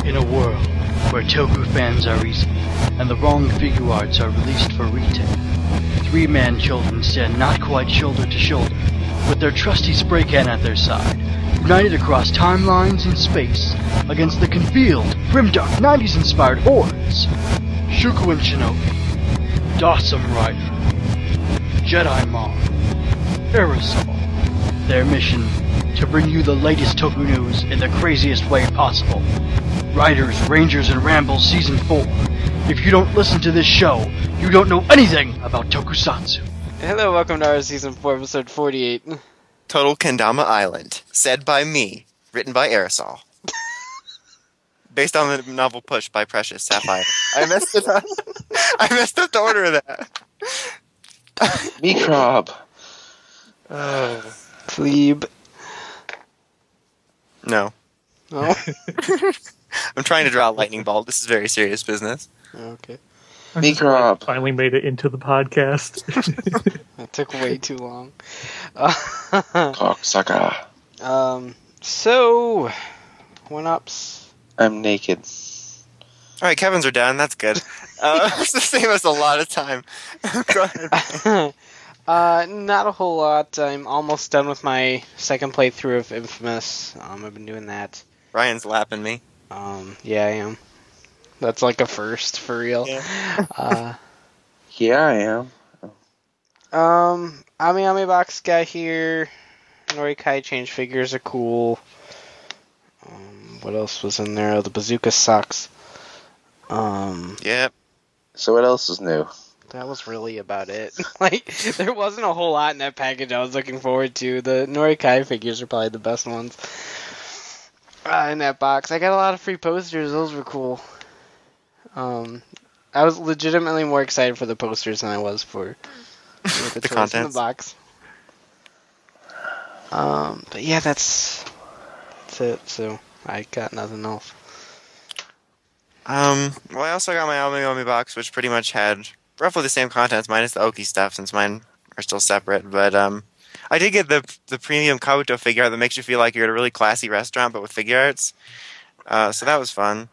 In a world where Toku fans are easy and the wrong figure arts are released for retail, three-man children stand not quite shoulder to shoulder, with their trusty spray can at their side, united across timelines and space against the concealed, grimdark 90s-inspired hordes. Shuko and Shinobi, Dawson Rider, Jedi Mom, Aerosol. Their mission, to bring you the latest Toku news in the craziest way possible. Riders, Rangers, and Rambles Season 4. If you don't listen to this show, you don't know anything about Tokusatsu. Hello, welcome to our Season 4, Episode 48. Total Kendama Island. Said by me. Written by Aerosol. Based on the novel Push by Precious Sapphire. I messed it up. I messed up the order of that. Microb. Plebe. No. Oh, I'm trying to draw a lightning bolt. This is very serious business. okay. Microb. Finally made it into the podcast. That took way too long. Cocksucker. So, one-ups. I'm naked. Alright, Kevin's are done. That's good. It's the same as a lot of time. Go ahead. Not a whole lot. I'm almost done with my second playthrough of Infamous. I've been doing that. Ryan's lapping me. Yeah, I am. That's like a first, for real. Yeah. Yeah, I am. Ami box got here. Norikai change figures are cool. What else was in there? Oh, the bazooka sucks. Yep. So what else is new? That was really about it. Like, there wasn't a whole lot in that package I was looking forward to. The Norikai figures are probably the best ones in that box. I got a lot of free posters. Those were cool. I was legitimately more excited for the posters than I was for the toys contents in the box. But yeah, that's it. So I got nothing else. Well, I also got my Omi box, which pretty much had roughly the same contents, minus the Oki stuff, since mine are still separate. But I did get the premium Kabuto figure art that makes you feel like you're at a really classy restaurant, but with figure arts. So that was fun.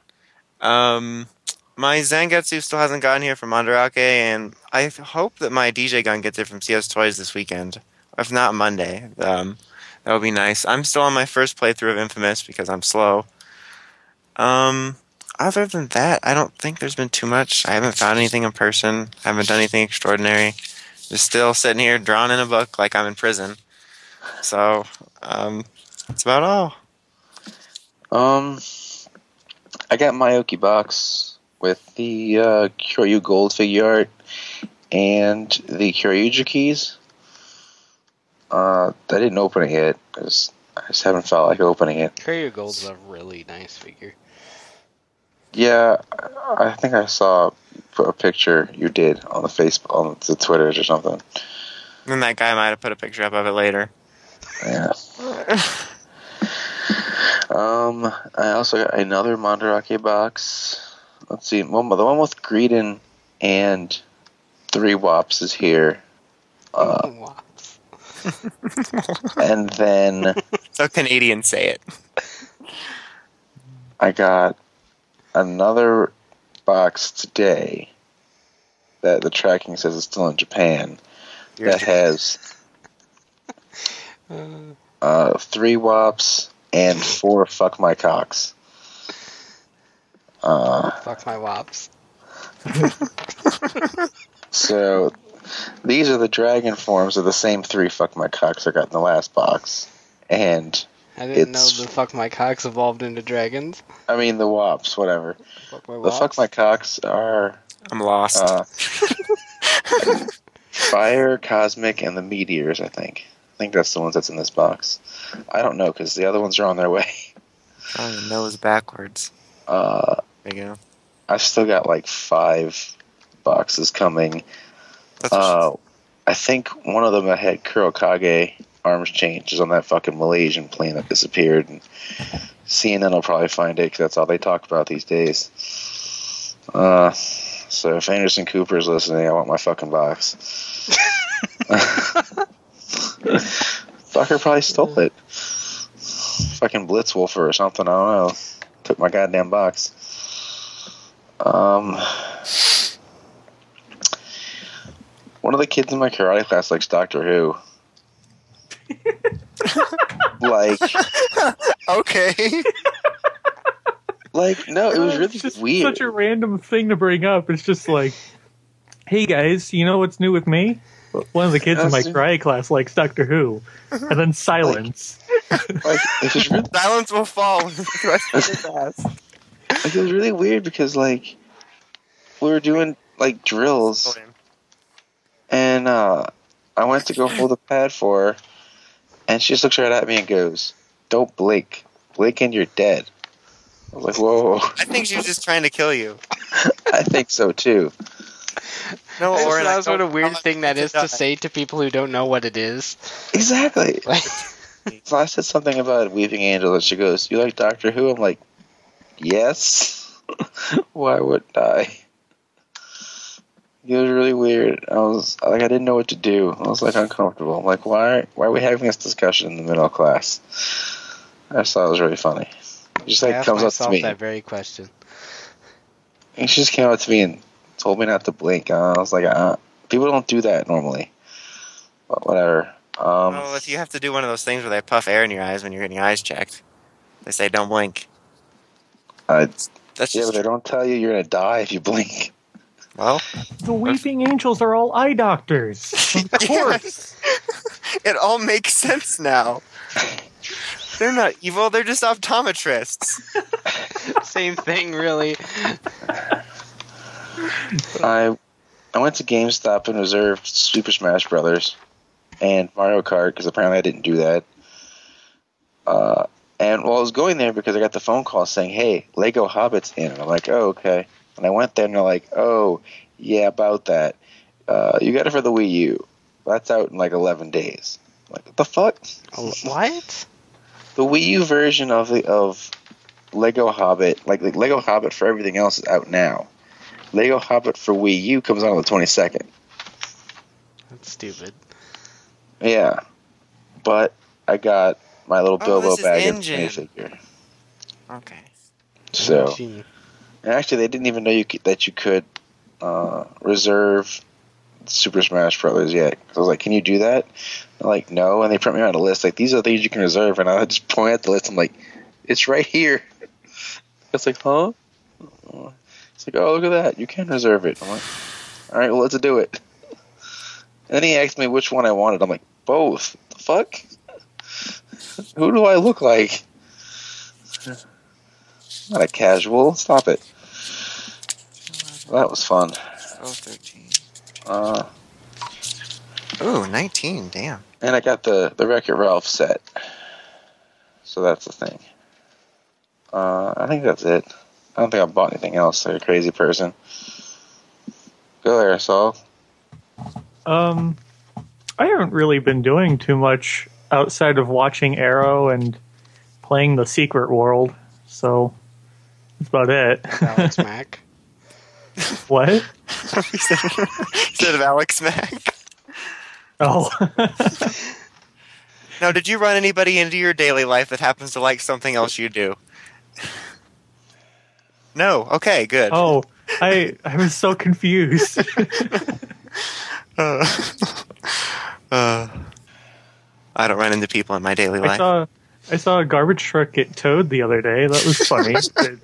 My Zangetsu still hasn't gotten here from Mandarake, and I hope that my DJ gun gets it from CS Toys this weekend. If not, Monday. That would be nice. I'm still on my first playthrough of Infamous because I'm slow. Other than that, I don't think there's been too much. I haven't found anything in person. I haven't done anything extraordinary. Just still sitting here drawn in a book like I'm in prison. So, that's about all. I got my Oki box with the Kyoryu Gold figure art and the Kyoryuja keys. I didn't open it yet because I just haven't felt like opening it. Kyoryu Gold's a really nice figure. Yeah, I think I saw a picture you did on the Facebook, on the Twitters or something. And that guy might have put a picture up of it later. Yeah. I also got another Mandarake box. Let's see, the one with Greedon and 3 Wops is here. Wops. And then So Canadians say it. I got another box today that the tracking says is still in Japan that has 3 Wops and 4 Fuck My Cocks. Fuck my Wops. So these are the dragon forms of the same 3 Fuck My Cocks I got in the last box. And I didn't know the Fuck My Cocks evolved into dragons. I mean the Wops, whatever. Fuck my The Wops. Fuck My Cocks are I'm lost. Fire, Cosmic, and the Meteors, I think. I think that's the ones that's in this box. I don't know, because the other ones are on their way. Oh, the nose backwards. There you go. I've still got like 5 boxes coming. That's what I think one of them that had Kurokage arms changes on that fucking Malaysian plane that disappeared. And CNN will probably find it, because that's all they talk about these days. So if Anderson Cooper is listening, I want my fucking box. Fucker probably stole it. Fucking Blitzwolfer or something, I don't know. took my goddamn box. One of the kids in my karate class likes Doctor Who. Okay. No, it was really It's just weird. such a random thing to bring up. It's just like, hey guys, you know what's new with me? One of the kids in my karate class likes Doctor Who. And then silence. It's just really, Silence will fall with the rest of his ass. it was really weird because we were doing drills, and I went to go hold the pad for her, and she just looks right at me and goes, "Don't blink. Blink and you're dead." I was like, "Whoa." I think she was just trying to kill you. I think so too. No, Lauren, That was what a weird want thing that you is die. to say to people who don't know what it is. Exactly. Like, So I said something about Weeping Angel, and she goes, "You like Doctor Who?" I'm like, "Yes." Why wouldn't I? It was really weird. I was I didn't know what to do. I was uncomfortable. I'm like, why are we having this discussion in the middle of class? I just thought it was really funny. She just I asked comes up to myself me. that very question. And she just came up to me and told me not to blink. I was like, people don't do that normally. But whatever. Well, if you have to do one of those things where they puff air in your eyes when you're getting your eyes checked, they say don't blink. That's Yeah, just but they don't tell you you're gonna die if you blink. well. The Weeping Angels are all eye doctors. Of course. It all makes sense now. They're not evil. They're just optometrists. Same thing, really. I went to GameStop and reserved Super Smash Brothers and Mario Kart because apparently I didn't do that. And I was going there because I got the phone call saying, "Hey, Lego Hobbit's in." And I'm like, "Oh, okay." And I went there and they're like, "Oh, yeah, about that. You got it for the Wii U. That's out in 11 days." I'm like, what the fuck? What? The Wii U version of Lego Hobbit, like Lego Hobbit for everything else, is out now. Lego Hobbit for Wii U comes out on the 22nd. That's stupid. Yeah, but I got my little Bilbo this is Baggins Engine. minifigure. Okay. So, Gee. and actually, they didn't even know that you could reserve Super Smash Brothers yet. So I was like, "Can you do that?" They're like, "No," and they print me out a list. Like, these are the things you can reserve, and I just point at the list. I'm like, "It's right here." It's like, "Huh?" It's like, "Oh, look at that! You can reserve it." I'm like, "All right, well, let's do it." And then he asked me which one I wanted. I'm like, "Both." The fuck? Who do I look like? I'm not a casual. Stop it. That was fun. 12, 13. Uh, Ooh, 19. Damn. and I got the Wreck-It Ralph set. So that's the thing. I think that's it. I don't think I bought anything else like a crazy person. Go there, Saul. I haven't really been doing too much outside of watching Arrow and playing The Secret World, so that's about it. Alex Mack. What? Instead of Alex Mack. Oh. Now, did you run anybody into your daily life that happens to like something else you do? No. Okay, good. Oh, I was so confused. I don't run into people in my daily life. I saw a garbage truck get towed the other day. That was funny.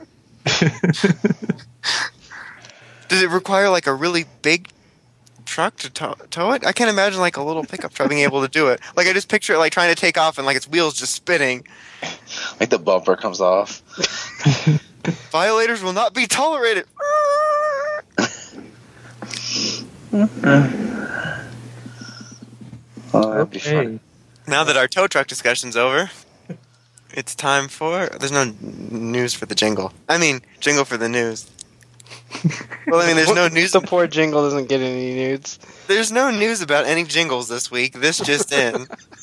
Does it require like a really big truck to tow it? I can't imagine like a little pickup truck being able to do it. Like I just picture it like trying to take off and like its wheels just spinning. Like the bumper comes off. Violators will not be tolerated. Oh, that'd be fun. Hey, Now that our tow truck discussion's over, it's time for... There's no news for the jingle. I mean, jingle for the news. Well, I mean, there's no news. The poor jingle doesn't get any nudes. There's no news about any jingles this week. This just in.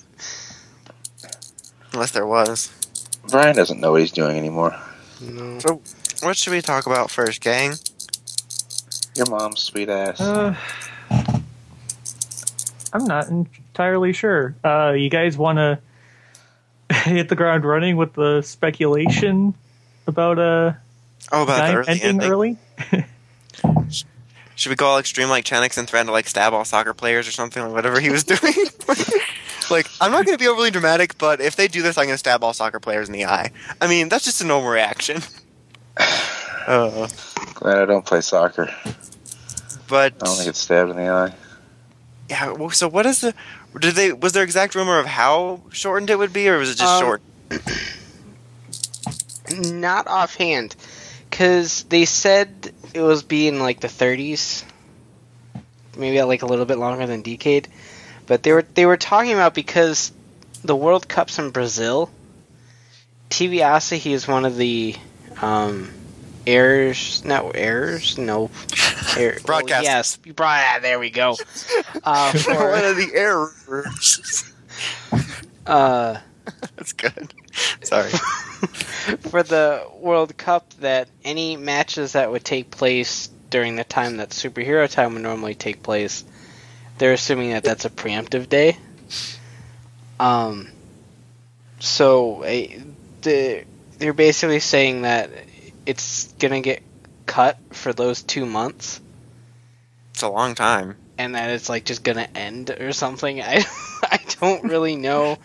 Unless there was. Brian doesn't know what he's doing anymore. No. So, what should we talk about first, gang? Your mom's sweet ass. I'm not entirely sure. You guys want to hit the ground running with the speculation about Oh, about the Gaim early ending ending. early? Should we go all extreme like Chenix and threaten to like stab all soccer players or something, like whatever he was doing? Like, I'm not going to be overly dramatic, but if they do this, I'm going to stab all soccer players in the eye. I mean, that's just a normal reaction. Glad I don't play soccer. But I don't want to get stabbed in the eye. yeah, well, so what is the? Was there exact rumor of how shortened it would be, or was it just short? Not offhand, because they said it was being like the 30s, maybe like a little bit longer than Decade. But they were talking about because the World Cup's in Brazil. TV Asahi is one of the broadcasters. Broadcast. Yes, there we go. One of the errors. That's good. Sorry. For the World Cup, that any matches that would take place during the time that superhero time would normally take place, they're assuming that that's a preemptive day. So they're basically saying that it's gonna get cut for those 2 months, It's a long time. and that it's like just gonna end or something. I don't really know.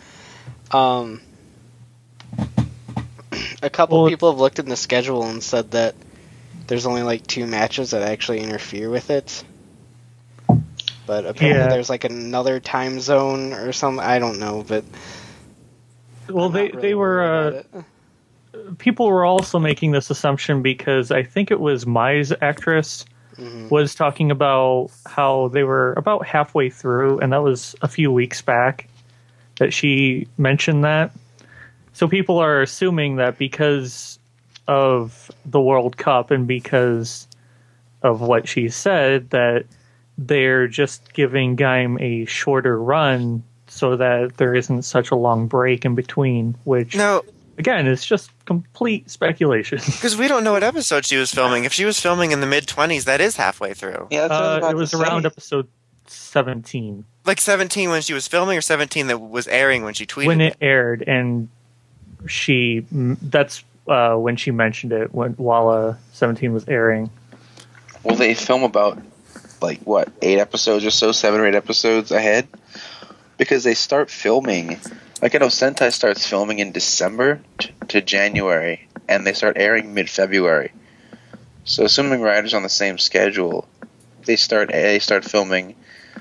A couple people have looked in the schedule and said that there's only like 2 matches that actually interfere with it. But apparently there's like another time zone or something. I don't know, but Well, I'm not they really were. worried about it. People were also making this assumption because I think it was Mai's actress was talking about how they were about halfway through, and that was a few weeks back that she mentioned that. So people are assuming that because of the World Cup and because of what she said, that they're just giving Gaim a shorter run so that there isn't such a long break in between, which, No, again, is just complete speculation. because we don't know what episode she was filming. If she was filming in the mid-20s, that is halfway through. Yeah, that's what I was about It was to around say. episode 17 Like 17 when she was filming, or 17 that was airing when she tweeted when it aired, and that's when she mentioned it while 17 was airing. Well, they film about, 8 episodes or so, 7 or 8 episodes ahead? Because they start filming, I know Sentai starts filming in December to January, and they start airing mid-February. So assuming writers on the same schedule, they start filming,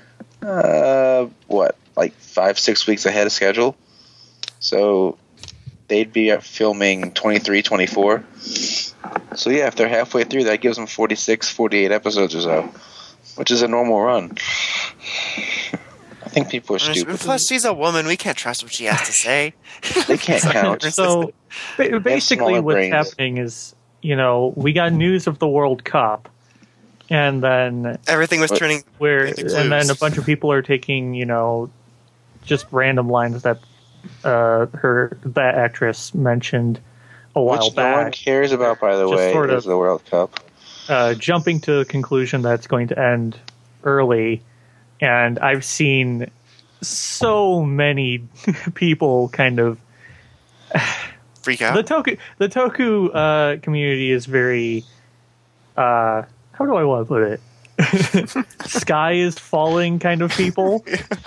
5-6 weeks ahead of schedule? So they'd be filming 23, 24. So yeah, if they're halfway through, that gives them 46, 48 episodes or so, which is a normal run. I think people are stupid. Plus, she's a woman. We can't trust what she has to say. They can't count. So basically smaller what's brains. happening is, we got news of the World Cup, and then Everything was turning. and then a bunch of people are taking, just random lines that that actress mentioned a while Which no one back, cares about, by the Just way, sort of- is the World Cup. jumping to the conclusion that it's going to end early. And I've seen so many people kind of Freak out. the Toku community is very how do I want to put it? Sky is falling kind of people.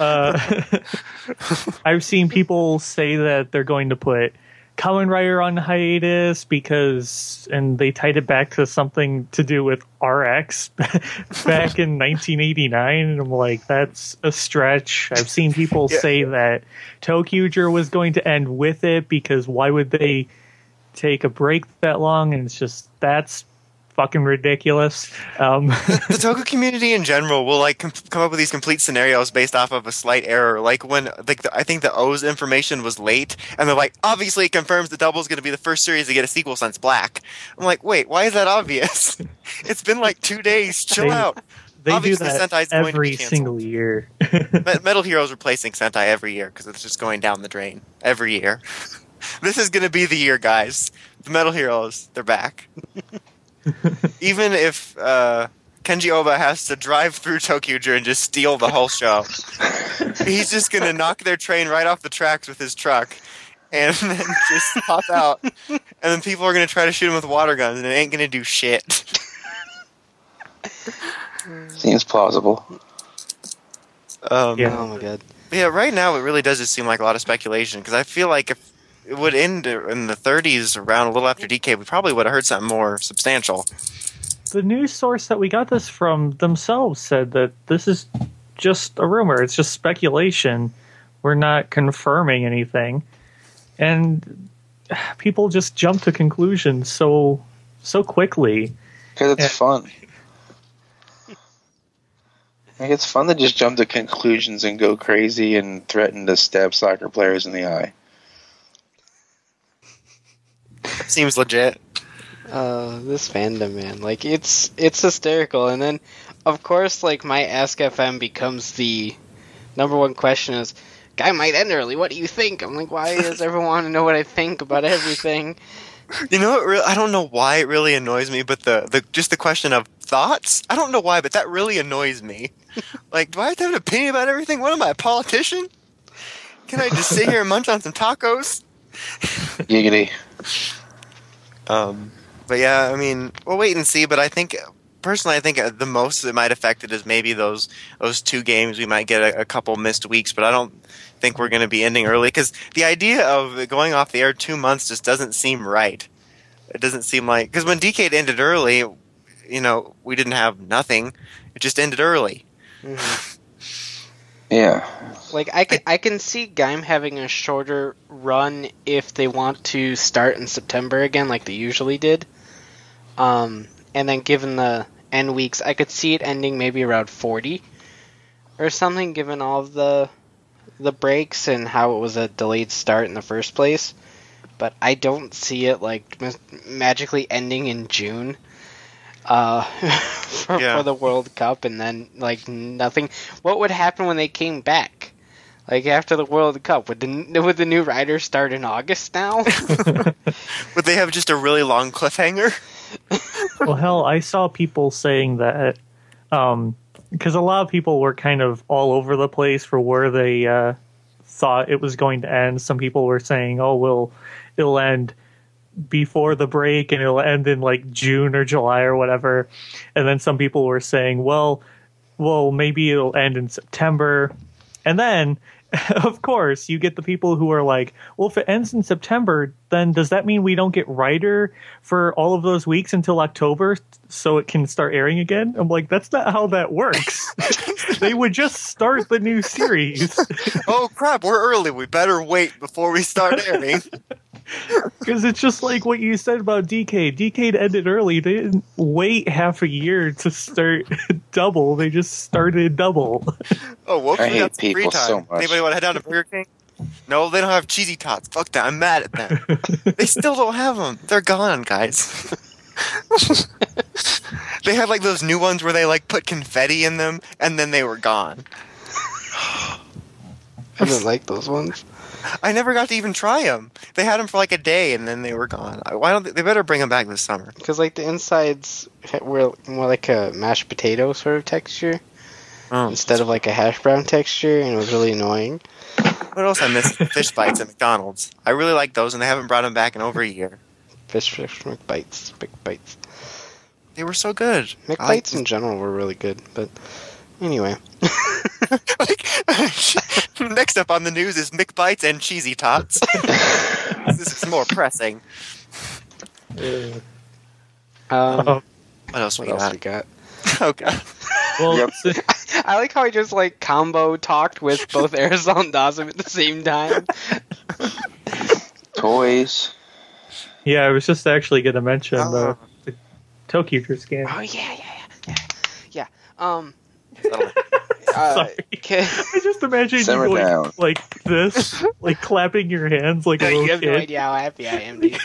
I've seen people say that they're going to put Kamen Rider on hiatus and they tied it back to something to do with RX back in 1989, and I'm like, that's a stretch. I've seen people say that ToQger was going to end with it because why would they take a break that long? And it's just, that's fucking ridiculous. The Toku community in general will come up with these complete scenarios based off of a slight error. Like when I think the O's information was late, and they're like, obviously it confirms the Double's going to be the first series to get a sequel since Black. I'm like, wait, why is that obvious? It's been 2 days. Chill out. They Obviously, do that Sentai's going to be every canceled. single year. Metal Hero's replacing Sentai every year because it's just going down the drain every year. This is going to be the year, guys. The Metal Heroes, they're back. Even if Kenji Oba has to drive through ToQger and just steal the whole show, he's just going to knock their train right off the tracks with his truck and then just pop out, and then people are gonna try to shoot him with water guns, and it ain't gonna do shit. Seems plausible. Yeah. Oh my god. Yeah, right now it really does just seem like a lot of speculation, because I feel like if it would end in the 30s, around a little after DK, we probably would have heard something more substantial. The news source that we got this from themselves said that this is just a rumor. It's just speculation. We're not confirming anything. And people just jump to conclusions so quickly. Because it's fun. Like, it's fun to just jump to conclusions and go crazy and threaten to stab soccer players in the eye. Seems legit. This fandom, man, like it's hysterical. And then, of course, like my Ask FM becomes the number one question is, guy might end early. What do you think? I'm like, why does everyone want to know what I think about everything? You know, I don't know why it really annoys me, but the just the question of thoughts, I don't know why, but that really annoys me. Like, do I have to have an opinion about everything? What am I, a politician? Can I just sit here and munch on some tacos? Giggity. But yeah, I mean, we'll wait and see. But I think, personally, the most that might affect it is maybe those 2 games. We might get a couple missed weeks, but I don't think we're going to be ending early, because the idea of going off the air 2 months just doesn't seem right. It doesn't seem like, because when Decade ended early, you know, we didn't have nothing. It just ended early. Mm-hmm. Yeah. Like I can see Gaim having a shorter run if they want to start in September again, like they usually did. And then given the end weeks, I could see it ending maybe around 40 or something, given all of the breaks and how it was a delayed start in the first place. But I don't see it like magically ending in June. For the World Cup, and then like nothing. What would happen when they came back? Like after the World Cup, would the new riders start in August now? Would they have just a really long cliffhanger? Well, hell, I saw people saying that because a lot of people were kind of all over the place for where they thought it was going to end. Some people were saying, "Oh, it'll end before the break and it'll end in like June or July or whatever." And then some people were saying, well, maybe it'll end in September. And then, of course, you get the people who are like, well, if it ends in September, then does that mean we don't get Rider for all of those weeks until October so it can start airing again? I'm like, that's not how that works. They would just start the new series. Oh, crap, we're early. We better wait before we start airing. Because it's just like what you said about Decade. Decade ended early. They didn't wait half a year to start Double. They just started Double. Oh, well, I we got hate some free people time. so much. Anybody want to head down to Burger King? No, they don't have cheesy tots. Fuck that. I'm mad at them. They still don't have them. They're gone, guys. They had like those new ones where they like put confetti in them, and then they were gone. I didn't like those ones. I never got to even try them. They had them for like a day, and then they were gone. Why don't they better bring them back this summer? Because like the insides were more like a mashed potato sort of texture instead of like a hash brown texture, and it was really annoying. What else I miss? Fish bites at McDonald's. I really like those, and they haven't brought them back in over a year. Fish McBites, big bites. They were so good. McBites in general were really good, but anyway. Next up on the news is McBites and Cheesy Tots. This is more pressing. What What else we else got? we got? Oh god. Well, Yep. I like how he just like combo talked with both Arizal and Dawson at the same time. Toys. yeah, I was just actually going to mention Oh. the Tokyo scan. Oh yeah. Sorry. I just imagine you Simmer going down. like this, like clapping your hands like a You little have no kid. idea how happy I am, dude.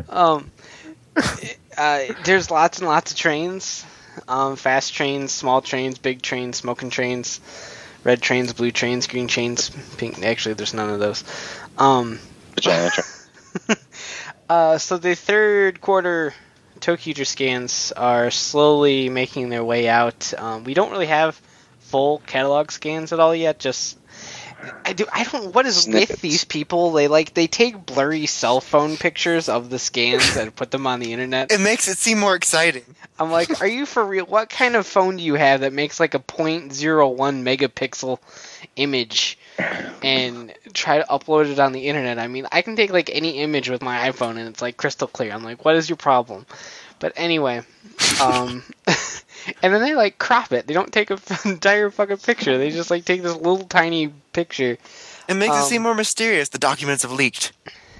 There's lots and lots of trains. Fast trains, small trains, big trains, smoking trains, red trains, blue trains, green trains, pink. Actually, there's none of those. Vagina train. So the third quarter Tokyo scans are slowly making their way out. We don't really have full catalog scans at all yet, just I don't. What is Snippets. with these people? They take blurry cell phone pictures of the scans and put them on the internet. It makes it seem more exciting. I'm like, are you for real? What kind of phone do you have that makes like a 0.01 megapixel image and try to upload it on the internet? I mean, I can take like any image with my iPhone and it's like crystal clear. I'm like, what is your problem? But anyway, and then they like crop it. They don't take an entire fucking picture. They just like take this little tiny picture. It makes it seem more mysterious. The documents have leaked.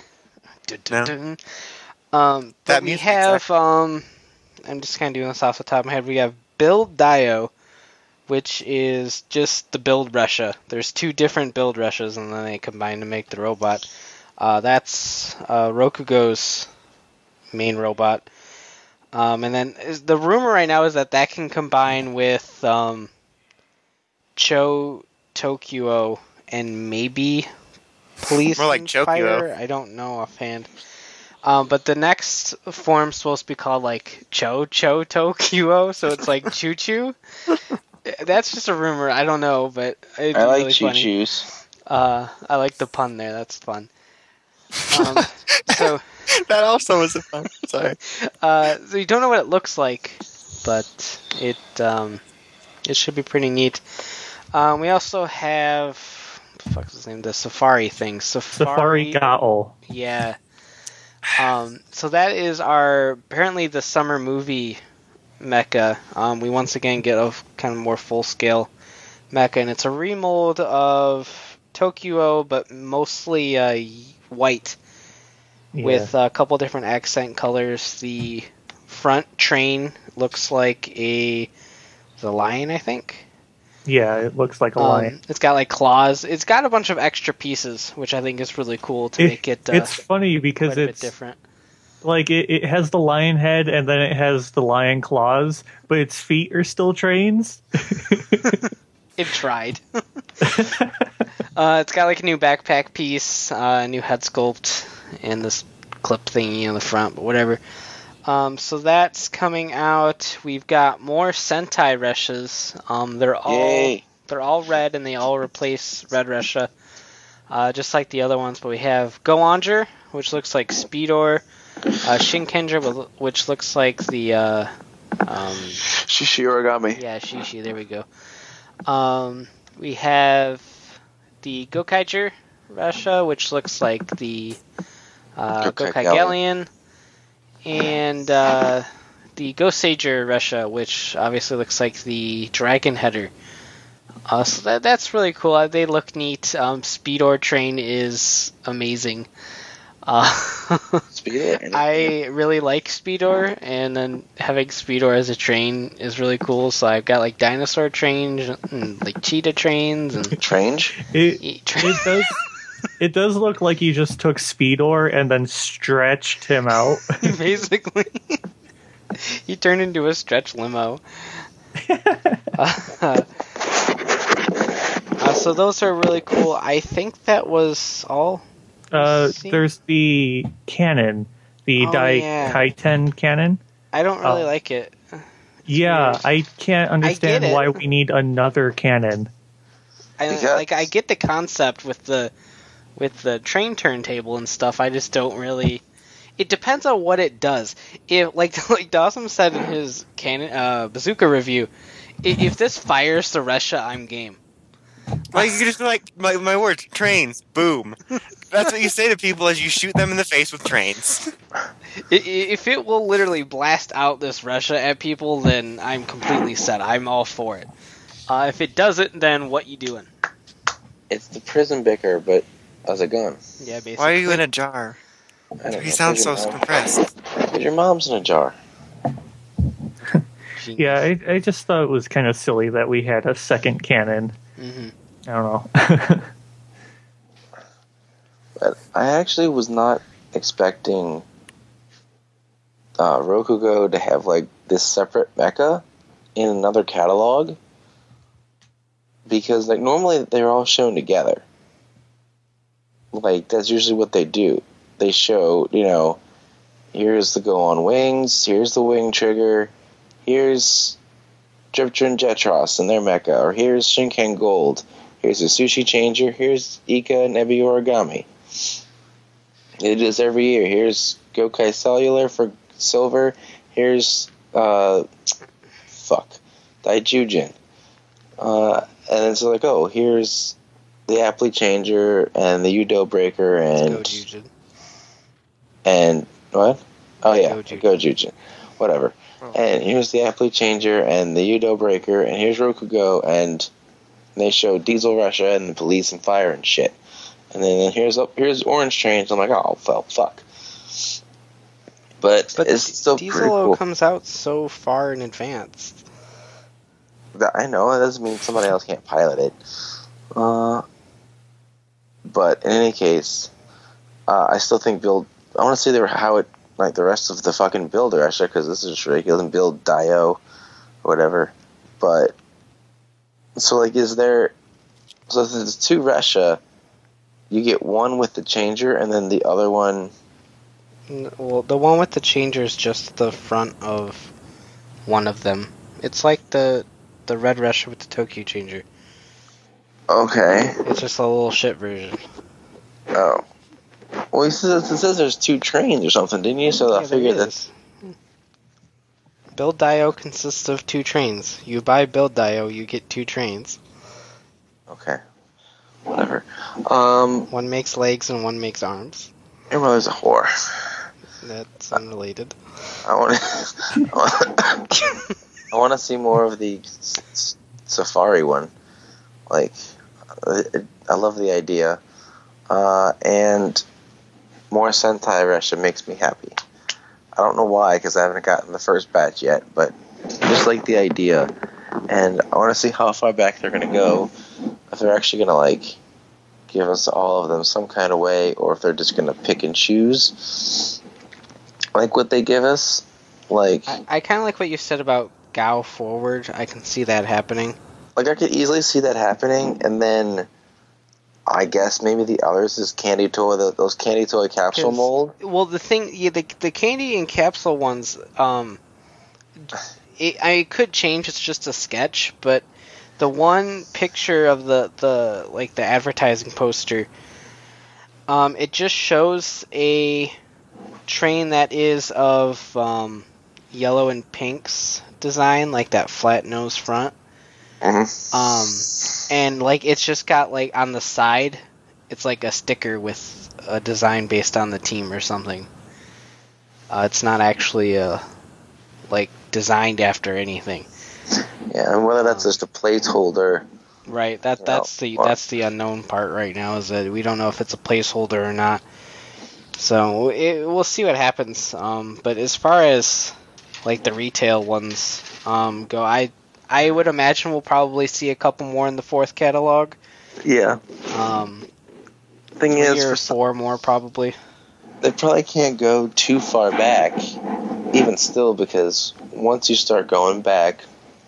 But That we music, have I'm just kind of doing this off the top of my head. We have Build Dio, which is just the Build Russia. There's two different Build Russias, and then they combine to make the robot. That's Rokugo's main robot. And then the rumor right now is that can combine with Cho Tokyo and maybe Police More like and Chokyo. Fire. I don't know offhand. But the next form's supposed to be called like Cho Tokyo, so it's like Choo Choo. That's just a rumor. I don't know, but it's I like really Choo funny. Choos. I like the pun there. That's fun. So That also was a fun. Sorry. so you don't know what it looks like, but it should be pretty neat. We also have what the fuck is his name? The Safari thing. Safari Gaol. Yeah. So that is apparently the summer movie mecha. We once again get a kind of more full scale mecha, and it's a remold of Tokyo, but mostly white with a couple different accent colors. The front train looks like the lion, I think. Yeah, it looks like a lion. It's got like claws. It's got a bunch of extra pieces, which I think is really cool to make it. It's funny because quite a bit it's different. like it has the lion head and then it has the lion claws, but its feet are still trains. It tried. It's got like a new backpack piece, a new head sculpt, and this clip thingy on the front, but whatever. So that's coming out. We've got more Sentai Reshas. They're all red, and they all replace Red Resha, just like the other ones. But we have Go-Onger, which looks like Speedor, Shinkenger, which looks like the Shishi Origami. yeah, Shishi. There we go. We have the Gokaiger Resha, which looks like the Gokai Galleon. And the Goseiger Resha, which obviously looks like the Dragon Header. So that's really cool. They look neat. Speedor train is amazing. Speedor? I really like Speedor, and then having Speedor as a train is really cool. So I've got like dinosaur trains and like cheetah trains and Trange? It does look like you just took Speedor and then stretched him out. Basically, he turned into a stretch limo. So those are really cool. I think that was all. There's the cannon, the Kaiten cannon. I don't really like it. Yeah, weird. I can't understand it. why we need another cannon. I get the concept with the train turntable and stuff. I just don't really. It depends on what it does. If like Dawson said in his bazooka review, if this fires the Resha, I'm game. Well, you could just be like, my words, trains, boom. That's what you say to people as you shoot them in the face with trains. If it will literally blast out this Resha at people, then I'm completely set. I'm all for it. If it doesn't, then what you doing? It's the prison bicker, but as a gun. Yeah, basically. Why are you in a jar? I don't He know. sounds so compressed. Because your mom's in a jar. Yeah, I just thought it was kind of silly that we had a second cannon. Mm-hmm. I don't know. But I actually was not expecting Rokugo to have like this separate mecha in another catalog, because like normally they're all shown together. Like that's usually what they do. They show, here's the Go on Wings, here's the Wing Trigger, here's Driftr and Jetros and their mecha, or here's Shinken Gold, Here's a sushi changer. Here's Ika and Ebi Origami. It is every year. Here's Gokai Cellular for silver. Here's Daijujin. And it's like, oh, here's the Apply Changer and the Udo Breaker and what? Oh yeah, Gojujin. Whatever. Oh. And here's the Apply Changer and the Udo Breaker, and here's Rokugo, and they show Diesel Russia and the police and fire and shit. And then here's Orange Trains. I'm like, oh, well, fuck. But it's still pretty Diesel cool. comes out so far in advance. I know, that doesn't mean somebody else can't pilot it. But in any case, I still think I want to see how it, like the rest of the fucking build Russia, because this is ridiculous, and build Dio, or whatever. But, so like, so if there's two Russia, you get one with the changer, and then the other one... Well, the one with the changer is just the front of one of them. It's like the red Russia with the Tokyo changer. Okay. It's just a little shit version. Oh. Well, it says there's two trains or something, didn't you? So I figured that... Build Dio consists of two trains. You buy Build Dio, you get two trains. Okay. Whatever. One makes legs and one makes arms. Your mother's a whore. That's unrelated. I want to see more of the Safari one. Like, I love the idea. And more Sentai Russia makes me happy. I don't know why, because I haven't gotten the first batch yet, but just like the idea. And I want to see how far back they're going to go. If they're actually going to, like, give us all of them some kind of way, or if they're just going to pick and choose. Like what they give us. Like, I kind of like what you said about Gao Forward. I can see that happening. Like, I could easily see that happening, and then I guess maybe the others is Candy Toy, those Candy Toy capsule mold. Well, the thing, the Candy and capsule ones, I could change. It's just a sketch, but the one picture of the advertising poster, it just shows a train that is of yellow and pink's design, like that flat nose front. Mm-hmm. And like it's just got like on the side, it's like a sticker with a design based on the team or something. It's not actually like designed after anything. Yeah, and whether that's just a placeholder. Right. That's the unknown part right now, is that we don't know if it's a placeholder or not. So we'll see what happens. But as far as like the retail ones go, I would imagine we'll probably see a couple more in the fourth catalog. Yeah. Thing is, 3 or 4 more probably. They probably can't go too far back, even still, because once you start going back,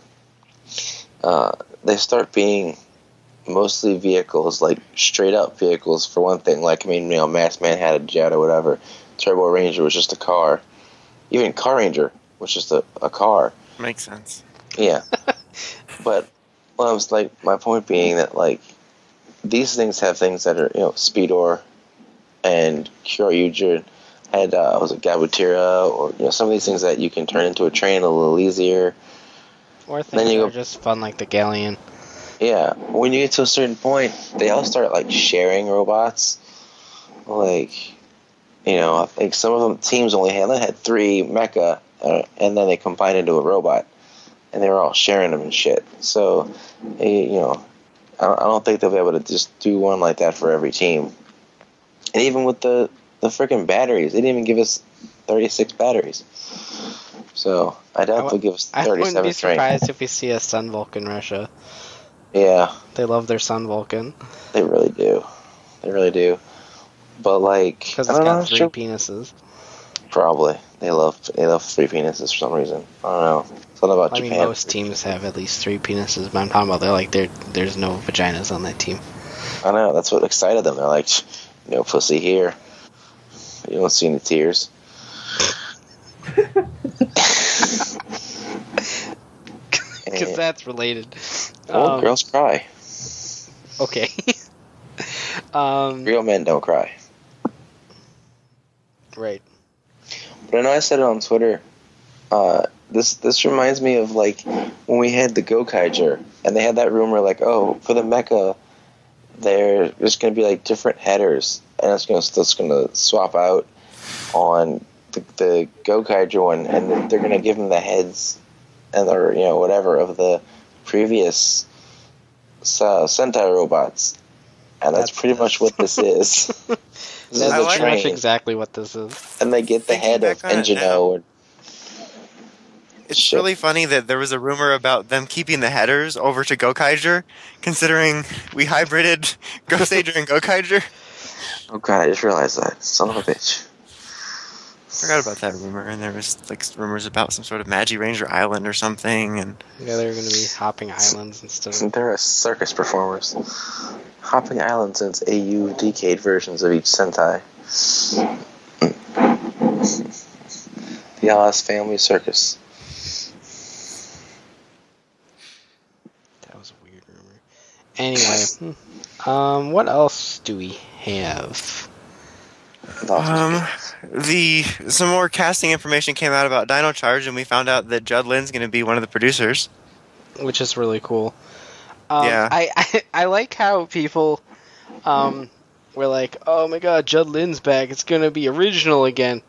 they start being mostly vehicles, like straight up vehicles for one thing. Like, I mean, you know, Masked Man had a jet or whatever. Turbo Ranger was just a car. Even Car Ranger was just a car. Makes sense. Yeah. But I was like, my point being that, like, these things have things that are, you know, Speedor and Kyoryuger had, was it Gabutira, or, you know, some of these things that you can turn into a train a little easier. Or things that are just fun, like the Galleon. Yeah. When you get to a certain point, they all start, like, sharing robots. Like, you know, I think some of them teams only had 3 mecha, and then they combined into a robot. And they were all sharing them and shit. So, you know, I don't think they'll be able to just do one like that for every team. And even with the freaking batteries, they didn't even give us 36 batteries. So, I doubt they'll give us 37 I wouldn't be surprised trains. if we see a Sun Vulcan Russia. Yeah. They love their Sun Vulcan. They really do. They really do. But, like, because it's got 3 penises. Probably. They love 3 penises for some reason. I don't know. Something about Japan. I mean, most teams have at least 3 penises, but I'm talking about there's no vaginas on that team. I know. That's what excited them. They're like, no pussy here. You don't see any tears. Because that's related. Well, girls cry. Okay. Real men don't cry. Right. But I know I said it on Twitter. This reminds me of like when we had the Gokaiger, and they had that rumor like, oh, for the mecha, there's going to be like different headers, and it's going to swap out on the Gokaiger one, and they're going to give them the heads and whatever of the previous Sentai robots, and that's pretty much what this is. This That's is a pretty much train, exactly what this is. and they get the Thinking head of back on it now. Engino. It's Shit. really funny that there was a rumor about them keeping the headers over to Gokaiger, considering we hybrided Goseiger and Gokaiger. Oh god, I just realized that. Son of a bitch. Forgot about that rumor, and there was like rumors about some sort of Magi Ranger Island or something, and Yeah, they're going to be hopping islands instead of... They're circus performers. Hopping islands since AU decade versions of each Sentai. The Alice Family Circus. That was a weird rumor. Anyway, what else do we have? some more casting information came out about Dino Charge, and we found out that Judd Lynn's going to be one of the producers. Which is really cool. Yeah. I like how people were like, oh my god, Judd Lynn's back, it's gonna be original again.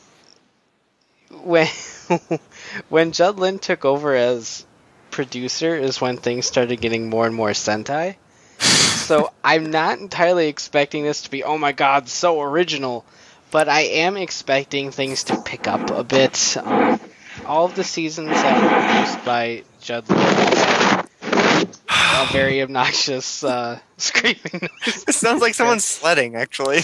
When Judd Lynn took over as producer is when things started getting more and more Sentai. So I'm not entirely expecting this to be, oh my god, so original, but I am expecting things to pick up a bit. All of the seasons that were produced by Judd Lynn, a very obnoxious screaming noise. It sounds like someone's sledding, actually.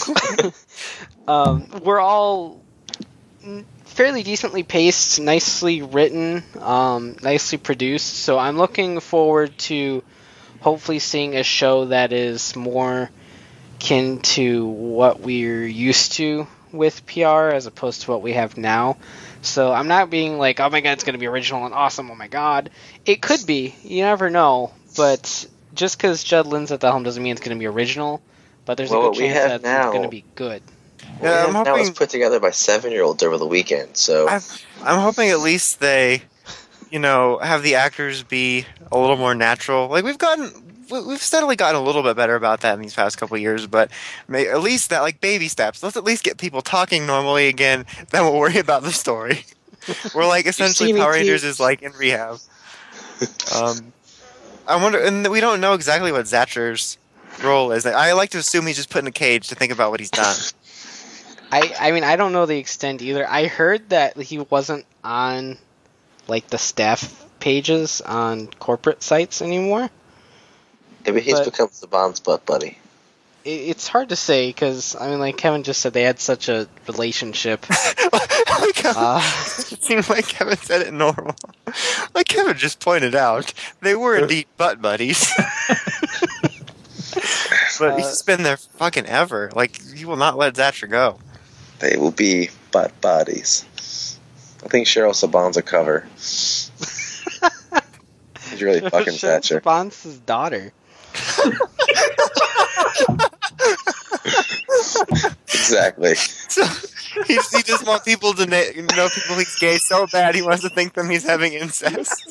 We're all fairly decently paced, nicely written, nicely produced, so I'm looking forward to hopefully seeing a show that is more akin to what we're used to with PR as opposed to what we have now. So I'm not being like, oh my god, it's going to be original and awesome, oh my god. It could be, you never know, but just because Judd Lynn's at the helm doesn't mean it's going to be original, but there's a good chance that it's going to be good. Yeah, I'm Now hoping it's put together by 7-year-olds over the weekend, so... I'm hoping at least they, have the actors be a little more natural. Like we've steadily gotten a little bit better about that in these past couple of years, but at least that, like, baby steps. Let's at least get people talking normally again. Then we'll worry about the story. We're like essentially Power Rangers is like in rehab. I wonder, and we don't know exactly what Zatcher's role is. I like to assume he's just put in a cage to think about what he's done. I mean, I don't know the extent either. I heard that he wasn't on, like, the staff pages on corporate sites anymore. Maybe he's become Saban's butt buddy. It's hard to say, because, I mean, like Kevin just said, they had such a relationship. It seems like Kevin said it normal. Like Kevin just pointed out, they were indeed butt buddies. But he's been there fucking ever. Like, he will not let Zatcher go. They will be butt buddies. I think Cheryl Saban's a cover. He's really fucking Zatcher. Saban's his daughter. Exactly. So, he just wants people to know people he's gay so bad he wants to think them he's having incest.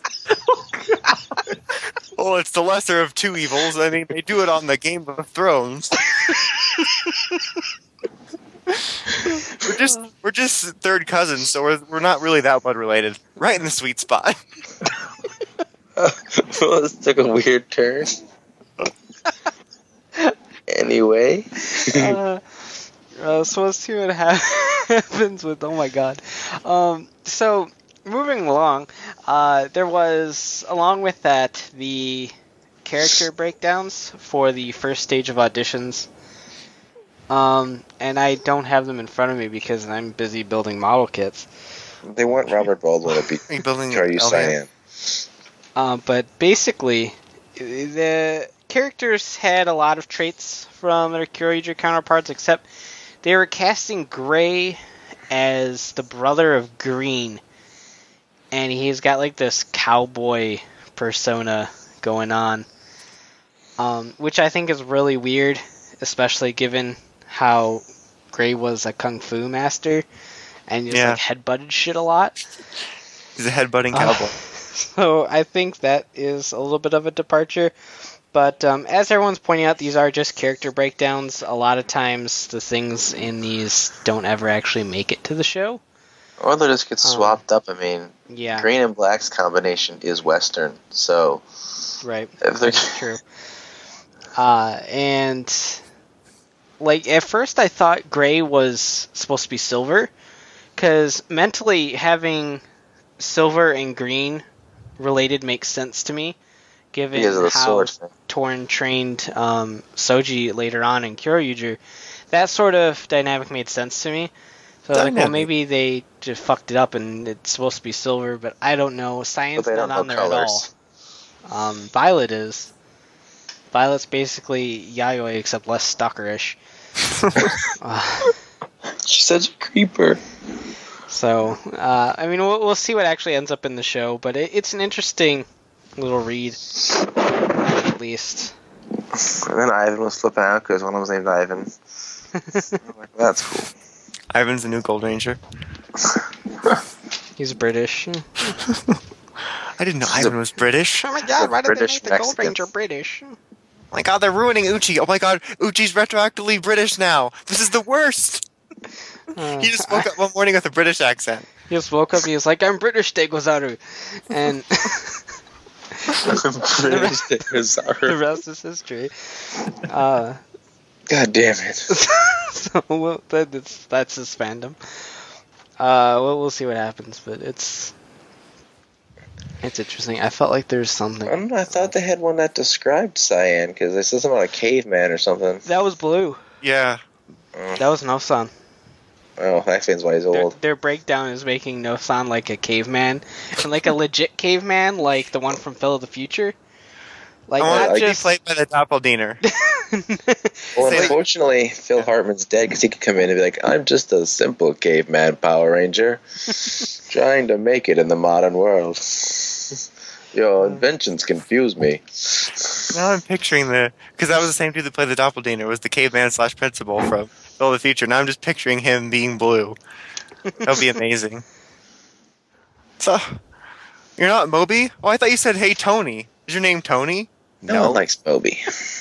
Well, it's the lesser of two evils. I mean, they do it on the Game of Thrones. We're just third cousins, so we're not really that blood related. Right in the sweet spot. Well, this took a weird turn. Anyway. So let's see what happens with, oh my god. So, moving along, there was, along with that, the character breakdowns for the first stage of auditions. And I don't have them in front of me because I'm busy building model kits. They want Robert Baldwin to be Kyoryu Cyan. But basically, the characters had a lot of traits from their Kyoryuger counterparts, except they were casting Gray as the brother of Green. And he's got like this cowboy persona going on. which I think is really weird, especially given how Gray was a kung fu master and just Yeah. like headbutted shit a lot. He's a headbutting cowboy. So I think that is a little bit of a departure. But as everyone's pointing out, these are just character breakdowns. A lot of times the things in these don't ever actually make it to the show. Or they just get swapped up. I mean, Yeah, green and black's combination is Western, so right. if they're That's true. And like at first I thought Gray was supposed to be silver, because mentally having silver and green related makes sense to me, given because of the how sword thing. Torn trained Soji later on in Kyoryuger. That sort of dynamic made sense to me. So I was like, well, Dynamic. maybe they just fucked it up and it's supposed to be silver, but I don't know. Science But they not don't know on there at all. colors. Violet is. Violet's basically Yayoi except less stalkerish. She's such a creeper. So, I mean, we'll see what actually ends up in the show, but it's an interesting little read, at least. And then Ivan was flipping out because one of them was named Ivan. I'm like, that's cool. Ivan's the new Gold Ranger. He's British. I didn't know Ivan was British. Oh my god, why did they British make the Gold Mexican. Ranger British? Oh my god, they're ruining Uchi. Oh my god, Uchi's retroactively British now. This is the worst. He just woke up one morning with a British accent. He just woke up, he was like, I'm British, Degozaru. And the rest is history. God damn it. So well, that's his fandom. We'll see what happens, but it's interesting. I felt like there's something. I don't know, I thought they had one that described Cyan because they said something about a caveman or something. That was Blue. Yeah. That was No-san. Oh, that explains why he's old. Their breakdown is making No-san like a caveman, and like a legit caveman, like the one from Phil of the Future. Like I want not to be just played by the doppelganger. Well, unfortunately, Phil Hartman's dead because he could come in and be like, I'm just a simple caveman Power Ranger trying to make it in the modern world. Your inventions confuse me. Now I'm picturing because that was the same dude that played the doppelganger, was the caveman / principal from Phil of the Future. Now I'm just picturing him being blue. That would be amazing. So, you're not Moby? Oh, I thought you said, hey, Tony. Is your name Tony? No one likes Moby.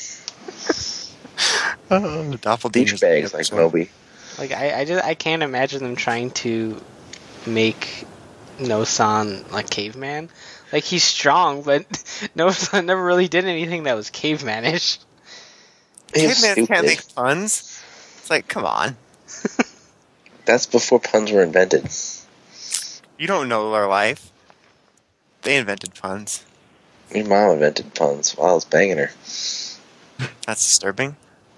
The doppelganger. Douchebags like Moby. like I can't imagine them trying to make No-san like caveman. Like he's strong, but No-san never really did anything that was cavemanish. He's Caveman stupid. can't make puns. It's like, come on. That's before puns were invented. You don't know their life. They invented puns. Your mom invented puns while I was banging her. That's disturbing.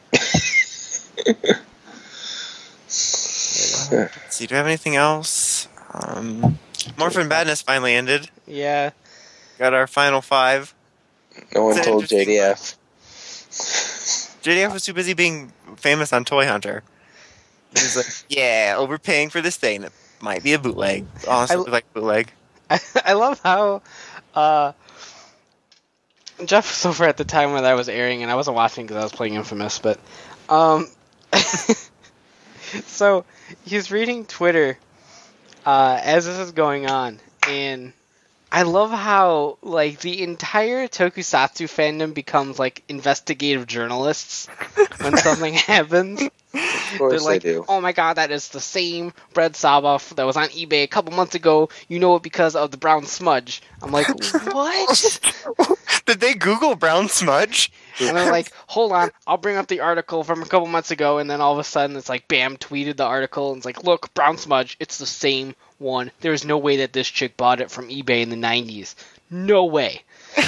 Let's see, do we have anything else? Morphin Madness finally ended. Yeah. Got our final 5. No one It's told interesting. JDF. JDF was too busy being famous on Toy Hunter. He was like, yeah, overpaying for this thing. It might be a bootleg. Honestly, it looked like bootleg. I love how Jeff was over at the time when that was airing, and I wasn't watching because I was playing Infamous, but so he's reading Twitter as this is going on, and I love how like the entire Tokusatsu fandom becomes like investigative journalists when something happens. Of course They're like, they do. oh my god, that is the same bread Saba that was on eBay a couple months ago. You know it because of the brown smudge. I'm like, what? Did they Google brown smudge? And they're like, hold on, I'll bring up the article from a couple months ago, and then all of a sudden it's like, bam, tweeted the article, and it's like, look, brown smudge, it's the same one. There's no way that this chick bought it from eBay in the 90s. No way.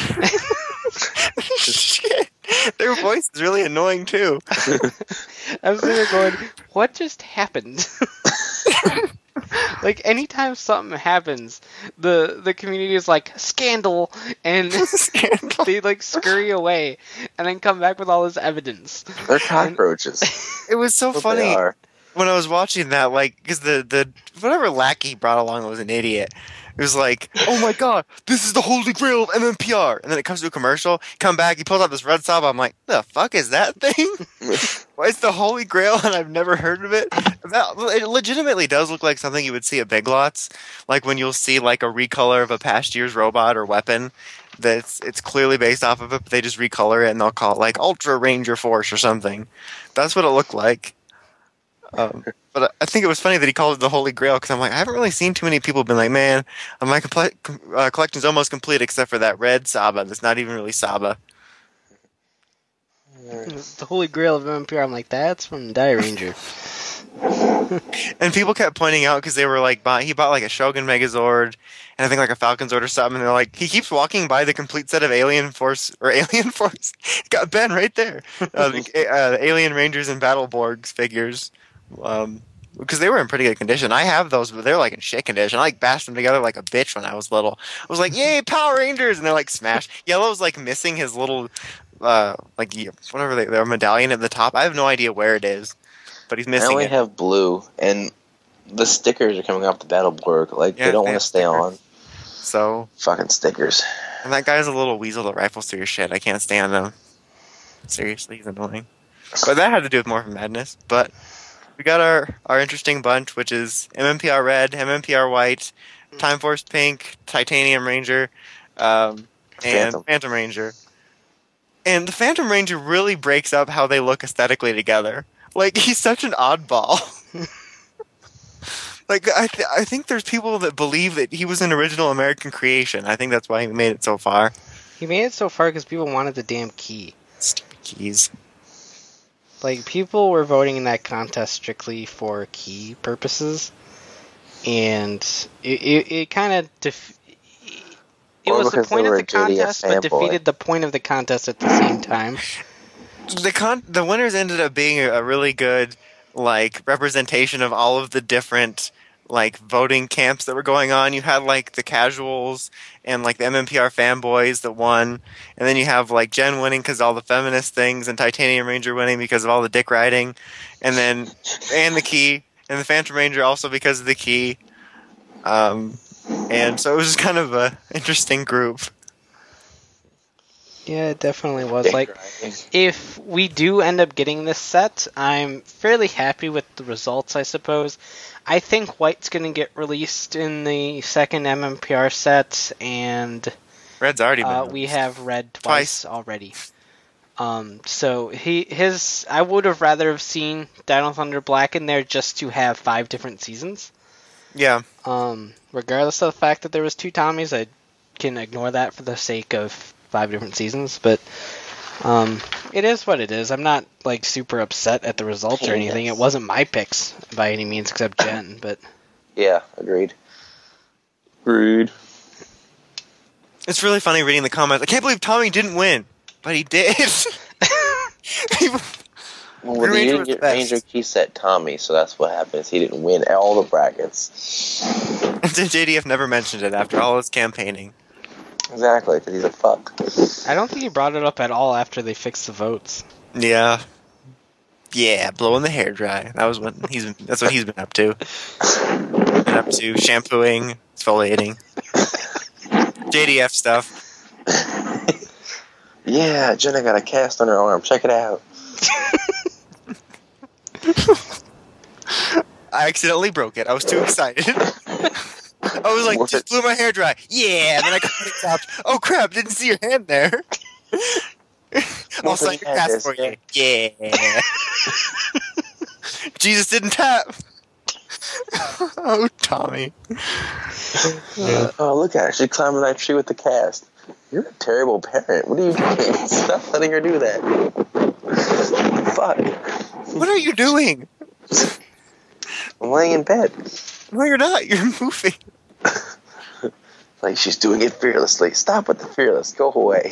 Shit. Their voice is really annoying too. I was sitting there going, what just happened? Like, anytime something happens, the community is like, scandal, and Scandal. they, like, scurry away, and then come back with all this evidence. They're cockroaches. It was so That's what they funny are. when I was watching that, like, because the whatever lackey brought along was an idiot. It was like, oh my god, this is the holy grail of MMPR. And then it comes to a commercial, come back, he pulls out this red Saba. I'm like, the fuck is that thing? Why is the holy grail and I've never heard of it? It legitimately does look like something you would see at Big Lots. Like when you'll see like a recolor of a past year's robot or weapon that's it's clearly based off of it, but they just recolor it and they'll call it like Ultra Ranger Force or something. That's what it looked like. But I think it was funny that he called it the Holy Grail because I'm like, I haven't really seen too many people been like, man, my collection's almost complete except for that red Saba that's not even really Saba. The Holy Grail of MMPR. I'm like, that's from Die Ranger. And people kept pointing out because they were like, he bought like a Shogun Megazord and I think like a Falcon Zord or something. And they're like, he keeps walking by the complete set of Alien Force. Got Ben right there. The Alien Rangers and Battleborgs figures. Because they were in pretty good condition. I have those, but they're like in shit condition. I like bashed them together like a bitch when I was little. I was like, yay, Power Rangers! And they're like smashed. Yellow's like missing his little, like, whatever their medallion at the top. I have no idea where it is, but he's missing it. I only have blue, and the stickers are coming off the Battleborg. Like, they don't want to stay on. So. Fucking stickers. And that guy's a little weasel that rifles through your shit. I can't stand him. Seriously, he's annoying. But that had to do with Morphin Madness. But we got our interesting bunch, which is MMPR Red, MMPR White, Time Force Pink, Titanium Ranger, and Phantom Ranger. And the Phantom Ranger really breaks up how they look aesthetically together. Like, he's such an oddball. Like, I think there's people that believe that he was an original American creation. I think that's why he made it so far. He made it so far because people wanted the damn key. Stupid keys. Like, people were voting in that contest strictly for key purposes, and it kind of it was the point of the contest, but defeated the point of the contest at the same time. The winners ended up being a really good, like, representation of all of the different, like, voting camps that were going on. You had, like, the casuals and, like, the MMPR fanboys that won. And then you have, like, Jen winning because of all the feminist things and Titanium Ranger winning because of all the dick riding. And then, and the key. And the Phantom Ranger also because of the key. And so it was just kind of a interesting group. Yeah, it definitely was. Like, if we do end up getting this set, I'm fairly happy with the results, I suppose. I think White's going to get released in the second MMPR set, and Red's already been we have Red twice already. So I would have rather have seen Dino Thunder Black in there just to have 5 different seasons. Yeah. Regardless of the fact that there was 2 Tommies, I can ignore that for the sake of 5 different seasons, but it is what it is. I'm not like super upset at the results or anything. It wasn't my picks by any means, except Jen. But yeah, agreed. It's really funny reading the comments. I can't believe Tommy didn't win, but he did. Well, he didn't get Ranger Key Set Tommy, so that's what happens. He didn't win all the brackets. JDF never mentioned it after all his campaigning. Exactly, because he's a fuck. I don't think he brought it up at all after they fixed the votes. Yeah, blowing the hair dry. That's what he's been up to. Been up to shampooing, exfoliating, JDF stuff. Yeah, Jenna got a cast on her arm. Check it out. I accidentally broke it. I was too excited. I was like, just blew my hair dry. Yeah, and then I got it out. Oh crap! Didn't see your hand there. I'll sign your cast for you. Yeah. Jesus didn't tap. Oh, Tommy. Oh, look at her. She climbed that tree with the cast. You're a terrible parent. What are you doing? Stop letting her do that. Fuck. What are you doing? I'm laying in bed. No, you're not. You're moving. Like, she's doing it fearlessly. Stop with the fearless. Go away.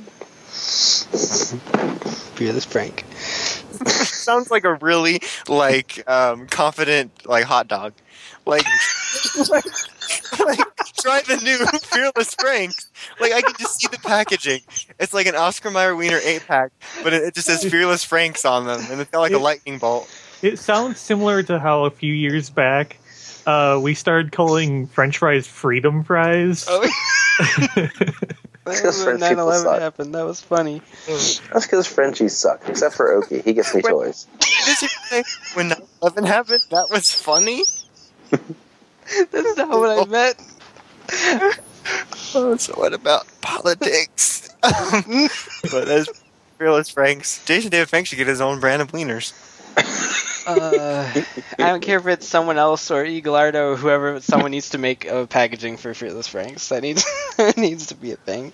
Fearless Frank. Sounds like a really, like, confident, like, hot dog. Like, try the new Fearless Franks. Like, I can just see the packaging. It's like an Oscar Mayer Wiener 8-pack, but it just says Fearless Franks on them, and it's got like a lightning bolt. It sounds similar to how a few years back, we started calling French fries Freedom Fries. Oh, That's because when French people 9/11 suck. happened. That was funny. That's because Frenchies suck, except for Oki. He gets me toys. Did you say when 9/11 happened, that was funny? That's not what I meant. Oh, so what about politics? But as Fearless Franks, Jason David Frank should get his own brand of wieners. I don't care if it's someone else or Eagleardo or whoever. Someone needs to make packaging for Fearless Franks. That needs needs to be a thing.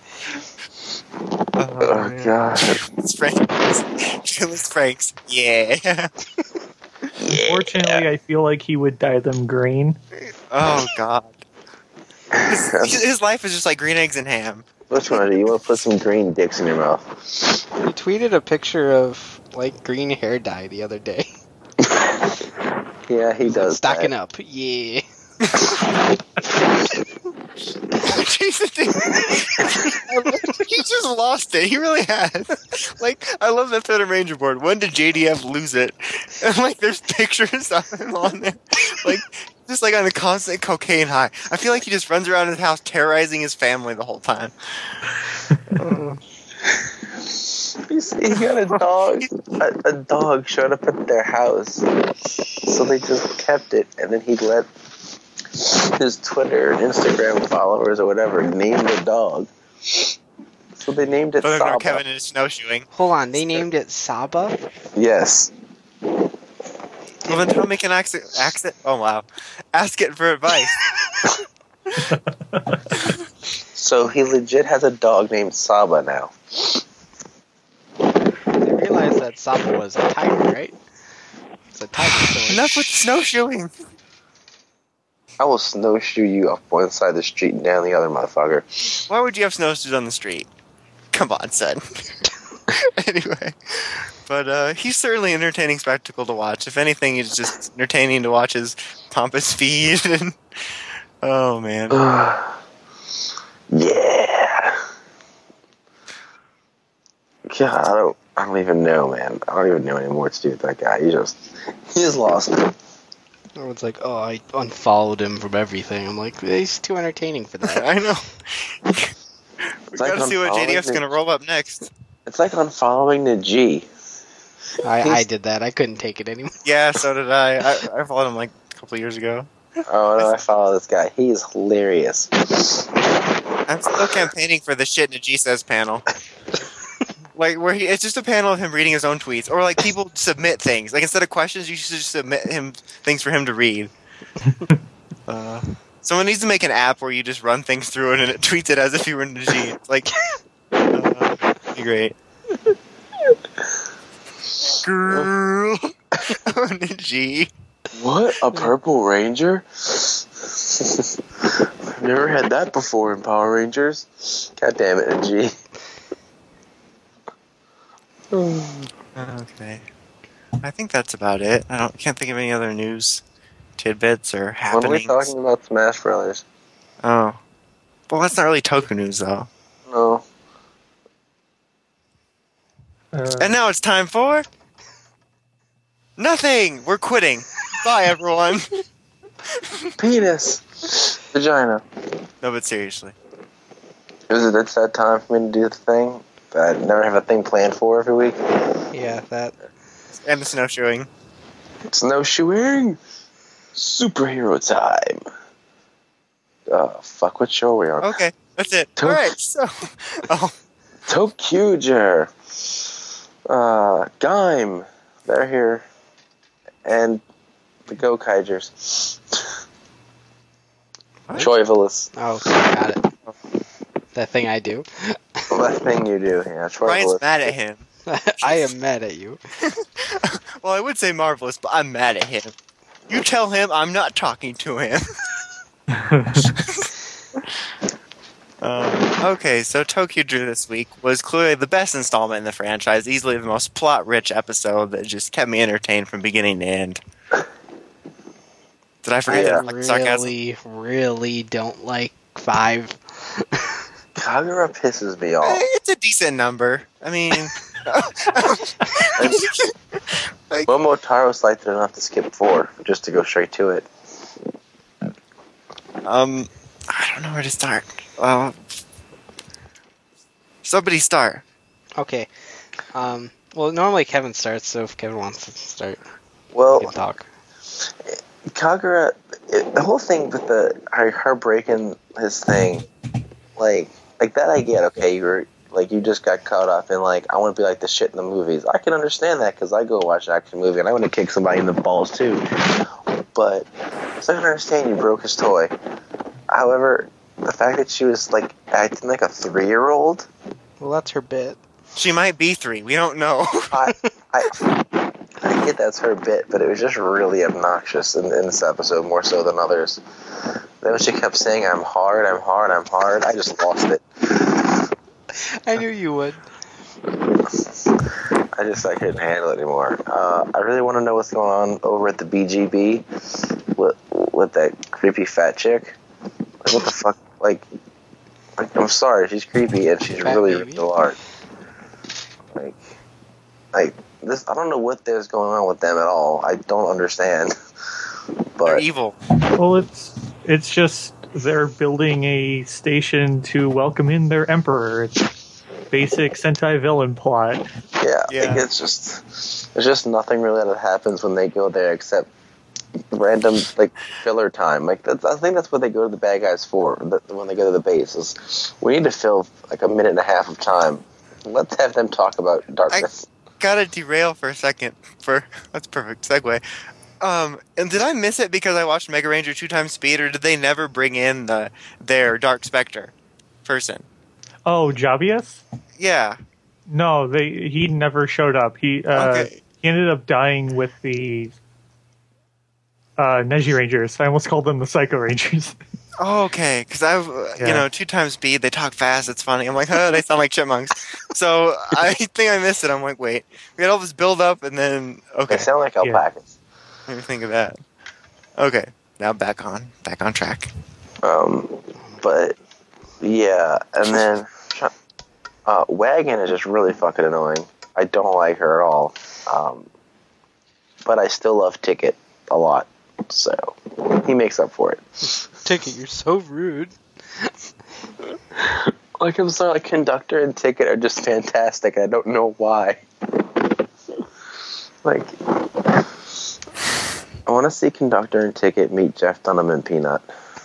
Oh, God. Fearless Franks, yeah. Unfortunately, I feel like he would dye them green. Oh, God. His life is just like green eggs and ham. Which one do you want to put some green dicks in your mouth? He tweeted a picture of like green hair dye the other day. Yeah, he does. Stocking that. up, yeah. Jason he just lost it. He really has. Like, I love that Federal Ranger board. When did JDF lose it? And like, there's pictures of him on there. Like, just like on a constant cocaine high. I feel like he just runs around his house terrorizing his family the whole time. He got a dog. A dog showed up at their house, so they just kept it, and then he let his Twitter and Instagram followers or whatever name the dog. So they named it But Saba. Kevin is snowshoeing. Hold on, they named it Saba? Yes. Well, then Tommy can ask it. Oh wow, ask it for advice. So he legit has a dog named Saba now. I realized that Saba was a tiger, right? It's a tiger sword. Enough with snowshoeing. I will snowshoe you up one side of the street and down the other, motherfucker. Why would you have snowshoes on the street? Come on, son. Anyway, but he's certainly an entertaining spectacle to watch. If anything, it's just entertaining to watch his pompous feet and oh man. Yeah. God, I don't even know, man. I don't even know any more to do with that guy. He just lost me. Everyone's like, oh, I unfollowed him from everything. I'm like, he's too entertaining for that. I know. We like gotta see what unfollowing JDF's gonna roll up next. It's like unfollowing the G. I did that. I couldn't take it anymore. Yeah, so did I. I followed him like a couple of years ago. Oh no, I follow this guy. He is hilarious. I'm still campaigning for the Shit in a G Says panel. Like, where it's just a panel of him reading his own tweets. Or, like, people submit things. Like, instead of questions, you should just submit him things for him to read. Someone needs to make an app where you just run things through it and it tweets it as if you were in the G. It's like, be great. Girl. On the G. What? A Purple Ranger? I've never had that before in Power Rangers. God damn it, a G. Okay. I think that's about it. Can't think of any other news tidbits or When are happenings. we talking about Smash Brothers? Oh. Well, that's not really Toku news, though. No. And now it's time for... Nothing! We're quitting. Bye, everyone. Penis. Vagina. No, but seriously. It's that time for me to do the thing that I never have a thing planned for every week. Yeah, that. And the snowshoeing. Snowshoeing. Superhero time. Fuck, what show are we on? Okay, that's it. Alright, so... Oh, Tokuger. Gaim. They're here. And the Go-Kaigers. What? Troivolus. Oh, got it. That thing I do. That thing you do, yeah. Brian's Troivolus. mad at him. I am mad at you. Well, I would say marvelous, but I'm mad at him. You tell him I'm not talking to him. Okay, so Tokuger this week was clearly the best installment in the franchise, easily the most plot-rich episode that just kept me entertained from beginning to end. Did I forget Yeah. that? Like, sarcasm? Really don't like 5. Kagura pisses me off. It's a decent number. I mean... like, Momotaro liked it enough to skip 4, just to go straight to it. I don't know where to start. Somebody start. Okay. Well, normally Kevin starts, so if Kevin wants to start, Well, he can talk. Kagura, the whole thing with her breaking his thing, like that I get. Okay, you just got caught up in I want to be like the shit in the movies. I can understand that because I go watch an action movie and I want to kick somebody in the balls too. But so I can understand you broke his toy. However, the fact that she was acting like a 3-year-old. Well, that's her bit. She might be 3. We don't know. I get that's her bit, but it was just really obnoxious in this episode, more so than others. Then when she kept saying, I'm hard, I just lost it. I knew you would. I couldn't handle it anymore. I really want to know what's going on over at the BGB with that creepy fat chick. What the fuck? I'm sorry, she's creepy and she's Fat really, baby. really large. This, I don't know what there's going on with them at all. I don't understand. They're But evil. Well, it's just they're building a station to welcome in their emperor. It's basic Sentai villain plot. yeah, Yeah. it's just nothing really that happens when they go there except random filler time. I think that's what they go to the bad guys for. When they go to the base, is we need to fill a minute and a half of time. Let's have them talk about darkness. Gotta derail for a second. That's a perfect segue. And did I miss it because I watched Mega Ranger 2 times speed, or did they never bring in their Dark Spectre person? Oh, Javius? Yeah. No, he never showed up. He Okay. he ended up dying with the Neji Rangers. I almost called them the Psycho Rangers. Oh, okay. Because 2 times speed, they talk fast, it's funny. I'm like, they sound like chipmunks. So I think I missed it. I'm like, wait. We had all this build up, and then, okay. They sound like alpacas. Let me think of that. Okay. Now back on track. But yeah, and then Wagon is just really fucking annoying. I don't like her at all. But I still love Ticket a lot, so he makes up for it. Ticket, you're so rude. I'm sorry, Conductor and Ticket are just fantastic. I don't know why. I want to see Conductor and Ticket meet Jeff Dunham and Peanut.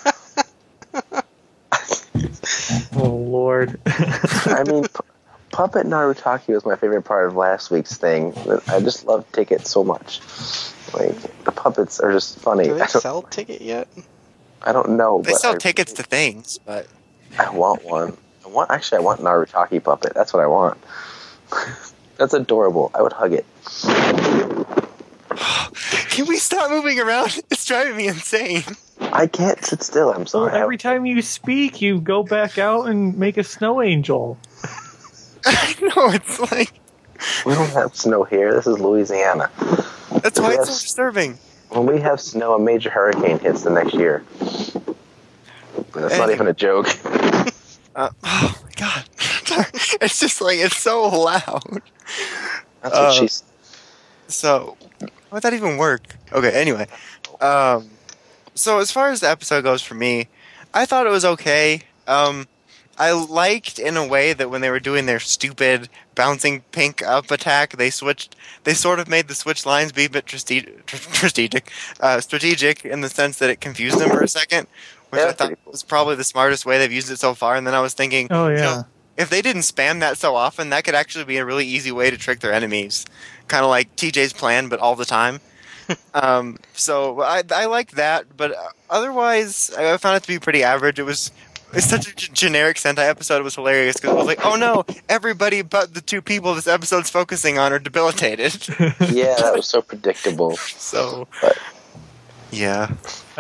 Oh, Lord. I mean, Puppet Narutaki was my favorite part of last week's thing. I just love Ticket so much. The puppets are just funny. Do they sell Ticket yet? I don't know. They but sell tickets to things, but I want one. I want Narutaki Puppet. That's what I want. That's adorable. I would hug it. can we stop moving around? It's driving me insane. I can't sit still. I'm So sorry. every time you speak, you go back out and make a snow angel. I know, it's We don't have snow here. This is Louisiana. that's why it's so disturbing. When we have snow, a major hurricane hits the next year. That's not even a joke. Oh my god. It's just it's so loud. That's what she's. So, how'd that even work? Okay, anyway. So as far as the episode goes for me, I thought it was okay. I liked in a way that when they were doing their stupid bouncing pink up attack, they sort of made the switch lines be a bit strategic in the sense that it confused them for a second, which I thought was probably the smartest way they've used it so far. And then I was thinking, Oh, yeah. if they didn't spam that so often, that could actually be a really easy way to trick their enemies. Kind of like TJ's plan, but all the time. So I liked that, but otherwise, I found it to be pretty average. It's such a generic Sentai episode. It was hilarious because it was like, oh no, everybody but the 2 people this episode's focusing on are debilitated. Yeah, that was so predictable. So, yeah.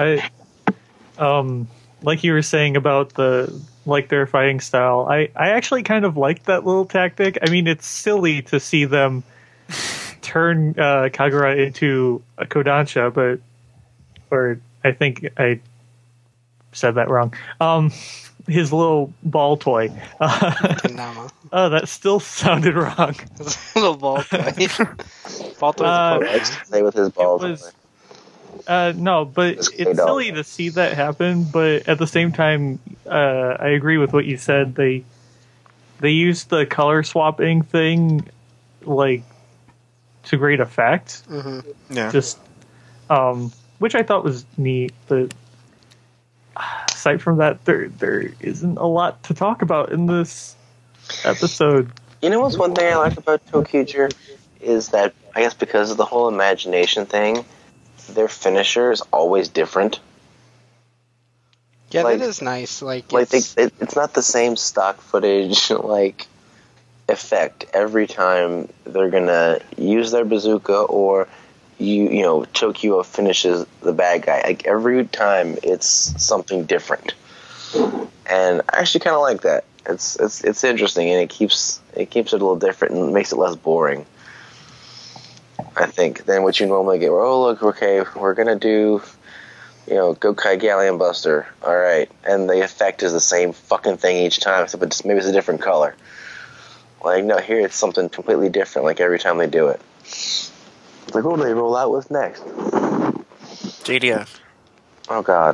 Like you were saying about their fighting style, I actually kind of liked that little tactic. I mean, it's silly to see them turn Kagura into a Kodansha, or I think I said that wrong. His little ball toy. Kendama. Oh, that still sounded wrong. Little ball toy. Ball toy's a Let's play with his balls. No, but Just it's K-Dog. silly to see that happen. But at the same time, I agree with what you said. They used the color swapping thing like to great effect. Yeah. Just which I thought was neat. But aside from that, there isn't a lot to talk about in this episode. You know what's one thing I like about ToQger is that I guess because of the whole imagination thing, their finisher is always different. Yeah, Like- that is nice. Like, Like it's, it's not the same stock footage like effect every time they're gonna use their bazooka or you know Tokyo finishes the bad guy. Like every time it's something different, and I actually kind of like that. It's interesting and it keeps it a little different and makes it less boring. I think than what you normally get. Where, oh look, okay, we're gonna do. You know, Gokai Galleon Buster. All right, and the effect is the same fucking thing each time, except maybe it's a different color. Like no, here it's something completely different. Like every time they do it, it's like what do they roll out with next? JDF. Oh god.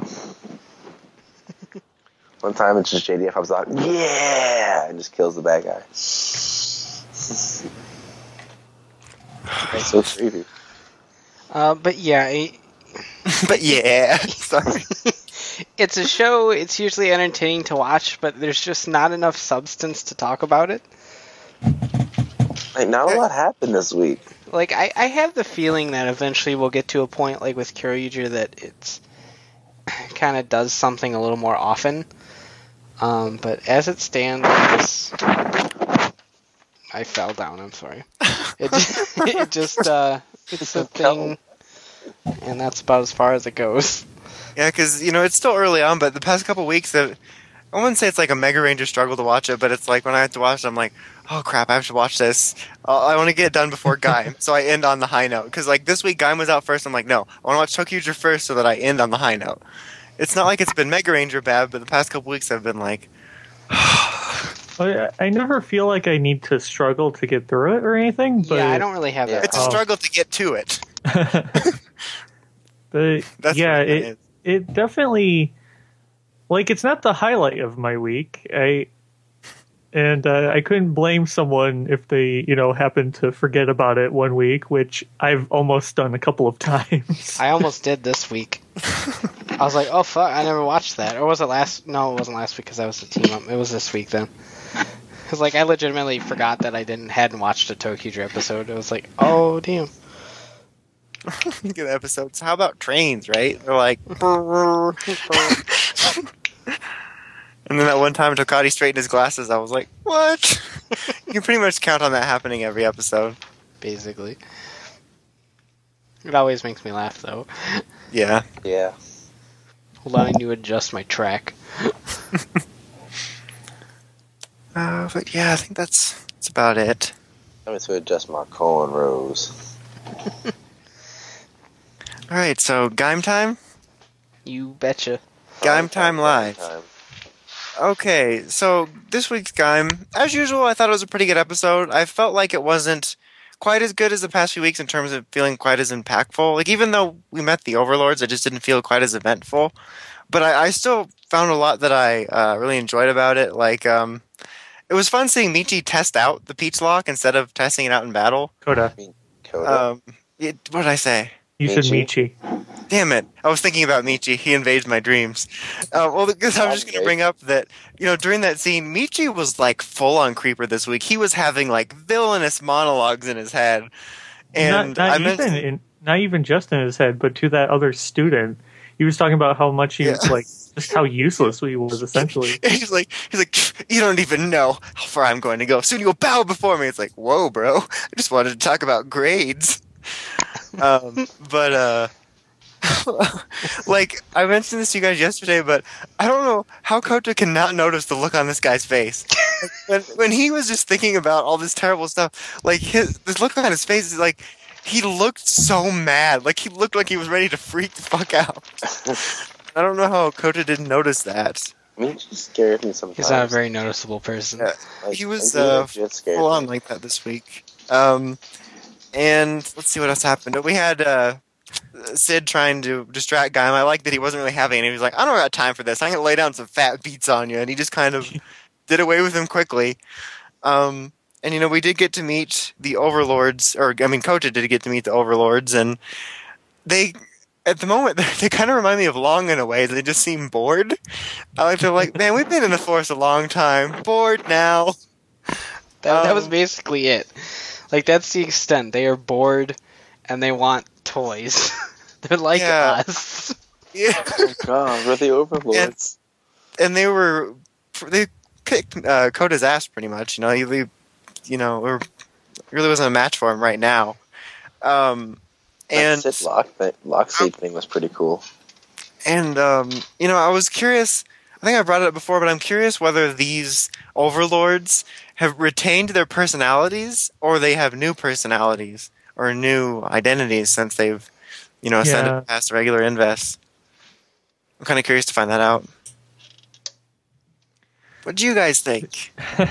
One time it's just JDF. I was like, yeah, and just kills the bad guy. That's so creepy. but yeah, But yeah, sorry. it's a show. It's usually entertaining to watch, but there's just not enough substance to talk about it. Like not a lot happened this week. Like, I have the feeling that eventually we'll get to a point, like with Kyoryuger, that it's kind of does something a little more often. But as it stands, I fell down. I'm sorry. It's a thing, and that's about as far as it goes. Yeah, because, it's still early on, but the past couple weeks, I wouldn't say it's like a Mega Ranger struggle to watch it, but it's like when I have to watch it, I'm like, oh crap, I have to watch this. I want to get it done before Gaim, so I end on the high note. Because like this week, Gaim was out first, I'm like, no, I want to watch ToQger first so that I end on the high note. It's not like it's been Mega Ranger bad, but the past couple weeks I've been like, I never feel like I need to struggle to get through it or anything. But Yeah, I don't really have that. it's a struggle to get to it. But That's yeah, what it is. it definitely it's not the highlight of my week. I couldn't blame someone if they happen to forget about it one week, which I've almost done a couple of times. I almost did this week. I was like, oh fuck, I never watched that. Or was it last? No, it wasn't last week because I was the team up. It was this week then. Because I legitimately forgot that I hadn't watched a ToQger episode. It was like, oh damn. Look at the episodes. How about trains, right? They're like, and then that one time Tokati straightened his glasses, I was like, what? You can pretty much count on that happening every episode. Basically. It always makes me laugh though. Yeah. Yeah. Hold on, I need to adjust my track. But yeah, I think that's about it. Let me to adjust my colon rows. All right, so Gaim time? You betcha. Gaim time live. Time. Okay, so this week's Gaim, as usual, I thought it was a pretty good episode. I felt like it wasn't quite as good as the past few weeks in terms of feeling quite as impactful. Like, even though we met the Overlords, I just didn't feel quite as eventful. But I still found a lot that I really enjoyed about it. Like, it was fun seeing Michi test out the Peach Lock instead of testing it out in battle. Coda, Coda. What did I say? you said Michi. Michi. Damn it. I was thinking about Michi. He invades my dreams. Well, because I'm just going to bring up that, during that scene, Michi was like full on creeper this week. He was having like villainous monologues in his head. And not even just in his head, but to that other student. He was talking about how much he was like, just how useless he was essentially. he's like, you don't even know how far I'm going to go. Soon you'll bow before me. It's like, whoa, bro. I just wanted to talk about grades. But like, I mentioned this to you guys yesterday, but I don't know how Kota can not notice the look on this guy's face. when he was just thinking about all this terrible stuff, like, this look on his face is like, he looked so mad. Like, he looked like he was ready to freak the fuck out. I don't know how Kota didn't notice that. Michi scared me sometimes. He's not a very noticeable person. Yeah, Like, he was legit scared full me. on like that this week. And let's see what else happened. We had Sid trying to distract Gaim. I like that he wasn't really having any. He was like, I don't got time for this. I'm going to lay down some fat beats on you. And he just kind of did away with him quickly. And, we did get to meet the Overlords, Kota did get to meet the Overlords, and they, at the moment, they kind of remind me of Long in a way. They just seem bored. They're like, man, we've been in the Force a long time. Bored now. That was basically it. Like, that's the extent. They are bored, and they want toys. They're like us. Yeah. Oh god, we're the Overlords. And they kicked Kota's ass pretty much. He really wasn't a match for him right now. And That Lockseed thing was pretty cool. And I was curious. I think I brought it up before, but I'm curious whether these Overlords have retained their personalities, or they have new personalities or new identities since they've, ascended past regular Inves. I'm kind of curious to find that out. What do you guys think?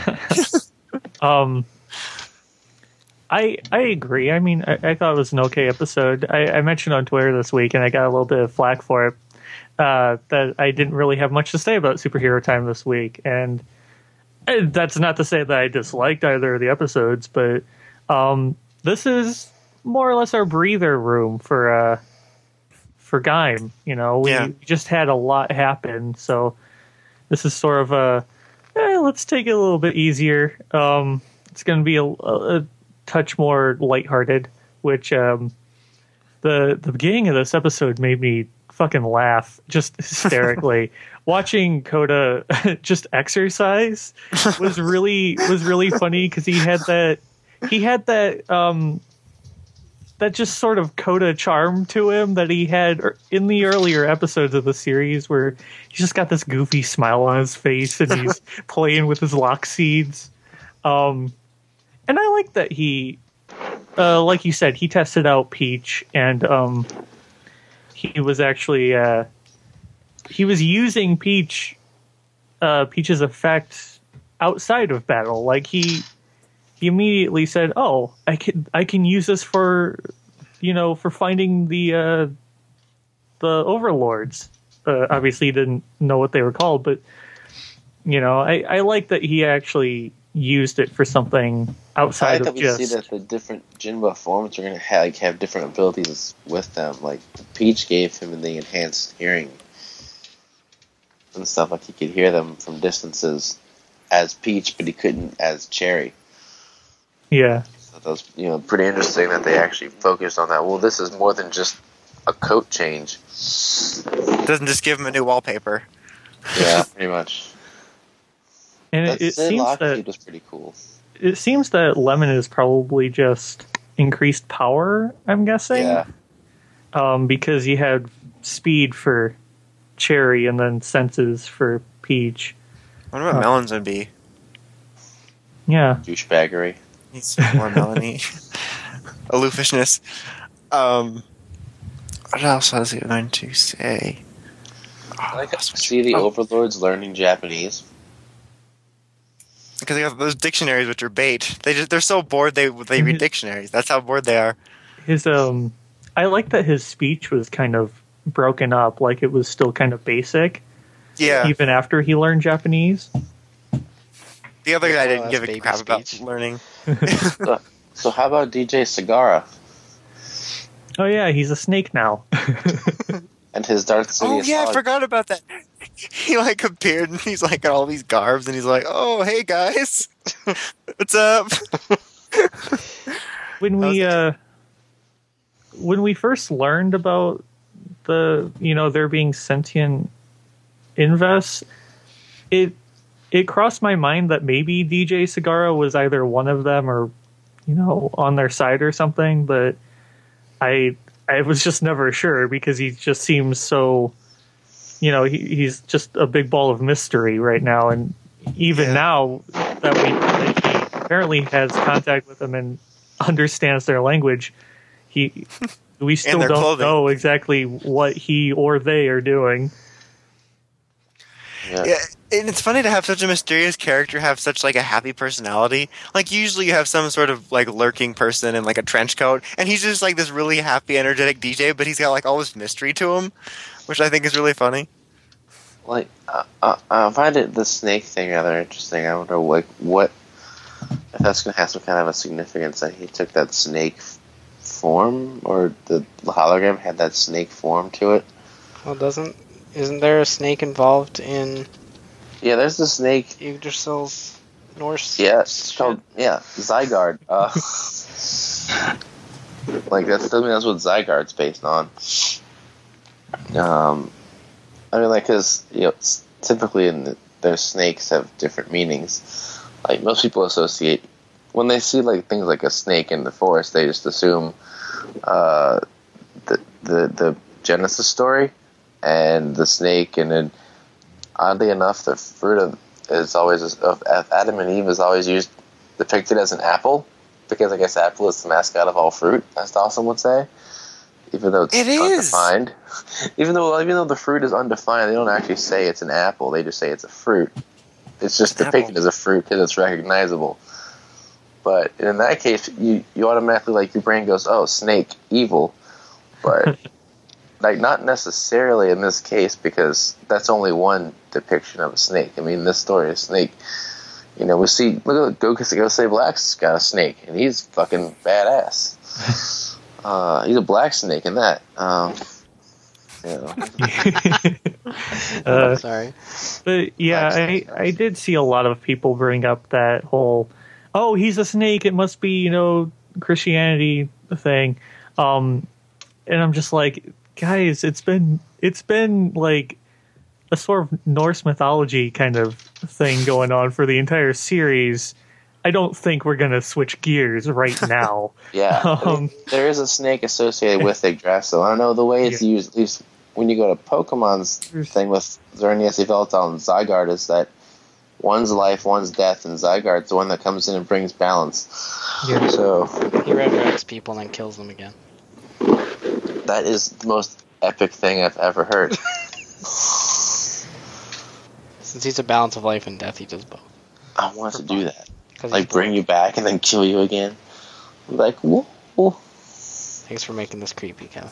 I agree. I mean, I thought it was an okay episode. I mentioned on Twitter this week, and I got a little bit of flack for it, that I didn't really have much to say about Superhero Time this week. And that's not to say that I disliked either of the episodes, but this is more or less our breather room for Gaim. We just had a lot happen, so this is sort of let's take it a little bit easier. It's going to be a touch more lighthearted, which the beginning of this episode made me fucking laugh just hysterically. Watching Kota just exercise was really funny, because he had that just sort of Kota charm to him that he had in the earlier episodes of the series, where he's just got this goofy smile on his face and he's playing with his Lockseeds. And I like that he, like you said, he tested out Peach, and he was actually he was using Peach's effect outside of battle. Like he immediately said, "Oh, I can use this for finding the Overlords." Obviously, he didn't know what they were called, but I like that he actually used it for something outside of just. We see that the different Jinba forms are going to have different abilities with them. Like Peach gave him the enhanced hearing and stuff. Like he could hear them from distances as Peach, but he couldn't as Cherry. Yeah. So that was pretty interesting that they actually focused on that. Well, this is more than just a coat change. Doesn't just give him a new wallpaper. Yeah, pretty much. And it seems that was pretty cool. It seems that Lemon is probably just increased power, I'm guessing. Yeah. Because he had speed for Cherry and then senses for Peach. I wonder what Melon's would be. Yeah. Douchebaggery. Needs more Melanie. Aloofishness. What else was he going to say? I like to see the Overlords learning Japanese. Because they got those dictionaries, which are bait. They're so bored they read dictionaries. That's how bored they are. I like that his speech was kind of broken up, like it was still kind of basic. Yeah. Even after he learned Japanese. The other guy didn't give a crap about learning. So how about DJ Sagara? Oh yeah, he's a snake now. And his Darth Sidious. Oh yeah, dog. I forgot about that. He appeared and he's got all these garbs and he's like, "Oh hey guys, what's up?" When we first learned about there being sentient Inves, it crossed my mind that maybe DJ Sagara was either one of them or on their side or something, but I was just never sure, because he just seems so, he's just a big ball of mystery right now. And even now that he apparently has contact with them and understands their language, we still don't know exactly what he or they are doing. Yeah, And it's funny to have such a mysterious character have such like a happy personality. Like usually you have some sort of like lurking person in like a trench coat, and he's just like this really happy, energetic DJ, but he's got like all this mystery to him, which I think is really funny. Like, I find the snake thing rather interesting. I wonder what if that's going to have some kind of a significance that he took that snake form, or the hologram had that snake form to it. Well, isn't there a snake involved in Yeah, there's the snake. Yggdrasil's Norse? Yeah, it's called Zygarde. Like that's what Zygarde's based on. I mean, like, because typically their snakes have different meanings. Like most people associate when they see like things like a snake in the forest, they just assume the Genesis story and the snake, and then oddly enough, the fruit of Adam and Eve is always depicted as an apple, because I guess apple is the mascot of all fruit, as Dawson would say. Even though it's undefined. Even though the fruit is undefined, they don't actually say it's an apple. They just say it's a fruit. It's just depicted as a fruit because it's recognizable. But in that case, you automatically, like, your brain goes, oh, snake, evil. But like, not necessarily in this case, because that's only one depiction of a snake. I mean, this story, a snake. We look at Gosei Black's got a snake, and he's fucking badass. He's a black snake in that. Sorry. But yeah, I did see a lot of people bring up that whole, oh, he's a snake, it must be, Christianity thing. And I'm just like, guys, it's been like a sort of Norse mythology kind of thing going on for the entire series. I don't think we're gonna switch gears right now. Yeah, there is a snake associated with Yggdrasil. I don't know the way it's used, at least when you go to Pokemon's thing with Xerneas, Yveltal, and Zygarde, is that one's life, one's death, and Zygarde's the one that comes in and brings balance. Yeah. So He resurrects people and then kills them again. that is the most epic thing I've ever heard. Since he's a balance of life and death, he does both. I want to do that. 'Cause Like, he's bring you back and then kill you again. Like, whoa. Thanks for making this creepy, Kevin.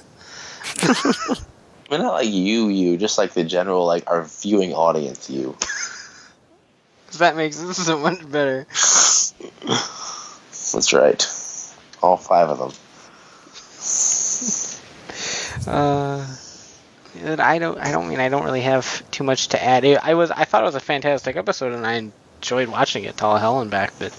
I mean, not like you, just like the general, like, our viewing audience, you. That makes it so much better. That's right. All 5 of them. And I don't really have too much to add. I thought it was a fantastic episode, and I enjoyed watching it to all hell and back. But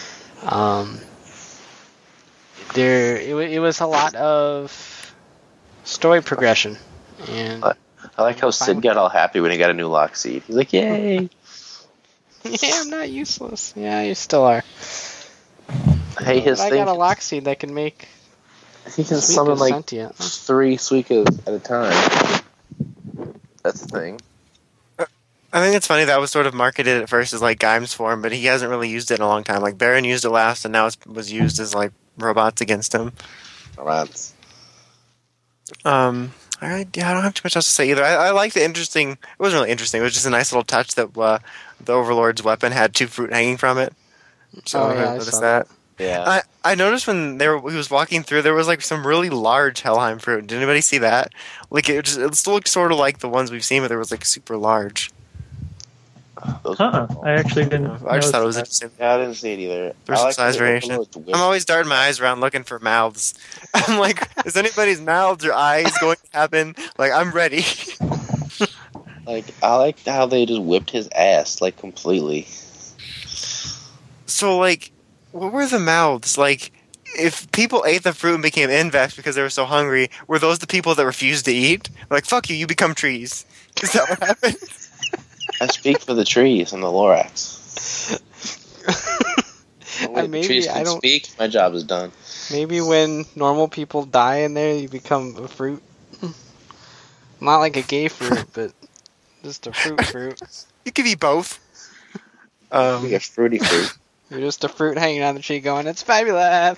it was a lot of story progression, and I like how Sid got all happy when he got a new lock seed. He's like, "Yay!" yeah, I'm not useless. Yeah, you still are. Hey, his I thing. got a lock seed that can make. He can summon like sentient. 3 Suikas at a time. That's the thing. I think it's funny that was sort of marketed at first as like Gaim's form, but he hasn't really used it in a long time. Like Baron used it last, and now it was used as like robots against him. Robots. I don't have too much else to say either. I liked the interesting. It wasn't really interesting. It was just a nice little touch that the Overlord's weapon had 2 fruit hanging from it. So I noticed that. Yeah. I noticed when he was walking through, there was like some really large Helheim fruit. Did anybody see that? Like it still looked sort of like the ones we've seen, but there was like super large. I actually didn't. I just thought it was that. interesting. Yeah, I didn't see it either. There's I like some size the variation. Overlord's whip. I'm always darting my eyes around looking for mouths. I'm like, is anybody's mouths or eyes going to happen? Like, I'm ready. Like, I like how they just whipped his ass, like, completely. So, like, what were the mouths? Like, if people ate the fruit and became invexed because they were so hungry, were those the people that refused to eat? Like, fuck you, you become trees. Is that what happened? I speak for the trees and the Lorax. When the trees can speak, my job is done. Maybe when normal people die in there, you become a fruit. Not like a gay fruit, but just a fruit. You could eat both. Like a fruity fruit. You're just a fruit hanging on the tree going, it's fabulous!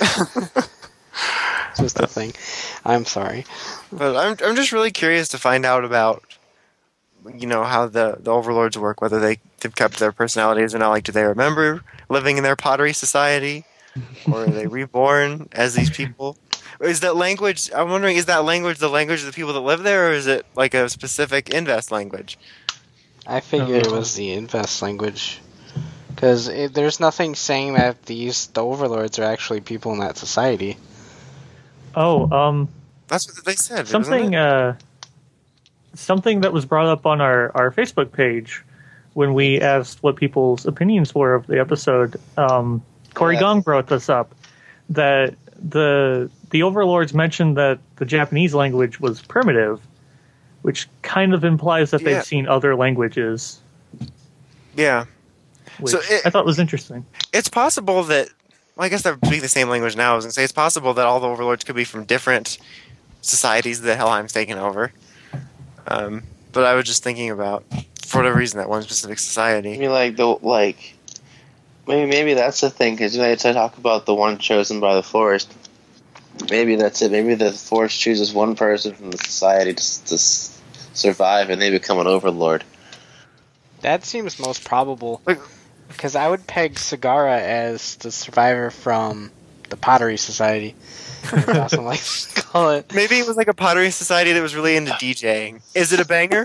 It's just a thing. I'm sorry. But I'm just really curious to find out about how the overlords work, whether they've kept their personalities or not. Like, do they remember living in their pottery society, or are they reborn as these people? Is that language? I'm wondering, is that language the language of the people that live there, or is it like a specific Invest language? I figured it was the Invest language. Because there's nothing saying that the overlords are actually people in that society. Oh, That's what they said. something something that was brought up on our Facebook page when we asked what people's opinions were of the episode. Corey Gong brought this up, that the overlords mentioned that the Japanese language was primitive, which kind of implies that they've seen other languages. Yeah. Which I thought was interesting. It's possible that, well, I guess they're speaking the same language now. I was going to say it's possible that all the overlords could be from different societies that Helheim's taken over. But I was just thinking about, for whatever reason, that one specific society. I mean, maybe that's the thing, because I talk about the one chosen by the forest. Maybe that's it. Maybe the forest chooses one person from the society to survive, and they become an overlord. That seems most probable. Because I would peg Sagara as the survivor from the Pottery Society. That's what I like to call it. Maybe it was like a pottery society that was really into DJing. Is it a banger?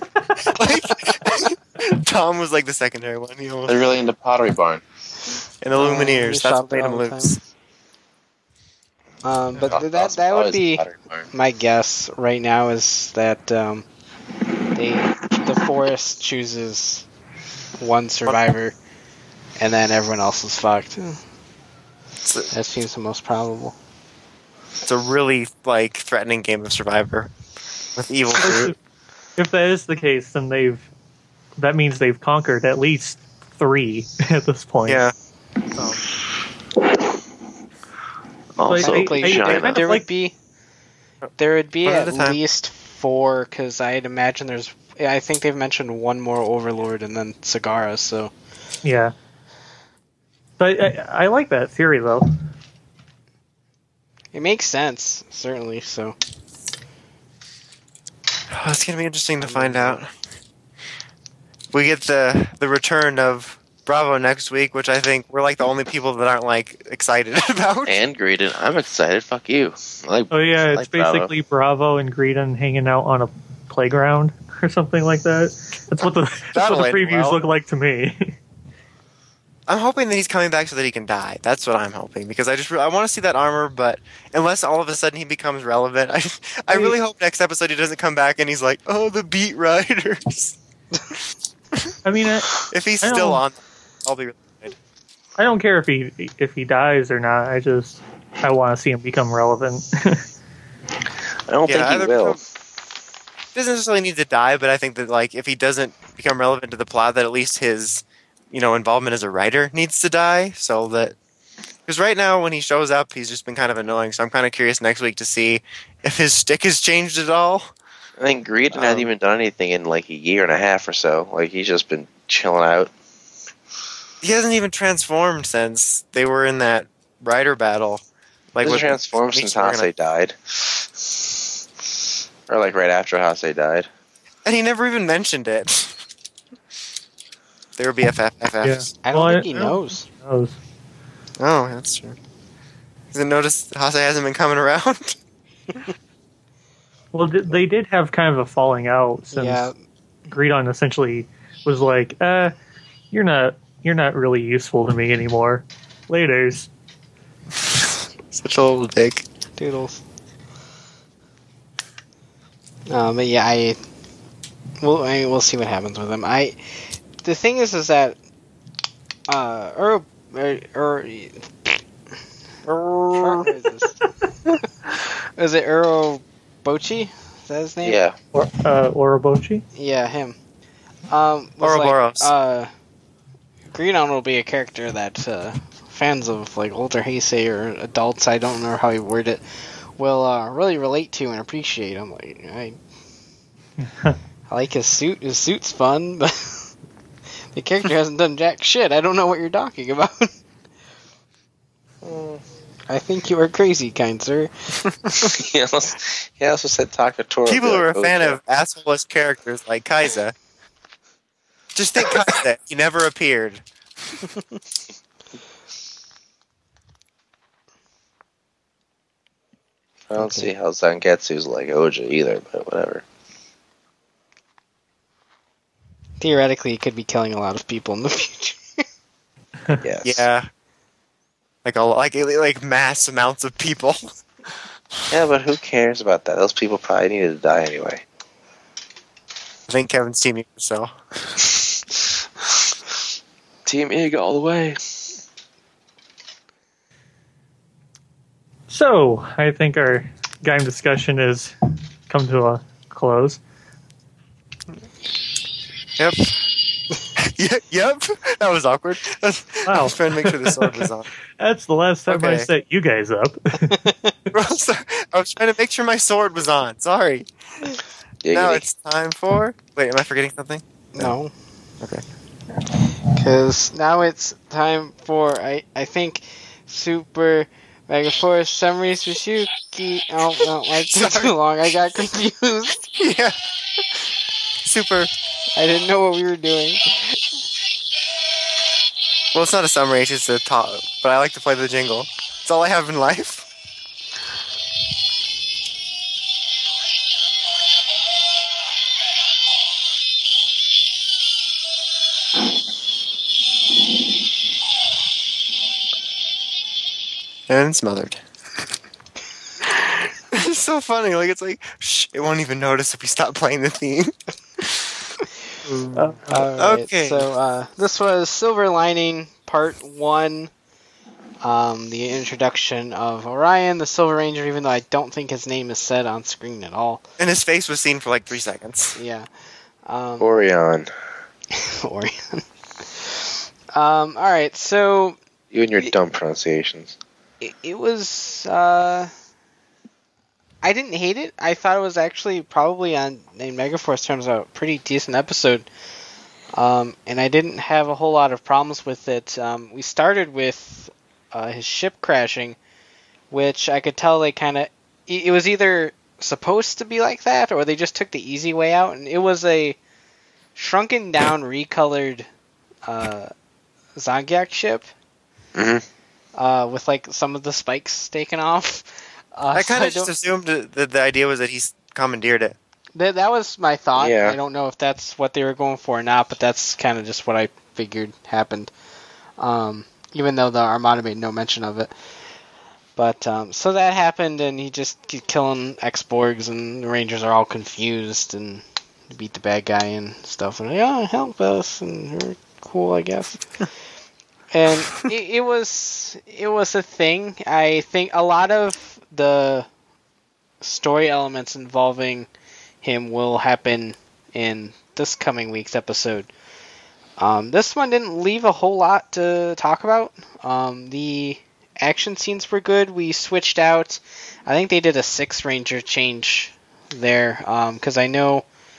Tom was like the secondary one. They're really into Pottery Barn. And the Lumineers. That's what made him lose. But that would be my guess right now, is that the forest chooses one survivor and then everyone else is fucked. That seems the most probable. It's a really threatening game of Survivor with evil fruit. If that is the case, then that means they've conquered at least 3 at this point. Yeah. Also, there would be at least 4, because I'd imagine I think they've mentioned one more overlord and then Sagara. So yeah. But I like that theory, though. It makes sense, certainly. So it's gonna be interesting to find out. We get the return of Bravo next week, which I think we're the only people that aren't excited about. And Greedon, I'm excited. Fuck you. It's basically Bravo and Greedon hanging out on a playground or something like that. That's what the previews look like to me. I'm hoping that he's coming back so that he can die. That's what I'm hoping, because I want to see that armor. But unless all of a sudden he becomes relevant, I really hope next episode he doesn't come back and he's like, "Oh, the beat riders." I mean, if he's still on, I'll be really excited. I don't care if he dies or not. I want to see him become relevant. I don't think he will. Doesn't necessarily need to die, but I think that if he doesn't become relevant to the plot, that at least his involvement as a writer needs to die, so that, because right now when he shows up, he's just been kind of annoying. So I'm kind of curious next week to see if his shtick has changed at all. I think Greedon hasn't even done anything in a year and a half or so. He's just been chilling out. He hasn't even transformed since they were in that rider battle. He's transformed since Hase died. Or right after Hase died. And he never even mentioned it. They were BFFs. I don't think he knows. Oh, that's true. Has he noticed Hase hasn't been coming around? Well, they did have kind of a falling out since Greedon essentially was like, you're not really useful to me anymore. Laters. Such a little dick. Doodles. But yeah, we'll see what happens with him. The thing is that is it Urobochi? Is that his name? Yeah. Orobochi? Yeah, him. Ouroboros. Greedon will be a character that fans of older Heisei or adults, I don't know how he worded it, will really relate to and appreciate. I'm I like his suit. His suit's fun, but the character hasn't done jack shit. I don't know what you're talking about. I think you are crazy, kind sir. He also said Takatoro. People who are a fan of asshole-less characters like Kaiza Just think concept. He never appeared. I don't see how Zangetsu's like Oja either, but whatever. Theoretically, he could be killing a lot of people in the future. Yes. Yeah. Like mass amounts of people. Yeah, but who cares about that? Those people probably needed to die anyway. I think Kevin's team so. Team Ig all the way. So, I think our game discussion has come to a close. Yep. Yep. That was awkward. I Wow. was trying to make sure the sword was on. That's the last time I Okay. set you guys up. I was trying to make sure my sword was on. Sorry. Now Giggity. it's time for... Wait, am I forgetting something? No. Okay. Because now it's time for, I think, Super Mega Force Summary Tsushiki. Oh, no, I took Sorry. too long. I got confused. Yeah. Super. I didn't know what we were doing. Well, it's not a summary, it's just a top. But I like to play the jingle. It's all I have in life. And smothered. It's so funny. Like, it's like, shh, it won't even notice if we stop playing the theme. Alright, Okay. so this was Silver Lining Part 1. The introduction of Orion, the Silver Ranger, even though I don't think his name is said on screen at all. And his face was seen for like 3 seconds. Yeah. Orion. Orion. Alright, so You and your dumb pronunciations. it was I didn't hate it. I thought it was actually probably in Megaforce terms a pretty decent episode. And I didn't have a whole lot of problems with it. We started with his ship crashing, which I could tell they kind of... It was either supposed to be like that, or they just took the easy way out, and it was a shrunken down, recolored Zangiak ship. Mm-hmm. With like some of the spikes taken off. I kind so of just assumed that the idea was that he's commandeered it. that was my thought. Yeah. I don't know if that's what they were going for or not, but that's kind of just what I figured happened. Even though the Armada made no mention of it. But so that happened, and he just kept killing X-Borgs, and the Rangers are all confused and beat the bad guy and stuff. And yeah, help us, and we're cool, I guess. And it was a thing. I think a lot of the story elements involving him will happen in this coming week's episode. This one didn't leave a whole lot to talk about. The action scenes were good. We switched out. I think they did a 6 Ranger change there, because I know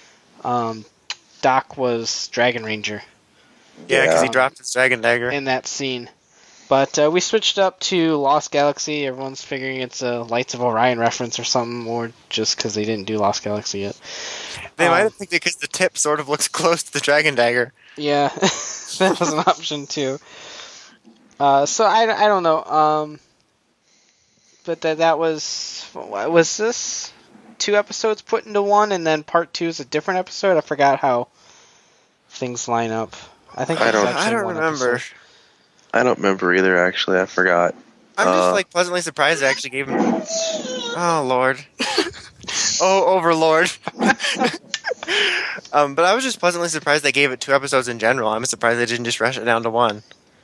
Doc was Dragon Ranger Yeah, because he Yeah. dropped his dragon dagger. in that scene. But we switched up to Lost Galaxy. Everyone's figuring it's a Lights of Orion reference or something, or just because they didn't do Lost Galaxy yet. They might have picked it because the tip sort of looks close to the dragon dagger. Yeah, that was an option too. So I don't know. But that was this 2 episodes put into one, and then part 2 is a different episode. I forgot how things line up. I think I it was don't- actually I don't one remember. episode. I don't remember either, actually. I forgot. I'm just like pleasantly surprised they actually gave him. Oh Lord. Oh Overlord. But I was just pleasantly surprised they gave it 2 episodes in general. I'm surprised they didn't just rush it down to 1.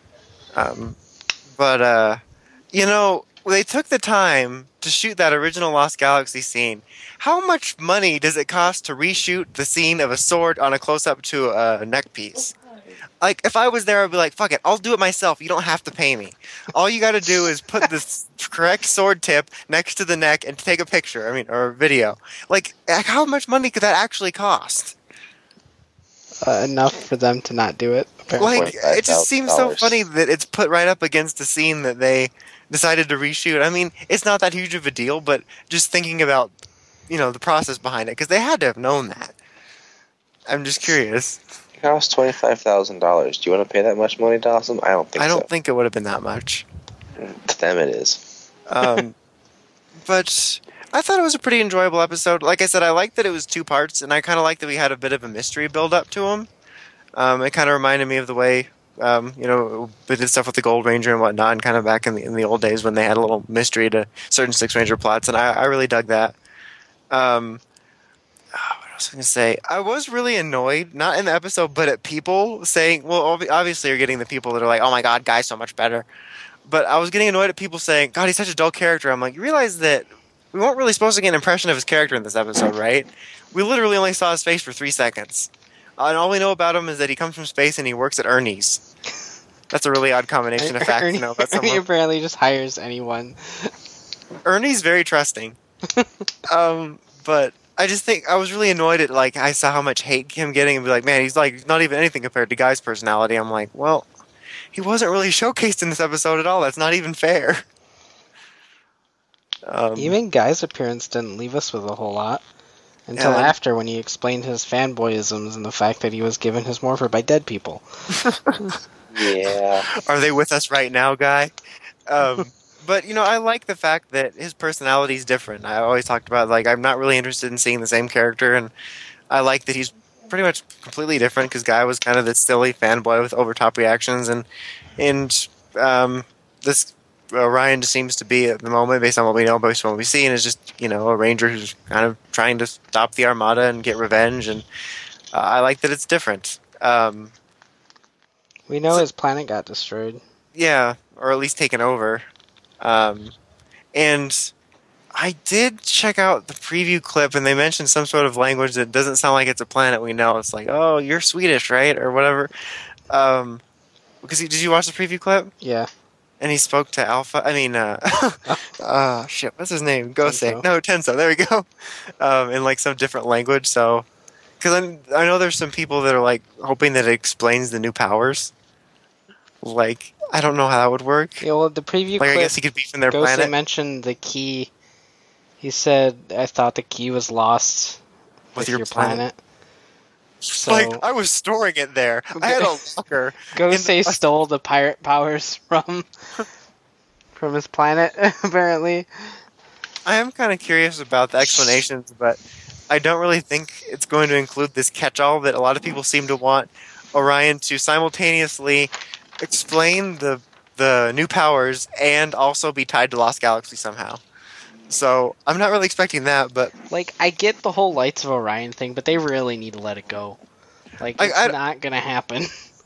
But you know, they took the time to shoot that original Lost Galaxy scene. How much money does it cost to reshoot the scene of a sword on a close-up to a neck piece? Like, if I was there, I'd be like, fuck it, I'll do it myself. You don't have to pay me. All you gotta do is put the correct sword tip next to the neck and take a picture, or a video. Like, how much money could that actually cost? Enough for them to not do it. Apparently. Like, it just seems so $45,000. funny that it's put right up against the scene that they decided to reshoot. I mean, it's not that huge of a deal, but just thinking about, the process behind it, because they had to have known that. I'm just curious. cost $25,000. Do you want to pay that much money to Awesome? I don't think I so. don't think it would have been that much. To them, it is. But I thought it was a pretty enjoyable episode. Like I said, I liked that it was 2 parts, and I kind of liked that we had a bit of a mystery build up to him. It kind of reminded me of the way, we did stuff with the Gold Ranger and whatnot, and kind of back in the old days when they had a little mystery to certain Six Ranger plots, and I really dug that. What else was I going to say? I was really annoyed, not in the episode, but at people saying, well, obviously you're getting the people that are like, oh my god, Guy's so much better. But I was getting annoyed at people saying, God, he's such a dull character. I'm like, you realize that we weren't really supposed to get an impression of his character in this episode, right? We literally only saw his face for 3 seconds. And all we know about him is that he comes from space and he works at Ernie's. That's a really odd combination of facts to know about Ernie someone. apparently just hires anyone. Ernie's very trusting. But I just think I was really annoyed at, like, I saw how much hate him getting and be like, man, he's like not even anything compared to Guy's personality. I'm like, well, he wasn't really showcased in this episode at all. That's not even fair. Even Guy's appearance didn't leave us with a whole lot. Until after, when he explained his fanboyisms and the fact that he was given his morpher by dead people. Yeah. Are they with us right now, Guy? But, I like the fact that his personality is different. I always talked about, like, I'm not really interested in seeing the same character, and I like that he's pretty much completely different, because Guy was kind of this silly fanboy with over-top reactions, and this Ryan just seems to be, at the moment, based on what we know, based on what we've seen, is just, a ranger who's kind of trying to stop the Armada and get revenge, and I like that it's different. We know his planet got destroyed. Yeah, or at least taken over. And I did check out the preview clip, and they mentioned some sort of language that doesn't sound like it's a planet we know. It's like, oh, you're Swedish, right? Or whatever. Did you watch the preview clip? Yeah. And he spoke to Alpha. Shit, what's his name? Gosei. Tenso. No, Tenso. There we go. In like some different language. So, because I know there's some people that are like hoping that it explains the new powers. Like, I don't know how that would work. Yeah, well, the preview Like, clip, I guess he could be from their Gosei planet mentioned the key. He said, I thought the key was lost with your planet. So, Like, I was storing it there. I had a locker. Gosei stole the pirate powers from his planet, apparently. I am kind of curious about the explanations, but I don't really think it's going to include this catch-all that a lot of people seem to want Orion to simultaneously explain the new powers and also be tied to Lost Galaxy somehow. So, I'm not really expecting that, but... Like, I get the whole Lights of Orion thing, but they really need to let it go. Like, it's not gonna happen.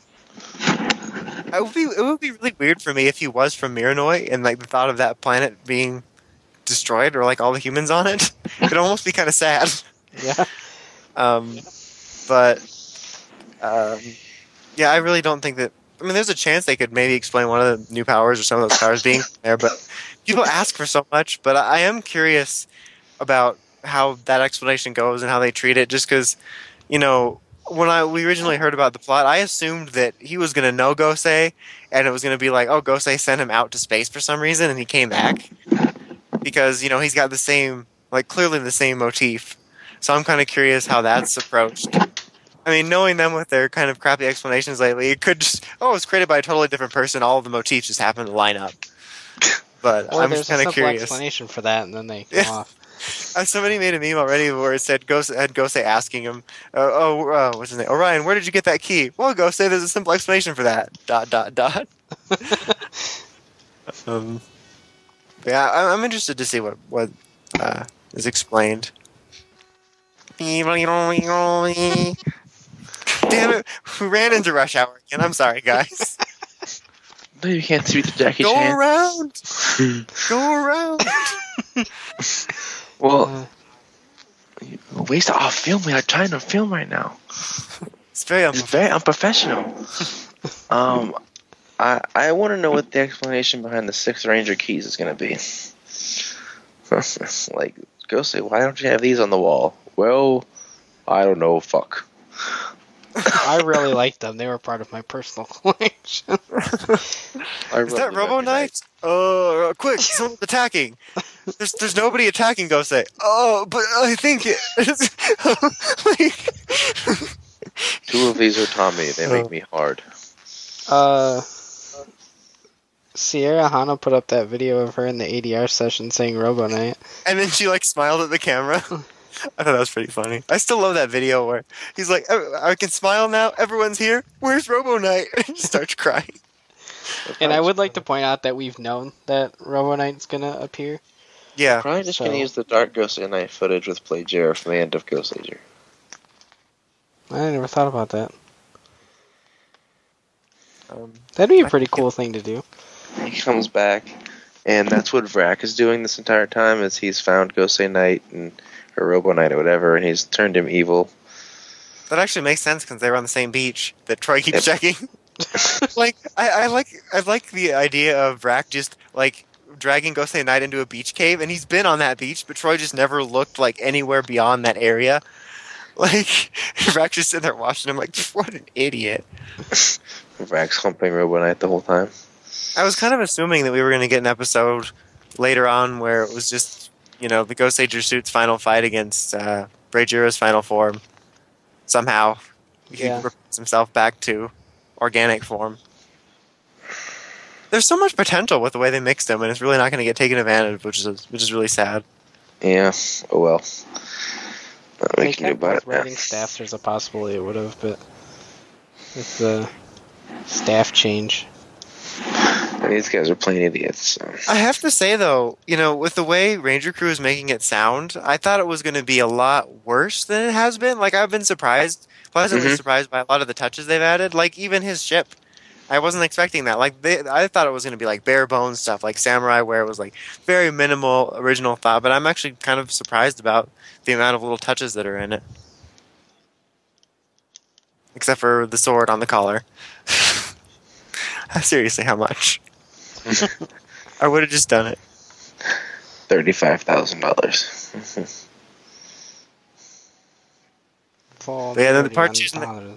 It would be really weird for me if he was from Miranoi and, like, the thought of that planet being destroyed or, like, all the humans on it. It'd almost be kind of sad. Yeah. Yeah, I really don't think that... I mean, there's a chance they could maybe explain one of the new powers or some of those powers being there, but people ask for so much. But I am curious about how that explanation goes and how they treat it, just because, when we originally heard about the plot, I assumed that he was going to know Gosei, and it was going to be like, oh, Gosei sent him out to space for some reason, and he came back. Because, he's got the same, like, clearly the same motif. So I'm kind of curious how that's approached. I mean, knowing them with their kind of crappy explanations lately, it could just, it's created by a totally different person. All of the motifs just happen to line up. But Or I'm there's just kind a of simple curious. explanation for that, and then they go off. Somebody made a meme already where it said Gosei asking him, what's his name? Orion, where did you get that key? Well, Gosei, there's a simple explanation for that. ... Yeah, I'm interested to see what is explained. Damn it, we ran into rush hour again. I'm sorry, guys. No, you can't speak to Jackie Go Chan. around! Go around! Well, waste off filming. I'm trying to film right now. It's very It's very unprofessional. I want to know what the explanation behind the 6 Ranger keys is going to be. Like, go say, why don't you have these on the wall? Well, I don't know. Fuck. I really liked them. They were part of my personal collection. Is that Robo Knight? Quick, someone's attacking. There's nobody attacking Gosei. Oh, but I think it. Two of these are Tommy. They make me hard. Sierra Hana put up that video of her in the ADR session saying Robo Knight. And then she like smiled at the camera. I thought that was pretty funny. I still love that video where he's like, I can smile now. Everyone's here. Where's Robo Knight? And he starts crying. And I would like to point out that we've known that Robo Knight's gonna appear. Yeah. Probably just going So- to use the Dark Ghost at Night footage with Play Jarrah from the end of Ghost Ager. I never thought about that. That'd be a pretty cool thing to do. He comes back, and that's what Vrak is doing this entire time, is he's found Gosei Knight or Robo Knight or whatever, and he's turned him evil. That actually makes sense because they were on the same beach that Troy keeps checking. Like, I like the idea of Vrak just like dragging Gosei Knight into a beach cave, and he's been on that beach, but Troy just never looked like anywhere beyond that area. Like, Vrak's just sitting there watching him like, what an idiot. Vrak's humping Robo Knight the whole time. I was kind of assuming that we were going to get an episode later on where it was just, the Ghost Ager suit's final fight against Braejira's final form. Somehow, he reverts himself back to organic form. There's so much potential with the way they mixed him, and it's really not going to get taken advantage of, which is really sad. Yeah, oh well. Not They making you kept about both it now. writing staff. There's a possibility it would have, but with the staff change. And these guys are plain idiots. So. I have to say, though, with the way Ranger Crew is making it sound, I thought it was going to be a lot worse than it has been. Like, I've been pleasantly surprised by a lot of the touches they've added. Like, even his ship. I wasn't expecting that. Like, I thought it was going to be, like, bare bones stuff, like Samurai, where it was, like, very minimal original thought. But I'm actually kind of surprised about the amount of little touches that are in it. Except for the sword on the collar. Seriously, how much? I would have just done it. $35,000. Yeah, then the part two's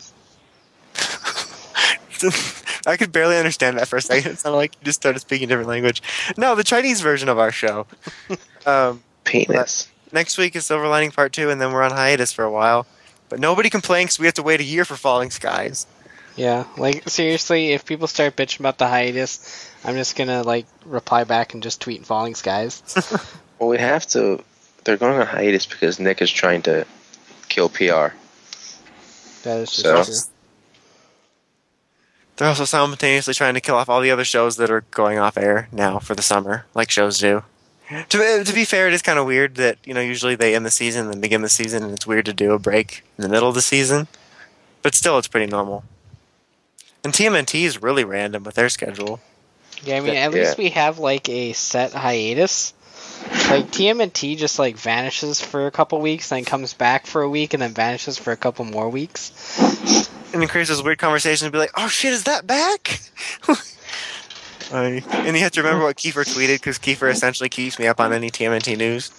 I could barely understand that for a second. It sounded like you just started speaking a different language. No, the Chinese version of our show. Penis. Next week is Silver Lining Part 2, and then we're on hiatus for a while. But nobody complains because we have to wait a year for Falling Skies. Yeah, like, seriously, if people start bitching about the hiatus, I'm just gonna, like, reply back and just tweet Falling Skies. Well, we have to... They're going on hiatus because Nick is trying to kill PR. That is just So- true. They're also simultaneously trying to kill off all the other shows that are going off air now for the summer, like shows do. To be fair, it is kind of weird that, usually they end the season and begin the season, and it's weird to do a break in the middle of the season. But still, it's pretty normal. And TMNT is really random with their schedule. Yeah, I mean, at least we have, like, a set hiatus. Like, TMNT just, like, vanishes for a couple weeks, then comes back for a week, and then vanishes for a couple more weeks. And it creates those weird conversations and be like, oh shit, is that back? And you have to remember what Kiefer tweeted, because Kiefer essentially keeps me up on any TMNT news.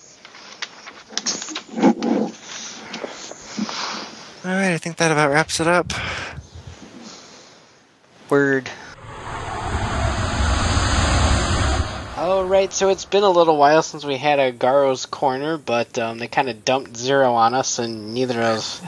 Alright, I think that about wraps it up. Word. Alright, so it's been a little while since we had a Garo's Corner, but they kind of dumped Zero on us, and neither of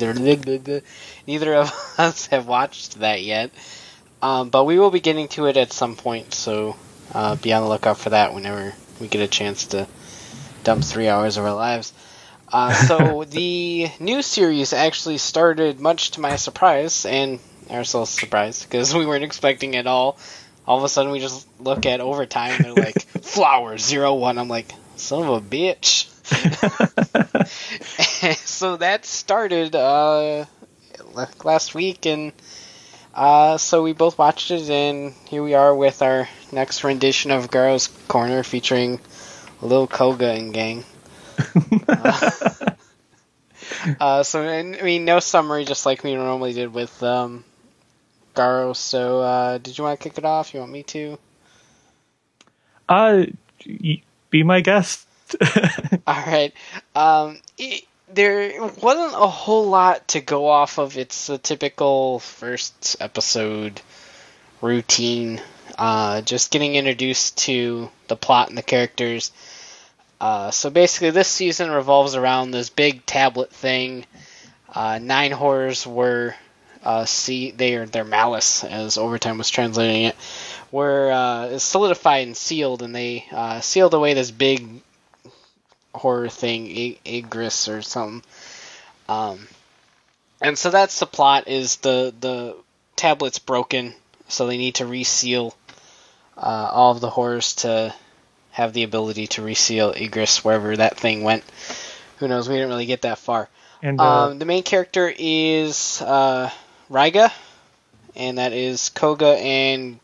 us have watched that yet. But we will be getting to it at some point, so be on the lookout for that whenever we get a chance to dump 3 hours of our lives. So the new series actually started, much to my surprise, and ourselves surprised, because we weren't expecting it at all. All of a sudden we just look at overtime, and they're like, Flower 0-1. I'm like, son of a bitch. So that started last week, and so we both watched it, and here we are with our next rendition of Garo's Corner featuring Lil Koga and gang. So, I mean, no summary, just like we normally did with Garo. So, did you want to kick it off? You want me to? Be my guest. All right. There wasn't a whole lot to go off of. It's a typical first episode routine. Just getting introduced to the plot and the characters. So basically this season revolves around this big tablet thing. 9 horrors were their malice, as Overtime was translating it, were solidified and sealed, and they sealed away this big horror thing, Igris or something. And so that's the plot, is the tablet's broken, so they need to reseal all of the horrors to have the ability to reseal Igris wherever that thing went. Who knows? We didn't really get that far. And the main character is Raiga, and that is Koga and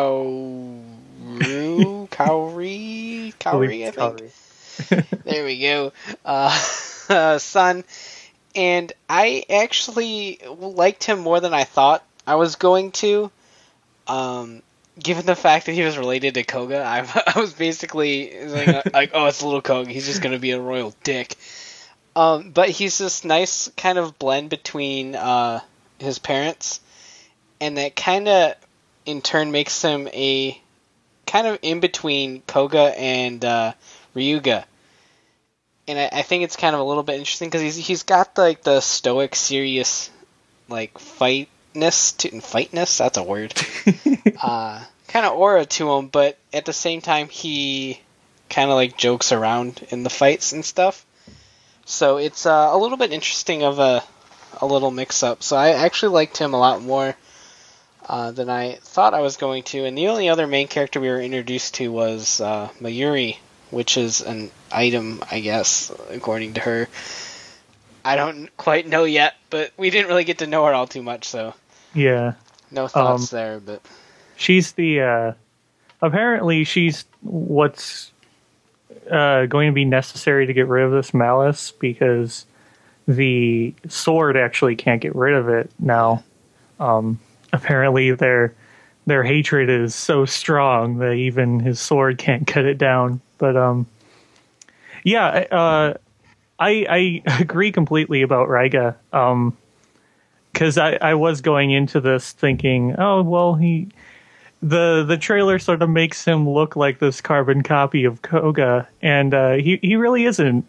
Kaori, I think. There we go. Son. And I actually liked him more than I thought I was going to. Given the fact that he was related to Koga, I was basically like, oh, it's little Koga. He's just going to be a royal dick. But he's this nice kind of blend between his parents, and that kind of, in turn, makes him a kind of in between Koga and Ryuga. And I think it's kind of a little bit interesting because he's got like the stoic, serious, like fightness. That's a word. Kind of aura to him, but at the same time he kind of like jokes around in the fights and stuff. So it's a little bit interesting of a little mix-up. So I actually liked him a lot more than I thought I was going to. And the only other main character we were introduced to was Mayuri, which is an item, I guess, according to her. I don't quite know yet, but we didn't really get to know her all too much, so yeah, no thoughts there. But she's the apparently she's what's going to be necessary to get rid of this malice, because the sword actually can't get rid of it now. Apparently their hatred is so strong that even his sword can't cut it down. But I agree completely about Raiga, because I was going into this thinking, oh well, the trailer sort of makes him look like this carbon copy of Koga, and he really isn't.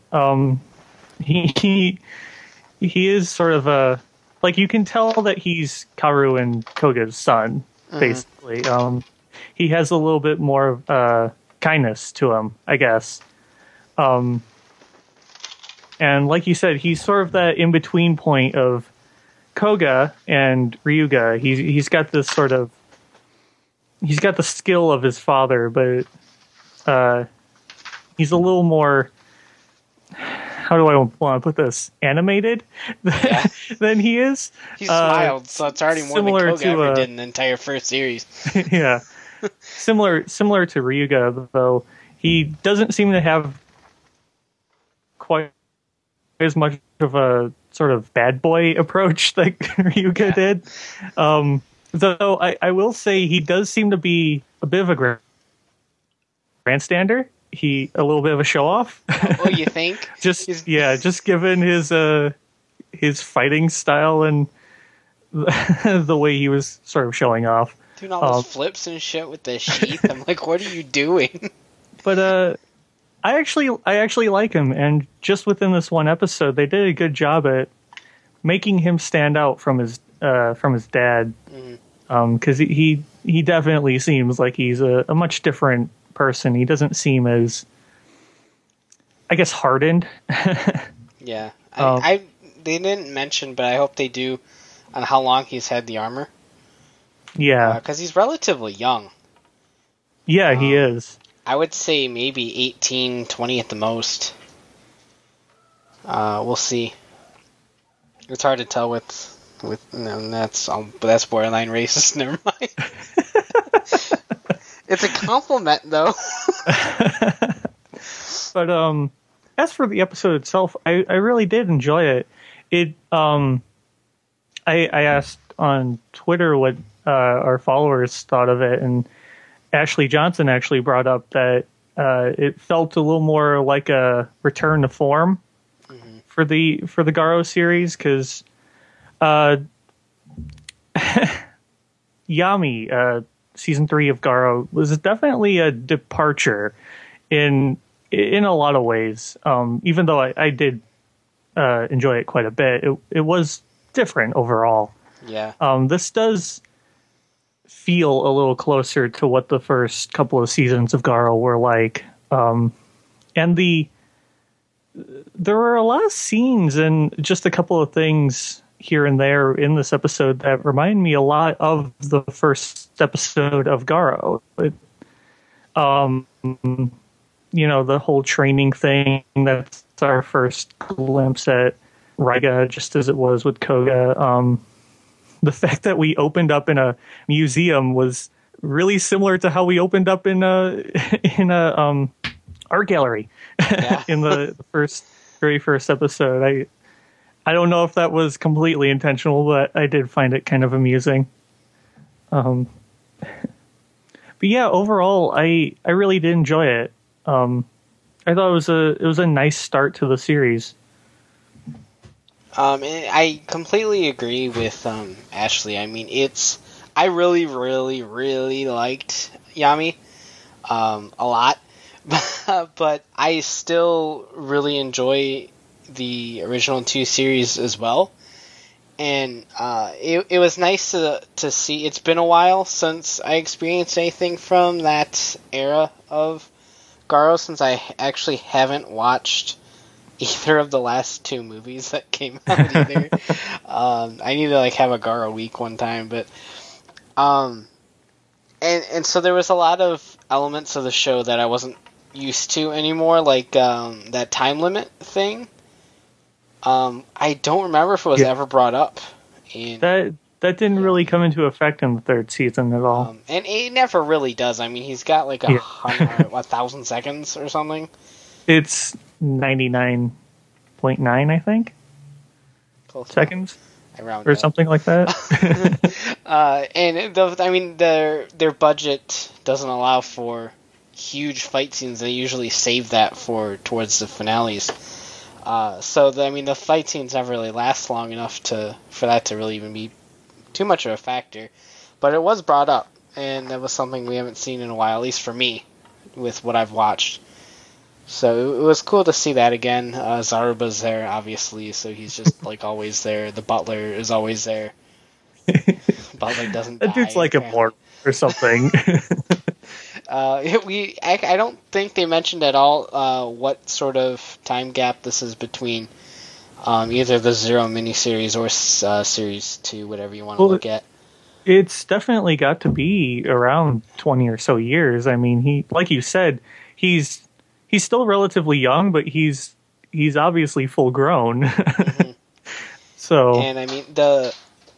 He is sort of a, like, you can tell that he's Kaoru and Koga's son, basically. He has a little bit more kindness to him, I guess. And like you said, he's sort of that in-between point of Koga and Ryuga. He's got this sort of, he's got the skill of his father, but he's a little more, how do I want to put this, animated than he is. He smiled, so it's already more than Koga ever did in the entire first series. Yeah. Similar to Ryuga, though, he doesn't seem to have quite as much of a sort of bad boy approach that Ryuga did. Though I will say he does seem to be a bit of a grandstander. A little bit of a show off. Oh, you think? just given his fighting style and the way he was sort of showing off. Doing all those flips and shit with the sheath. I'm like, what are you doing? But I actually like him, and just within this one episode, they did a good job at making him stand out from his dad. Because he definitely seems like he's a much different person. He doesn't seem as, I guess, hardened. Yeah, they didn't mention, but I hope they do, on how long he's had the armor. Yeah, because he's relatively young. Yeah, he is. I would say maybe 18, 20 at the most. We'll see. It's hard to tell with that's borderline racist. Never mind. It's a compliment, though. But as for the episode itself, I really did enjoy it. I asked on Twitter what our followers thought of it, and Ashley Johnson actually brought up that it felt a little more like a return to form for the Garo series, because Yami, season 3 of Garo, was definitely a departure in a lot of ways. Even though I did enjoy it quite a bit. It was different overall. Yeah. This does feel a little closer to what the first couple of seasons of Garo were like. And there were a lot of scenes and just a couple of things here and there in this episode that remind me a lot of the first episode of Garo. The whole training thing, that's our first glimpse at Raiga, just as it was with Koga. The fact that we opened up in a museum was really similar to how we opened up in a art gallery in the very first episode. I don't know if that was completely intentional, but I did find it kind of amusing. But yeah, overall, I really did enjoy it. I thought it was a nice start to the series. And I completely agree with Ashley. I mean, I really, really, really liked Yami a lot, but I still really enjoy the original 2 series as well. And it was nice to see. It's been a while since I experienced anything from that era of Garo, since I actually haven't watched either of the last 2 movies that came out either. I need to have a Garo week one time, but and so there was a lot of elements of the show that I wasn't used to anymore, like that time limit thing. I don't remember if it was ever brought up. That didn't really come into effect in the 3rd season at all. And it never really does. I mean, he's got 1,000 seconds or something. It's 99.9, I think. Close seconds. Around or something like that. And their budget doesn't allow for huge fight scenes. They usually save that towards the finales. The fight scenes never really last long enough for that to really even be too much of a factor. But it was brought up, and that was something we haven't seen in a while, at least for me, with what I've watched. So it was cool to see that again. Zaruba's there, obviously, so he's just always there. The butler is always there. Butler doesn't die. That dude's like apparently. a mortal or something. I don't think they mentioned at all what sort of time gap this is between either the Zero miniseries or Series 2, whatever you want to look at. It's definitely got to be around 20 or so years. I mean, he, like you said, he's still relatively young, but he's obviously full grown. Mm-hmm. So, and I mean, the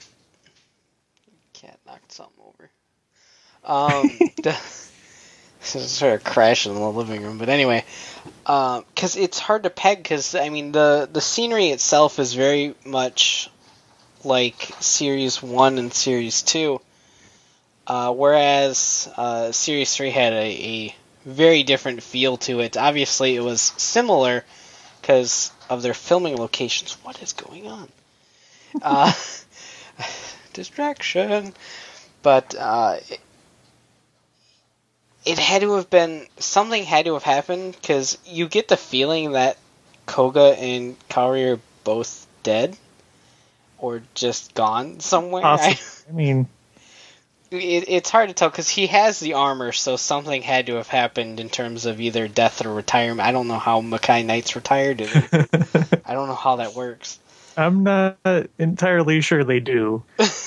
cat knocked something over. Sort of crashing in the living room, but anyway, because it's hard to peg. Because I mean, the scenery itself is very much like Series 1 and Series 2, whereas Series 3 had a very different feel to it. Obviously, it was similar because of their filming locations. What is going on? Distraction. But it had to have been, something had to have happened, because you get the feeling that Koga and Kaori are both dead or just gone somewhere. I mean, it's hard to tell because he has the armor, so something had to have happened in terms of either death or retirement. I don't know how Makai Knight's retired. I don't know how that works. I'm not entirely sure they do.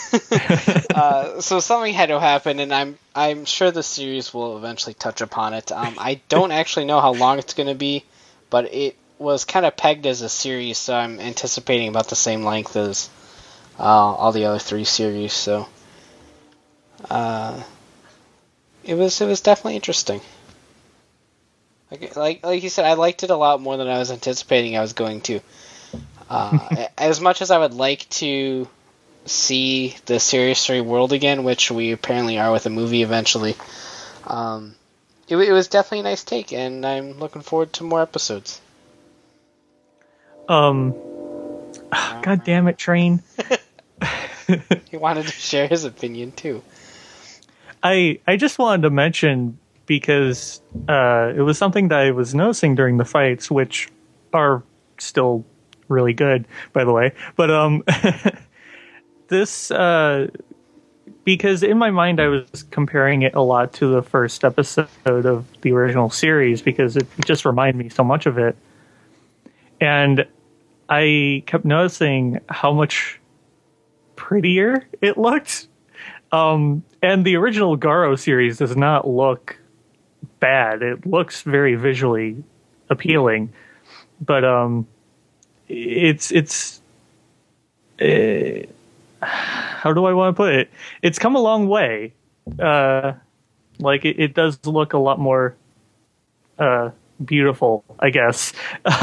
So something had to happen, and I'm sure the series will eventually touch upon it. I don't actually know how long it's going to be, but it was kind of pegged as a series, so I'm anticipating about the same length as all the other 3 series. So it was definitely interesting. Like you said, I liked it a lot more than I was anticipating I was going to. As much as I would like to see the Series 3 world again, which we apparently are with a movie eventually, it was definitely a nice take, and I'm looking forward to more episodes. God damn it, Train. He wanted to share his opinion too. I just wanted to mention, because it was something that I was noticing during the fights, which are still really good, by the way. But this because in my mind I was comparing it a lot to the first episode of the original series because it just reminded me so much of it. And I kept noticing how much prettier it looked. And the original Garo series does not look bad. It looks very visually appealing. But how do I want to put it? It's come a long way. Like it does look a lot more beautiful, I guess.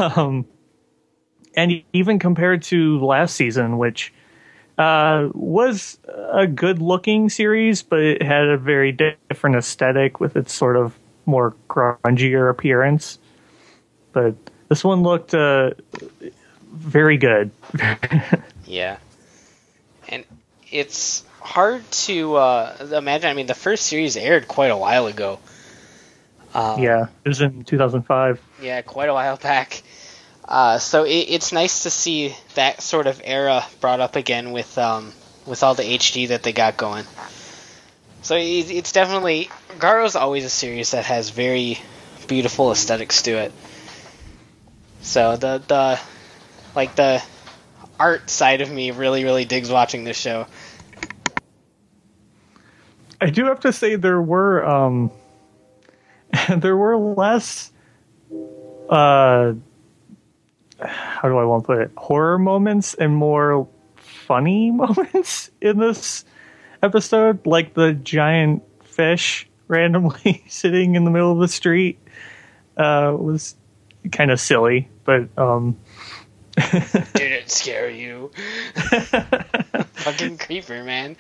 And even compared to last season, which was a good-looking series, but it had a very different aesthetic with its sort of more grungier appearance. But this one looked very good. Yeah. And it's hard to imagine. I mean, the first series aired quite a while ago. Yeah, it was in 2005. Yeah, quite a while back. So it's nice to see that sort of era brought up again with all the HD that they got going. So it's definitely... Garo's always a series that has very beautiful aesthetics to it. So the art side of me really, really digs watching this show. I do have to say there were less how do I want to put it? Horror moments and more funny moments in this episode, like the giant fish randomly sitting in the middle of the street was kind of silly, but did it scare you? Fucking creeper, man.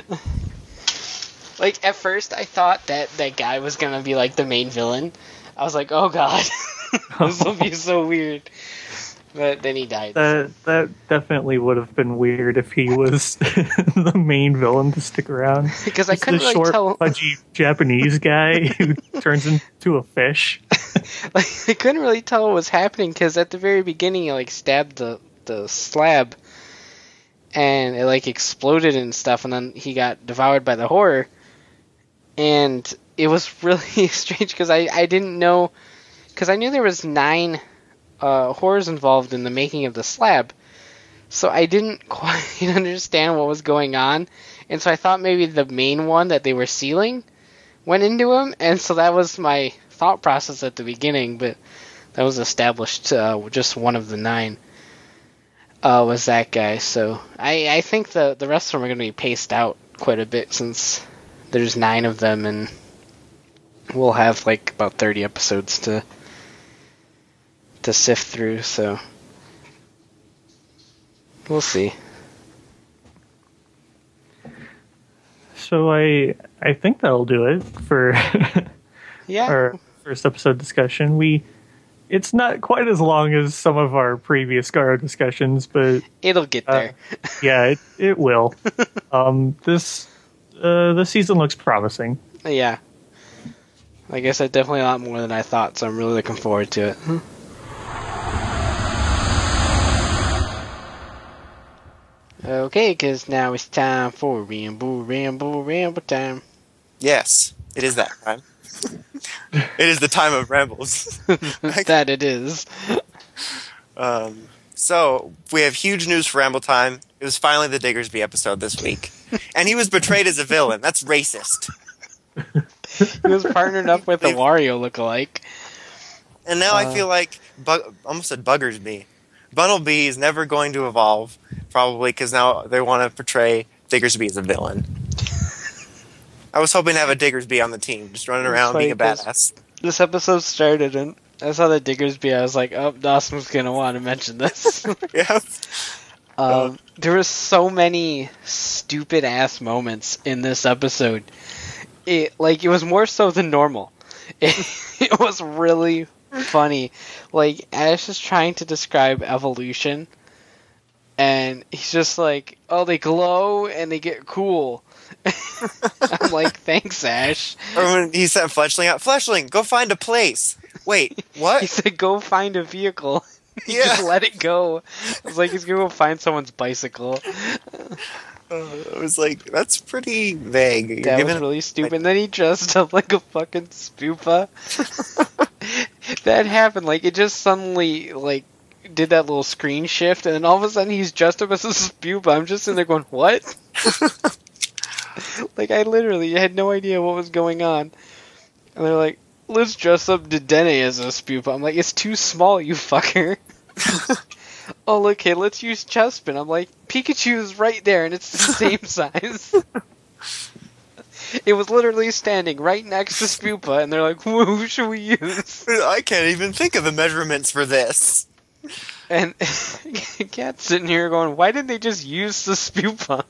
Like, at first I thought that guy was gonna be like the main villain. I was like, oh god, this will be so weird. But then he died. That definitely would have been weird if he was the main villain to stick around. Because I couldn't really tell. Pudgy Japanese guy who turns into a fish. Like, I couldn't really tell what was happening because at the very beginning, he stabbed the slab, and it exploded and stuff, and then he got devoured by the horror. And it was really strange because I didn't know, because I knew there was 9 horrors involved in the making of the slab, so I didn't quite understand what was going on, and so I thought maybe the main one that they were sealing went into him, and so that was my thought process at the beginning, but that was established. Just one of the 9 was that guy, so I think the rest of them are going to be paced out quite a bit since there's 9 of them, and we'll have about 30 episodes to sift through, so we'll see. So I think that'll do it for our first episode discussion. It's not quite as long as some of our previous Garo discussions, but it'll get there. Yeah, it will. This season looks promising. Yeah. Like I said, definitely a lot more than I thought, so I'm really looking forward to it. Okay, because now it's time for ramble time. Yes, it is that time. It is the time of rambles. That it is. So, we have huge news for Ramble Time. It was finally the Diggersby episode this week. And he was portrayed as a villain. That's racist. He was partnered up with a Wario lookalike. And now I feel like, almost said Buggersby. Bunnelby is never going to evolve, probably, because now they want to portray Diggersby as a villain. I was hoping to have a Diggersby on the team, just running around being a badass. This episode started, and I saw the Diggersby, I was like, oh, Dawson's going to want to mention this. Yeah. There were so many stupid-ass moments in this episode. It was more so than normal. It was really funny. Ash is trying to describe evolution, and he's just like, oh, they glow and they get cool. I'm like, thanks, Ash. Or when he sent Fletchling out, Fletchling, go find a place. Wait, what? He said, go find a vehicle. He Yeah. just let it go. I was like, he's gonna go find someone's bicycle. It was like, that's pretty vague. You're That was giving- really stupid. And then he dressed up like a fucking Spoopa. That happened. Like, it just suddenly, like, did that little screen shift, and then all of a sudden he's dressed up as a Spoopa. I'm just in there going, what? Like, I literally had no idea what was going on. And they're like, let's dress up Dedenne as a Spoopa. I'm like, it's too small, you fucker. Oh, look, hey, let's use Chespin. I'm like, Pikachu is right there, and it's the same size. It was literally standing right next to Spoopa, and they're like, who should we use? I can't even think of the measurements for this. And Cat's sitting here going, why didn't they just use the Spoopa?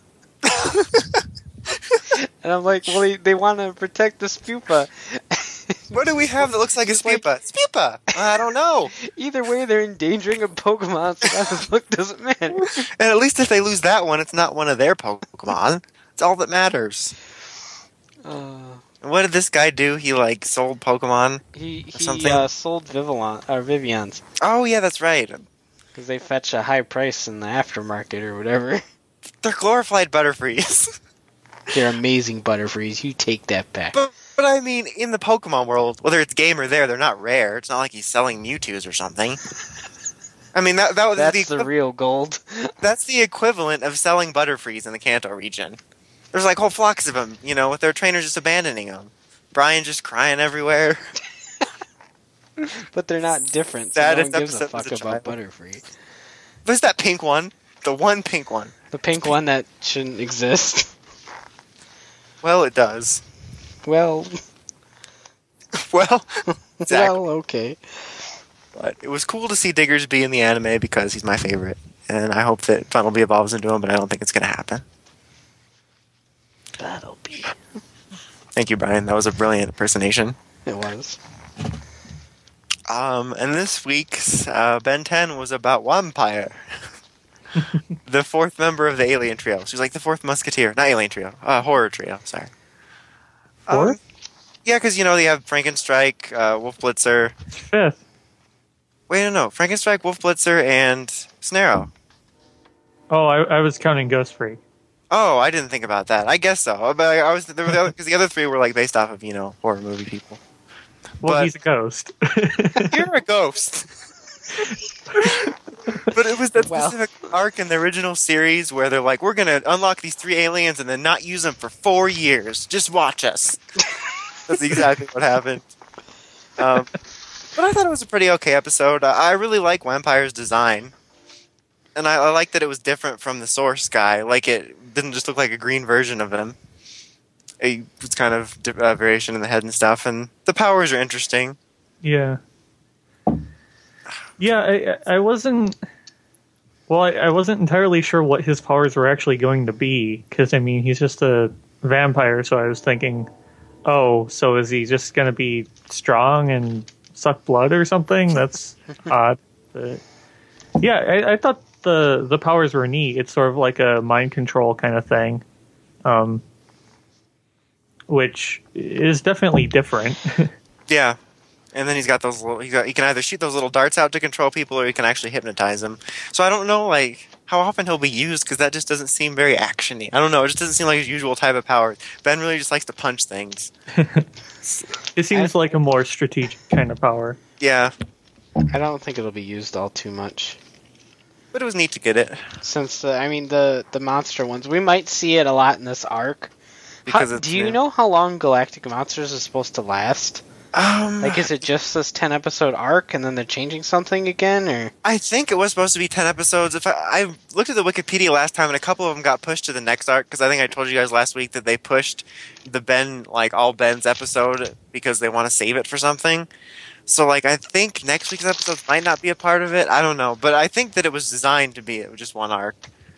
And I'm like, well, they want to protect the Spoopa. What do we have that looks like a Spoopa? Spoopa! I don't know. Either way, they're endangering a Pokemon, so that look doesn't matter. And at least if they lose that one, it's not one of their Pokemon. It's all that matters. And what did this guy do? He, like, sold Pokemon? He something? sold Vivians. Oh, yeah, that's right. Because they fetch a high price in the aftermarket or whatever. They're glorified Butterfrees. They're amazing Butterfrees. You take that back. But I mean, in the Pokemon world, whether it's game or they're not rare. It's not like he's selling Mewtwo's or something. I mean, that was That's the real gold. That's the equivalent of selling Butterfrees in the Kanto region. There's like whole flocks of them, you know, with their trainers just abandoning them. Brian just crying everywhere. But they're not different, so no Saddest one gives a episode as fuck a about child. Butterfree. There's that pink one. The one pink one. The pink one that shouldn't exist. Well, it does. Well, Well, exactly. well, okay. But it was cool to see Diggersby in the anime because he's my favorite. And I hope that Funnelby evolves into him, but I don't think it's going to happen. That'll be. Thank you, Brian. That was a brilliant impersonation. It was. And this week's Ben 10 was about Vampire. The fourth member of the alien trio. She's like the fourth musketeer. Not alien trio. Horror trio, sorry. Fourth? Yeah, because, you know, they have Frankenstrike, Wolf Blitzer. Fifth. Wait, no. Frankenstrike, Wolf Blitzer, and Snarrow. Oh, I was counting Ghost Freak. Oh, I didn't think about that. I guess so. But I was because the other three were like based off of, you know, horror movie people. Well, But- he's a ghost. You're a ghost. But it was that Well. specific arc in the original series where they're like, we're going to unlock these three aliens and then not use them for 4 years. Just watch us. That's exactly what happened. But I thought it was a pretty okay episode. I really like Vampire's design. And I like that it was different from the source guy. Like, it didn't just look like a green version of him. It was kind of variation in the head and stuff. And the powers are interesting. Yeah. Yeah, I wasn't. Well, I wasn't entirely sure what his powers were actually going to be, because, I mean, he's just a vampire, so I was thinking, oh, so is he just going to be strong and suck blood or something? That's odd. But yeah, I thought the powers were neat. It's sort of like a mind control kind of thing, which is definitely different. Yeah. And then he's got those little. He can either shoot those little darts out to control people, or he can actually hypnotize them. So I don't know, like, how often he'll be used, because that just doesn't seem very actiony. I don't know. It just doesn't seem like his usual type of power. Ben really just likes to punch things. It seems like a more strategic kind of power. Yeah, I don't think it'll be used all too much. but it was neat to get it Since, I mean, the monster ones, we might see it a lot in this arc. because it's Do you new. know how long Galactic Monsters is supposed to last? Like, is it just this 10-episode arc, and then they're changing something again, or? I think it was supposed to be 10 episodes. If I looked at the Wikipedia last time, and a couple of them got pushed to the next arc, because I think I told you guys last week that they pushed the Ben, like, all Ben's episode because they want to save it for something. So, like, I think next week's episodes might not be a part of it. I don't know. But I think that it was designed to be just one arc.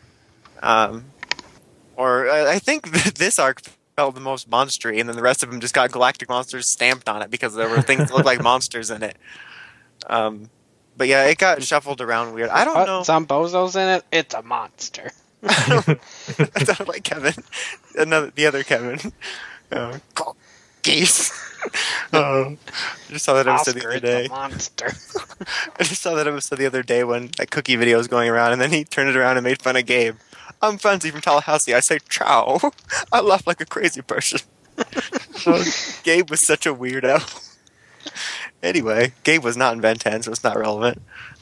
Or I think this arc felt the most monstery, and then the rest of them just got Galactic Monsters stamped on it because there were things that looked like monsters in it. But yeah, it got shuffled around weird. I don't know. Zombozo's in it? It's a monster. I sounded like Kevin. The other Kevin. cookies. I just saw that episode the Oscar other the day. monster. I just saw that episode the other day when that cookie video was going around, and then he turned it around and made fun of Gabe. I'm Fonzie from Tallahassee. I say ciao. I laugh like a crazy person. Gabe was such a weirdo. Anyway, Gabe was not in Ben 10, so it's not relevant.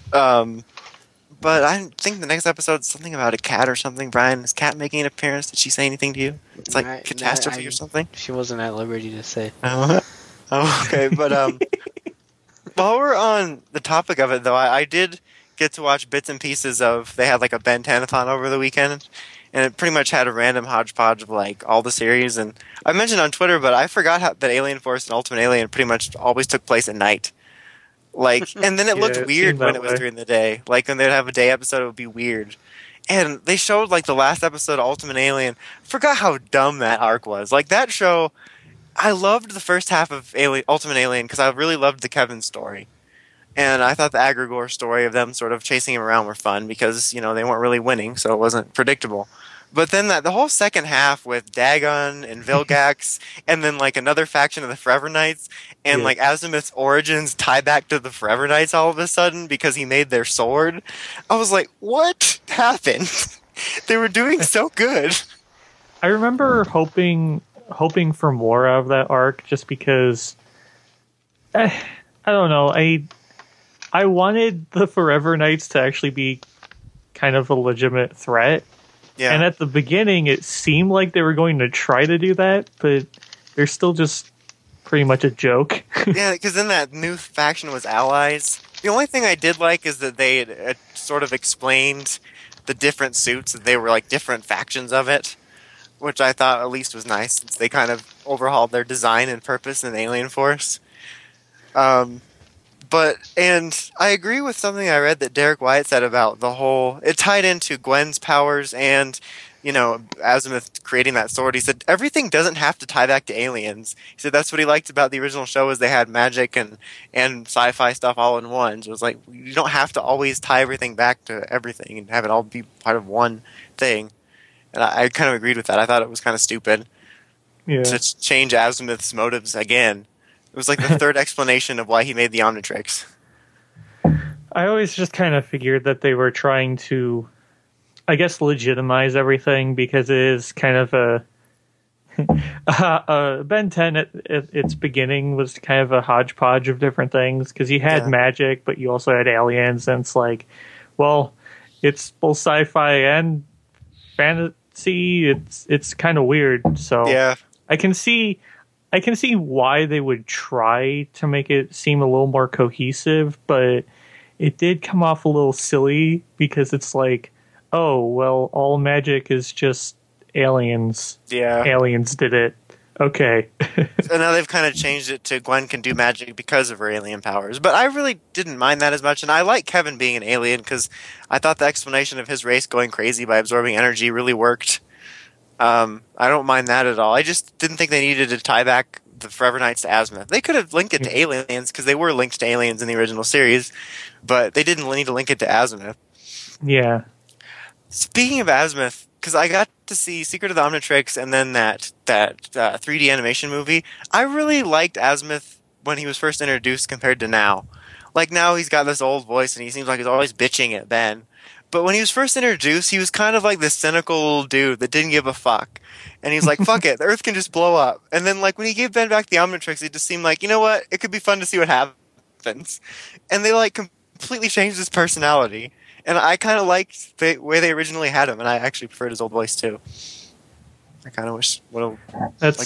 But I think the next episode's something about a cat or something. Brian, is Cat making an appearance? Did she say anything to you? It's like catastrophe or something? She wasn't at liberty to say. Oh, okay. But while we're on the topic of it, though, I did get to watch bits and pieces of. They had like a Ben 10-a-thon over the weekend, and it pretty much had a random hodgepodge of like all the series. And I mentioned on Twitter, but I forgot that Alien Force and Ultimate Alien pretty much always took place at night. Like, and then it looked it weird seemed when that it was way. during the day. Like when they'd have a day episode, it would be weird. And they showed like the last episode of Ultimate Alien. Forgot how dumb that arc was. Like that show, I loved the first half of Ultimate Alien because I really loved the Kevin story. And I thought the Agrigor story of them sort of chasing him around were fun because, you know, they weren't really winning, so it wasn't predictable. But then the whole second half with Dagon and Vilgax and then like another faction of the Forever Knights and like Azimuth's origins tie back to the Forever Knights all of a sudden because he made their sword. I was like, what happened? They were doing so good. I remember hoping for more out of that arc just because I don't know, I wanted the Forever Knights to actually be kind of a legitimate threat. Yeah. And at the beginning it seemed like they were going to try to do that, but they're still just pretty much a joke. Yeah, because then that new faction was allies. The only thing I did like is that they had, sort of explained the different suits, that they were like different factions of it, which I thought at least was nice, since they kind of overhauled their design and purpose in Alien Force. And I agree with something I read that Derek White said about the whole, it tied into Gwen's powers and, you know, Azimuth creating that sword. He said, everything doesn't have to tie back to aliens. He said that's what he liked about the original show is they had magic and sci-fi stuff all in one. So it was like, you don't have to always tie everything back to everything and have it all be part of one thing. And I kind of agreed with that. I thought it was kind of stupid to change Azimuth's motives again. It was like the third explanation of why he made the Omnitrix. I always just kind of figured that they were trying to, I guess, legitimize everything because it is kind of Ben 10 at its beginning was kind of a hodgepodge of different things because you had magic, but you also had aliens, and it's like, well, it's both sci-fi and fantasy. It's kind of weird. So Yeah. I can see why they would try to make it seem a little more cohesive, but it did come off a little silly because it's like, oh, well, all magic is just aliens. Yeah. Aliens did it. Okay. So now they've kind of changed it to Gwen can do magic because of her alien powers. But I really didn't mind that as much, and I like Kevin being an alien because I thought the explanation of his race going crazy by absorbing energy really worked. I don't mind that at all. I just didn't think they needed to tie back the Forever Knights to Azimuth. They could have linked it to aliens because they were linked to aliens in the original series, but they didn't need to link it to Azimuth. Yeah. Speaking of Azimuth, because I got to see Secret of the Omnitrix and then that 3D animation movie, I really liked Azimuth when he was first introduced compared to now. Like now he's got this old voice and he seems like he's always bitching at Ben. But when he was first introduced, he was kind of like this cynical dude that didn't give a fuck. And he's like, fuck it, the Earth can just blow up. And then like when he gave Ben back the Omnitrix, it just seemed like, you know what, it could be fun to see what happens. And they like completely changed his personality. And I kind of liked the way they originally had him, and I actually preferred his old voice too. I kind of wish that's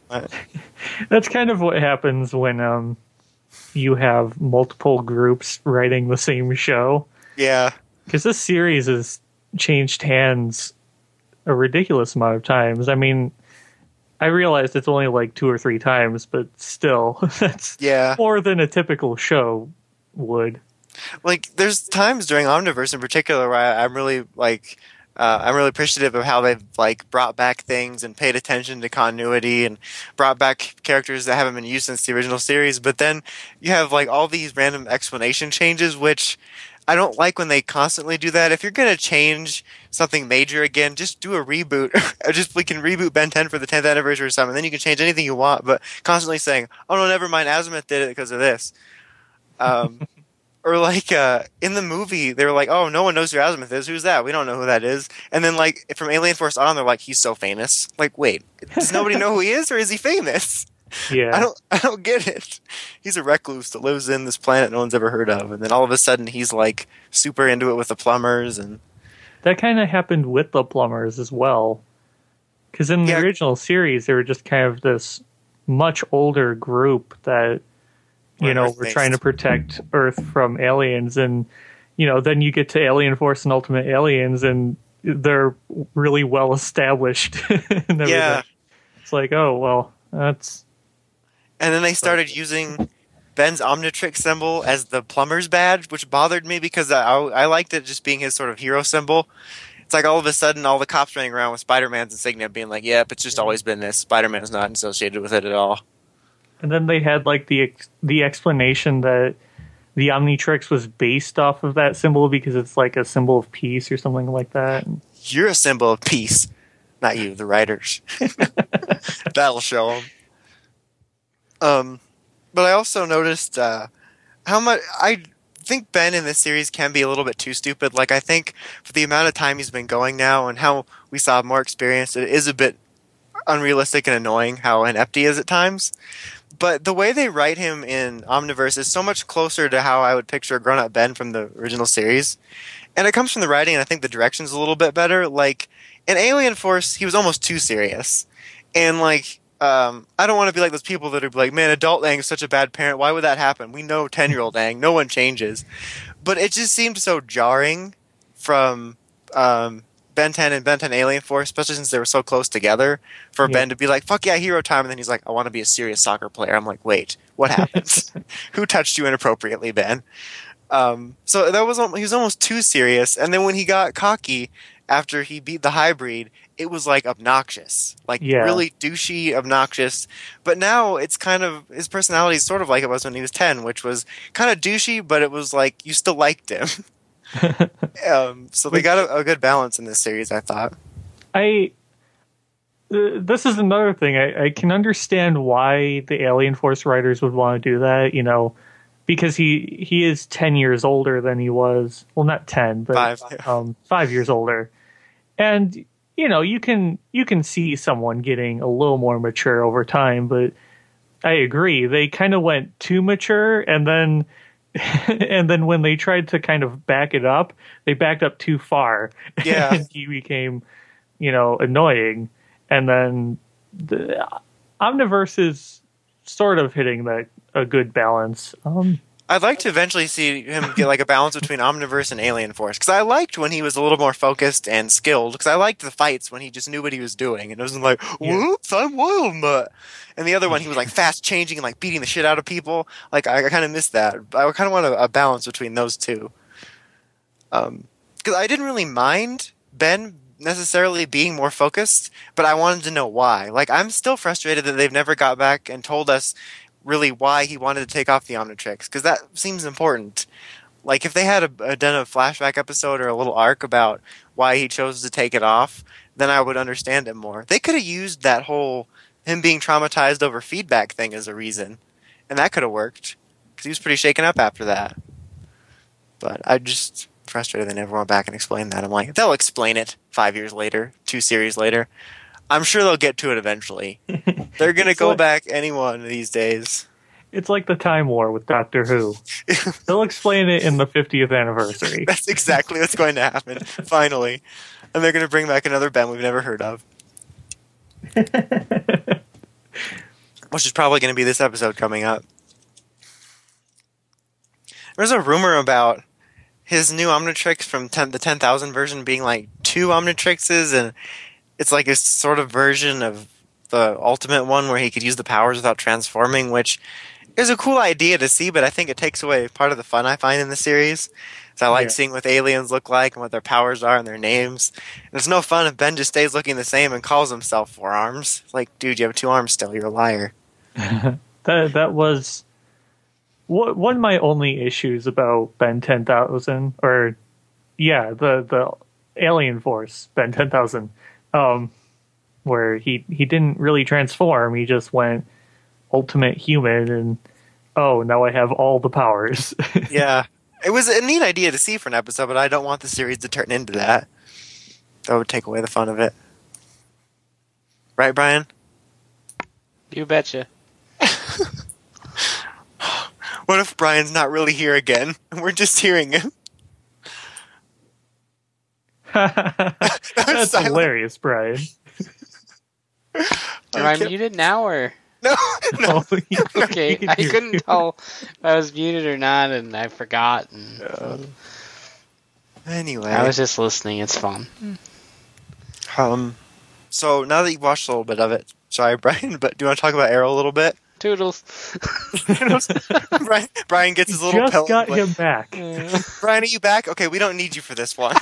kind of what happens when you have multiple groups writing the same show. Yeah. Because this series has changed hands a ridiculous amount of times. I mean, I realized it's only like 2 or 3 times, but still, that's more than a typical show would. Like, there's times during Omniverse in particular where I'm really appreciative of how they've like brought back things and paid attention to continuity and brought back characters that haven't been used since the original series. But then you have like all these random explanation changes, which I don't like when they constantly do that. If you're gonna change something major again, just do a reboot. Or just we can reboot Ben 10 for the 10th anniversary or something. Then you can change anything you want. But constantly saying, "Oh no, never mind. Azimuth did it because of this." Or like in the movie, they were like, "Oh, no one knows who Azimuth is. Who's that? We don't know who that is." And then like from Alien Force on, they're like, "He's so famous." Like, wait, does nobody know who he is, or is he famous? Yeah. I don't get it. He's a recluse that lives in this planet no one's ever heard of, and then all of a sudden he's like super into it with the plumbers, and That kind of happened with the plumbers as well. Because in the Yeah. original series, they were just kind of this much older group that, Were were Earth-based. trying to protect Earth from aliens. And, then you get to Alien Force and Ultimate Aliens, and they're really well established. And everything. Yeah. It's like, oh, well, that's. And then they started using Ben's Omnitrix symbol as the plumber's badge, which bothered me because I liked it just being his sort of hero symbol. It's like all of a sudden all the cops running around with Spider-Man's insignia being like, yep, it's just always been this. Spider-Man's not associated with it at all. And then they had like the explanation that the Omnitrix was based off of that symbol because it's like a symbol of peace or something like that. You're a symbol of peace. Not you, the writers. That'll show them. But I also noticed how much I think Ben in this series can be a little bit too stupid. Like, I think for the amount of time he's been going now and how we saw more experience, it is a bit unrealistic and annoying how inept he is at times. But the way they write him in Omniverse is so much closer to how I would picture a grown-up Ben from the original series. And it comes from the writing, and I think the direction's a little bit better. Like, in Alien Force, he was almost too serious. And, like, I don't want to be like those people that are like, man, adult Aang is such a bad parent. Why would that happen? We know 10-year-old Aang. No one changes. But it just seemed so jarring from Ben 10 and Ben 10 Alien Force, especially since they were so close together, for Ben to be like, fuck yeah, hero time. And then he's like, I want to be a serious soccer player. I'm like, wait, what happened? Who touched you inappropriately, Ben? So that was he was almost too serious. And then when he got cocky after he beat the hybrid, it was like obnoxious, like really douchey, obnoxious. But now it's kind of his personality is sort of like it was when he was 10, which was kind of douchey, but it was like you still liked him. So they got a good balance in this series, I thought. This is another thing. I can understand why the Alien Force writers would want to do that, because he is 10 years older than he was. Well, not 10, but 5 years older. And, you can see someone getting a little more mature over time, but I agree. They kind of went too mature, and then when they tried to kind of back it up, they backed up too far. Yeah. And he became, annoying. And then the Omniverse is sort of hitting a good balance. I'd like to eventually see him get like a balance between Omniverse and Alien Force, because I liked when he was a little more focused and skilled, because I liked the fights when he just knew what he was doing, and it wasn't like, whoops, I'm Wild Mutt. And the other one, he was like fast changing and like beating the shit out of people. Like, I kind of missed that. I kind of want a balance between those two. Because I didn't really mind Ben necessarily being more focused, but I wanted to know why. Like, I'm still frustrated that they've never got back and told us really why he wanted to take off the Omnitrix, because that seems important. Like, if they had done a flashback episode or a little arc about why he chose to take it off, then I would understand it more. They could have used that whole him being traumatized over feedback thing as a reason, and that could have worked, because he was pretty shaken up after that. But I just frustrated they never went back and explained that. I'm like, they'll explain it 5 years later, 2 series later. I'm sure they'll get to it eventually. They're going to go back any one of these days. It's like the Time War with Doctor Who. They'll explain it in the 50th anniversary. That's exactly what's going to happen, finally. And they're going to bring back another Ben we've never heard of. Which is probably going to be this episode coming up. There's a rumor about his new Omnitrix from the 10,000 version being like 2 Omnitrixes, and it's like a sort of version of the Ultimate one where he could use the powers without transforming, which is a cool idea to see, but I think it takes away part of the fun I find in the series. So I like seeing what the aliens look like and what their powers are and their names. And it's no fun if Ben just stays looking the same and calls himself 4 arms. It's like, dude, you have 2 arms still. You're a liar. That was one of my only issues about Ben 10,000, or yeah, the Alien Force Ben 10,000, where he didn't really transform. He just went ultimate human, and oh, now I have all the powers. Yeah. It was a neat idea to see for an episode, but I don't want the series to turn into that. That would take away the fun of it. Right, Brian? You betcha. What if Brian's not really here again? We're just hearing him. That's hilarious, Brian. Am I muted now, or? No. Oh, Okay, I couldn't tell if I was muted or not, and I forgot. And Anyway. I was just listening. It's fun. So now that you've watched a little bit of it, sorry, Brian, but do you want to talk about Arrow a little bit? Toodles. Brian gets his little just pellet. got him back. Brian, are you back? Okay, we don't need you for this one.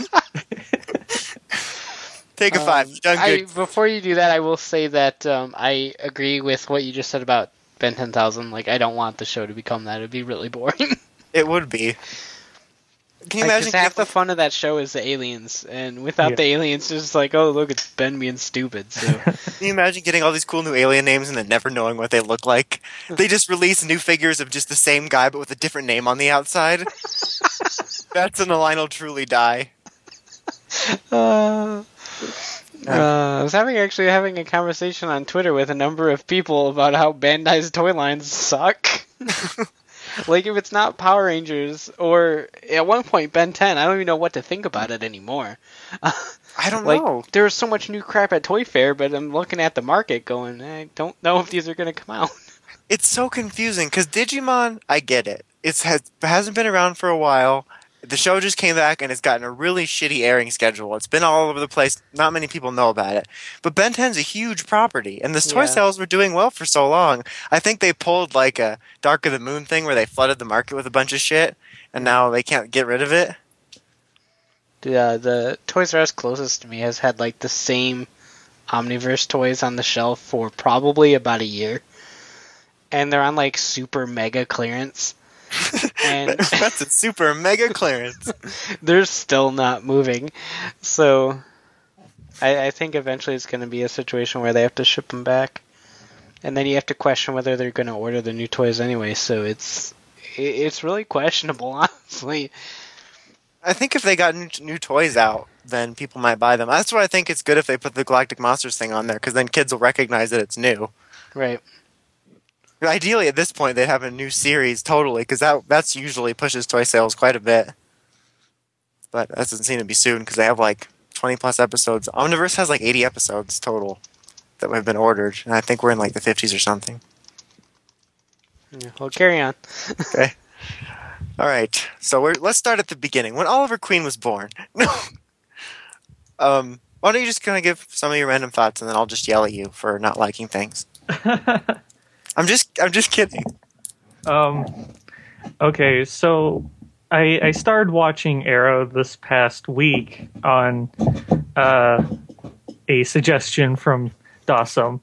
Take a 5. You've done good. Before you do that, I will say that I agree with what you just said about Ben 10,000. Like, I don't want the show to become that. It would be really boring. It would be. Can you imagine? Half the fun of that show is the aliens, and without the aliens, it's just like, oh, look, it's Ben being stupid. So, Can you imagine getting all these cool new alien names and then never knowing what they look like? They just release new figures of just the same guy but with a different name on the outside. That's when the line will truly die. I was actually having a conversation on Twitter with a number of people about how Bandai's toy lines suck. Like, if it's not Power Rangers, or at one point Ben 10, I don't even know what to think about it anymore. I don't like, know. There was so much new crap at Toy Fair, but I'm looking at the market going, I don't know if these are going to come out. It's so confusing, because Digimon, I get it. It hasn't been around for a while. The show just came back, and it's gotten a really shitty airing schedule. It's been all over the place. Not many people know about it. But Ben 10's a huge property, and the toy sales were doing well for so long. I think they pulled like a Dark of the Moon thing where they flooded the market with a bunch of shit, and now they can't get rid of it. The Toys R Us closest to me has had like the same Omniverse toys on the shelf for probably about a year. And they're on like super mega clearance. And that's a super mega clearance. They're still not moving. So I think eventually it's going to be a situation where they have to ship them back. And then you have to question whether they're going to order the new toys anyway. So it's really questionable, honestly. I think if they got new toys out, then people might buy them. That's why I think it's good if they put the Galactic Monsters thing on there, because then kids will recognize that it's new. Right. Ideally, at this point, they'd have a new series totally, because that's usually pushes toy sales quite a bit. But that doesn't seem to be soon, because they have like 20-plus episodes. Omniverse has like 80 episodes total that have been ordered, and I think we're in like the 50s or something. Yeah, well, carry on. Okay. All right. So let's start at the beginning. When Oliver Queen was born. Why don't you just kind of give some of your random thoughts, and then I'll just yell at you for not liking things. I'm just kidding. Okay, so I started watching Arrow this past week on a suggestion from Dawson.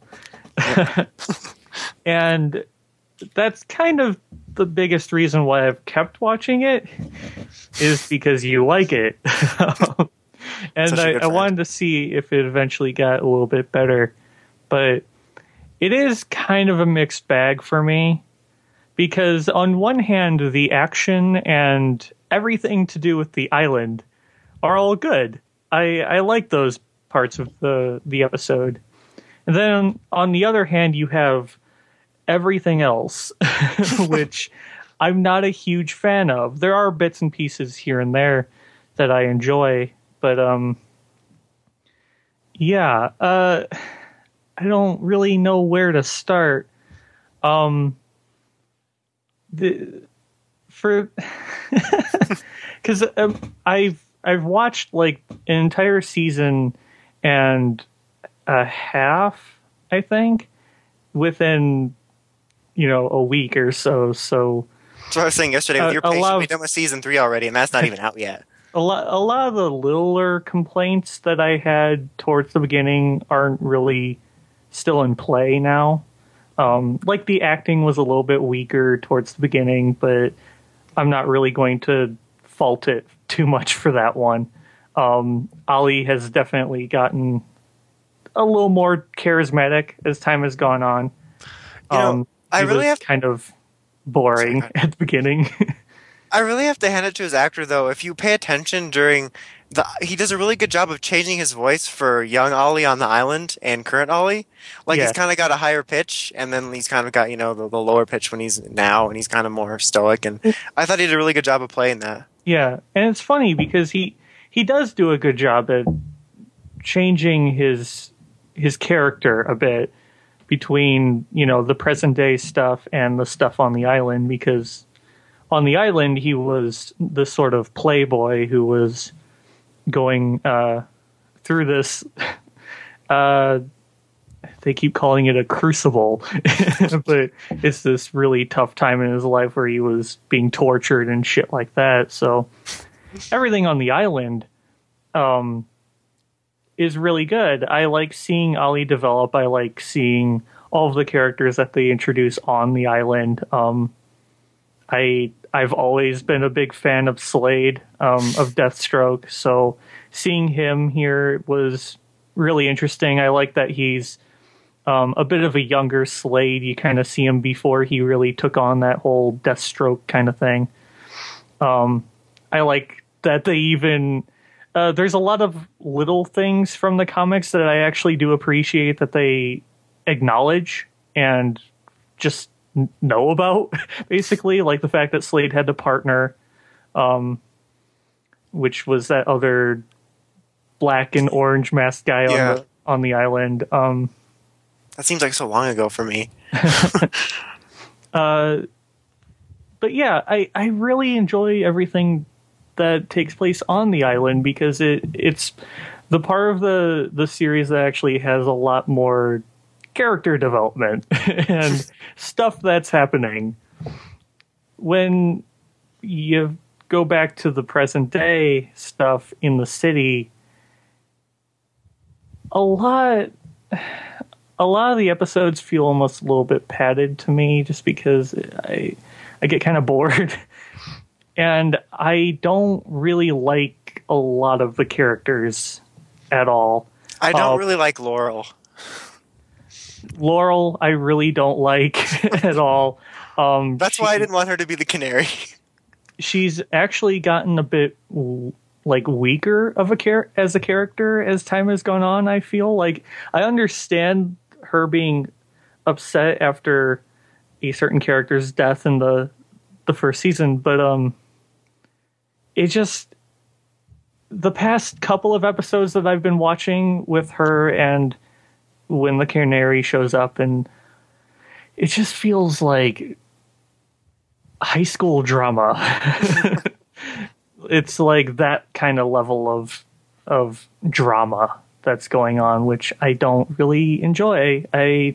And that's kind of the biggest reason why I've kept watching it, is because you like it. And I wanted to see if it eventually got a little bit better. But it is kind of a mixed bag for me, because on one hand, the action and everything to do with the island are all good. I like those parts of the episode. And then on the other hand, you have everything else, which I'm not a huge fan of. There are bits and pieces here and there that I enjoy, but I don't really know where to start. Because I've watched like an entire season and a half, I think, within a week or so. So that's what I was saying yesterday. With your patient, we done with season 3 already, and that's not even out yet. A lot of the littler complaints that I had towards the beginning aren't really still in play now. Like the acting was a little bit weaker towards the beginning, but I'm not really going to fault it too much for that one. Ollie has definitely gotten a little more charismatic as time has gone on. I he really was have kind of boring at the beginning. I really have to hand it to his actor, though. If you pay attention he does a really good job of changing his voice for young Ollie on the island and current Ollie. Like, Yeah. he's kind of got a higher pitch, and then he's kind of got, the lower pitch when he's now, and he's kind of more stoic. And I thought he did a really good job of playing that. Yeah, and it's funny because he does do a good job at changing his character a bit between, the present day stuff and the stuff on the island, because on the island he was this sort of playboy who was going through this they keep calling it a crucible, but it's this really tough time in his life where he was being tortured and shit like that. So everything on the island is really good. I like seeing Ollie develop. I like seeing all of the characters that they introduce on the island. I've always been a big fan of Slade, of Deathstroke, so seeing him here was really interesting. I like that he's a bit of a younger Slade. You kind of see him before he really took on that whole Deathstroke kind of thing. I like that they even... there's a lot of little things from the comics that I actually do appreciate that they acknowledge and just know about, basically. Like the fact that Slade had to partner, which was that other black and orange masked guy on the island. That seems like so long ago for me. But yeah, I really enjoy everything that takes place on the island because it's the part of the series that actually has a lot more character development and stuff that's happening. When you go back to the present day stuff in the city, a lot of the episodes feel almost a little bit padded to me just because I get kind of bored. And I don't really like a lot of the characters at all. I don't really like Laurel. Laurel, I really don't like at all. That's why I didn't want her to be the canary. She's actually gotten a bit weaker of as a character as time has gone on. I feel like I understand her being upset after a certain character's death in the first season, but it just, the past couple of episodes that I've been watching with her and when the canary shows up, and it just feels like high school drama. It's like that kind of level of drama that's going on, which I don't really enjoy.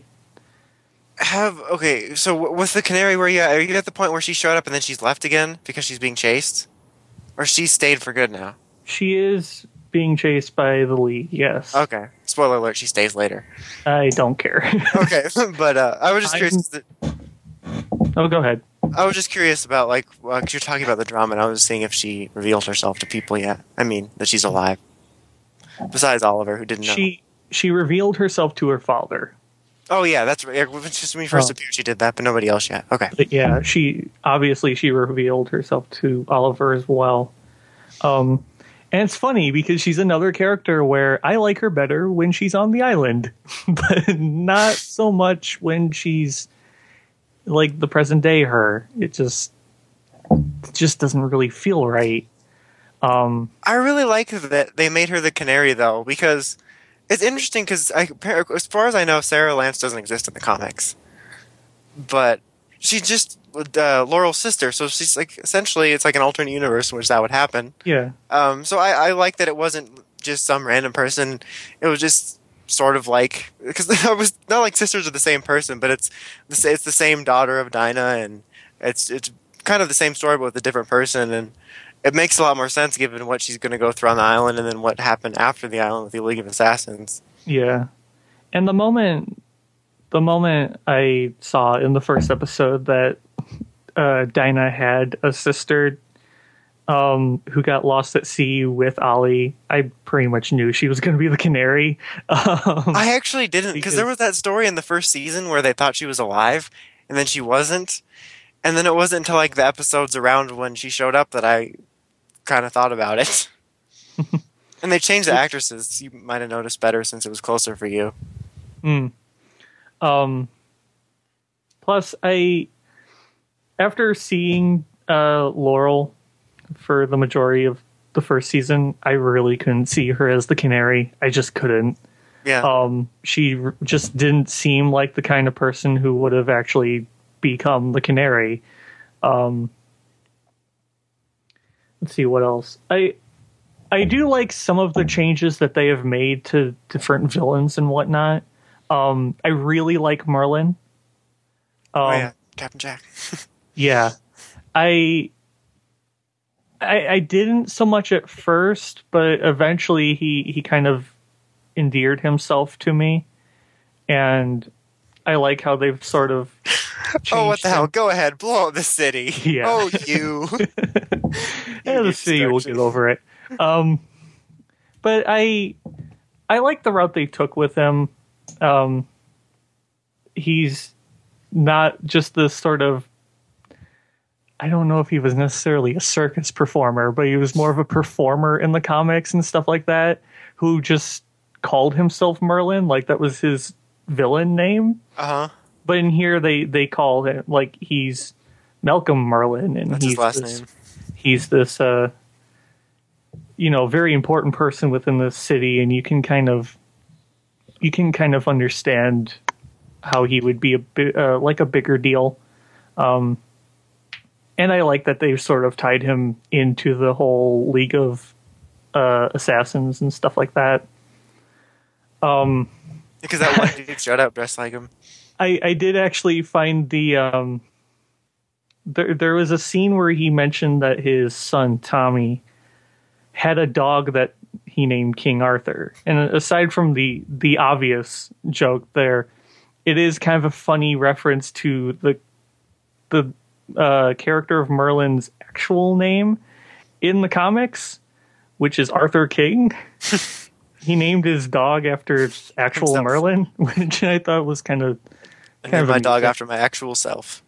So with the canary, are you at the point where she showed up and then she's left again because she's being chased? Or she stayed for good now? She is being chased by the League, yes. Okay. Spoiler alert, she stays later. I don't care. Okay, but I was just curious. Oh, go ahead. I was just curious about, because you're talking about the drama, and I was seeing if she revealed herself to people yet. I mean, that she's alive. Besides Oliver, who didn't know. She revealed herself to her father. Oh, yeah, that's right. Just when he first appeared, she did that, but nobody else yet. Okay. But yeah, she revealed herself to Oliver as well. And it's funny because she's another character where I like her better when she's on the island, but not so much when she's like the present day her. It just doesn't really feel right. I really like that they made her the canary, though, because it's interesting because as far as I know, Sarah Lance doesn't exist in the comics. But she's just Laurel's sister, so she's essentially it's like an alternate universe in which that would happen. Yeah. So I like that it wasn't just some random person. It was just sort of because it was not like sisters are the same person, but it's the same daughter of Dinah, and it's kind of the same story but with a different person, and it makes a lot more sense given what she's going to go through on the island and then what happened after the island with the League of Assassins. Yeah. And the moment the moment I saw in the first episode that Dinah had a sister who got lost at sea with Ollie, I pretty much knew she was going to be the Canary. I actually didn't, because there was that story in the first season where they thought she was alive, and then she wasn't. And then it wasn't until like the episodes around when she showed up that I kind of thought about it. And they changed the actresses. You might have noticed better since it was closer for you. Plus, after seeing Laurel for the majority of the first season, I really couldn't see her as the Canary. I just couldn't. Yeah. She just didn't seem like the kind of person who would have actually become the Canary. Let's see what else. I do like some of the changes that they have made to different villains and whatnot. I really like Merlin. Oh yeah, Captain Jack. Yeah. I didn't so much at first, but eventually he kind of endeared himself to me, and I like how they've sort of Oh, what changed the hell? him. Go ahead, blow up the city. Yeah. Oh, you. Yeah, the city will get over it. But I like the route they took with him. He's not just this sort of, I don't know if he was necessarily a circus performer, but he was more of a performer in the comics and stuff like that, who just called himself Merlin, like that was his villain name. Uh-huh. But in here they call him, like, he's Malcolm Merlin, and That's he's his last this, name. he's this very important person within the city, and you can kind of understand how he would be like a bigger deal. And I like that they've sort of tied him into the whole League of Assassins and stuff like that. Because that one dude showed up dressed like him. I did actually find the there was a scene where he mentioned that his son Tommy had a dog that he named King Arthur. And aside from the obvious joke there, it is kind of a funny reference to the character of Merlin's actual name in the comics, which is Arthur King. He named his dog after actual Himself. Merlin, which I thought was kind of My dog after my actual self.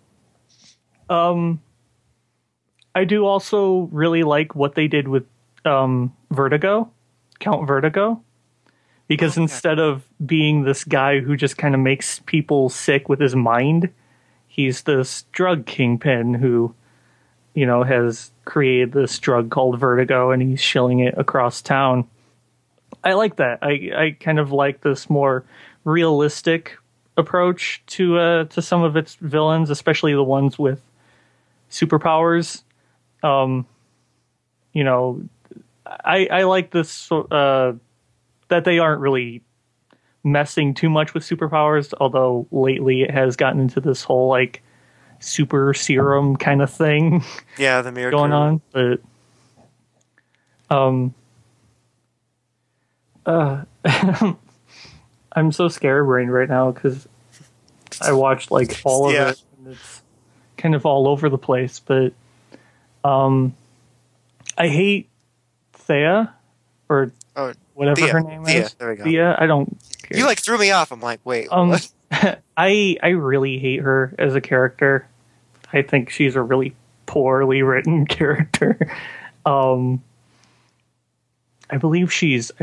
I do also really like what they did with Vertigo, Count Vertigo, because instead of being this guy who just kind of makes people sick with his mind, he's this drug kingpin who, has created this drug called Vertigo, and he's shilling it across town. I like that. I kind of like this more realistic approach to some of its villains, especially the ones with superpowers. I like this that they aren't really messing too much with superpowers, although lately it has gotten into this whole like super serum kind of thing. Yeah, the mirror going on, but I'm so scatterbrained right now because I watched like all of it, and it's kind of all over the place. But I hate Thea, or whatever Thea. her name Thea, is. there we go. Thea, I don't care. You threw me off. I'm like, wait, what? I really hate her as a character. I think she's a really poorly written character. I believe she's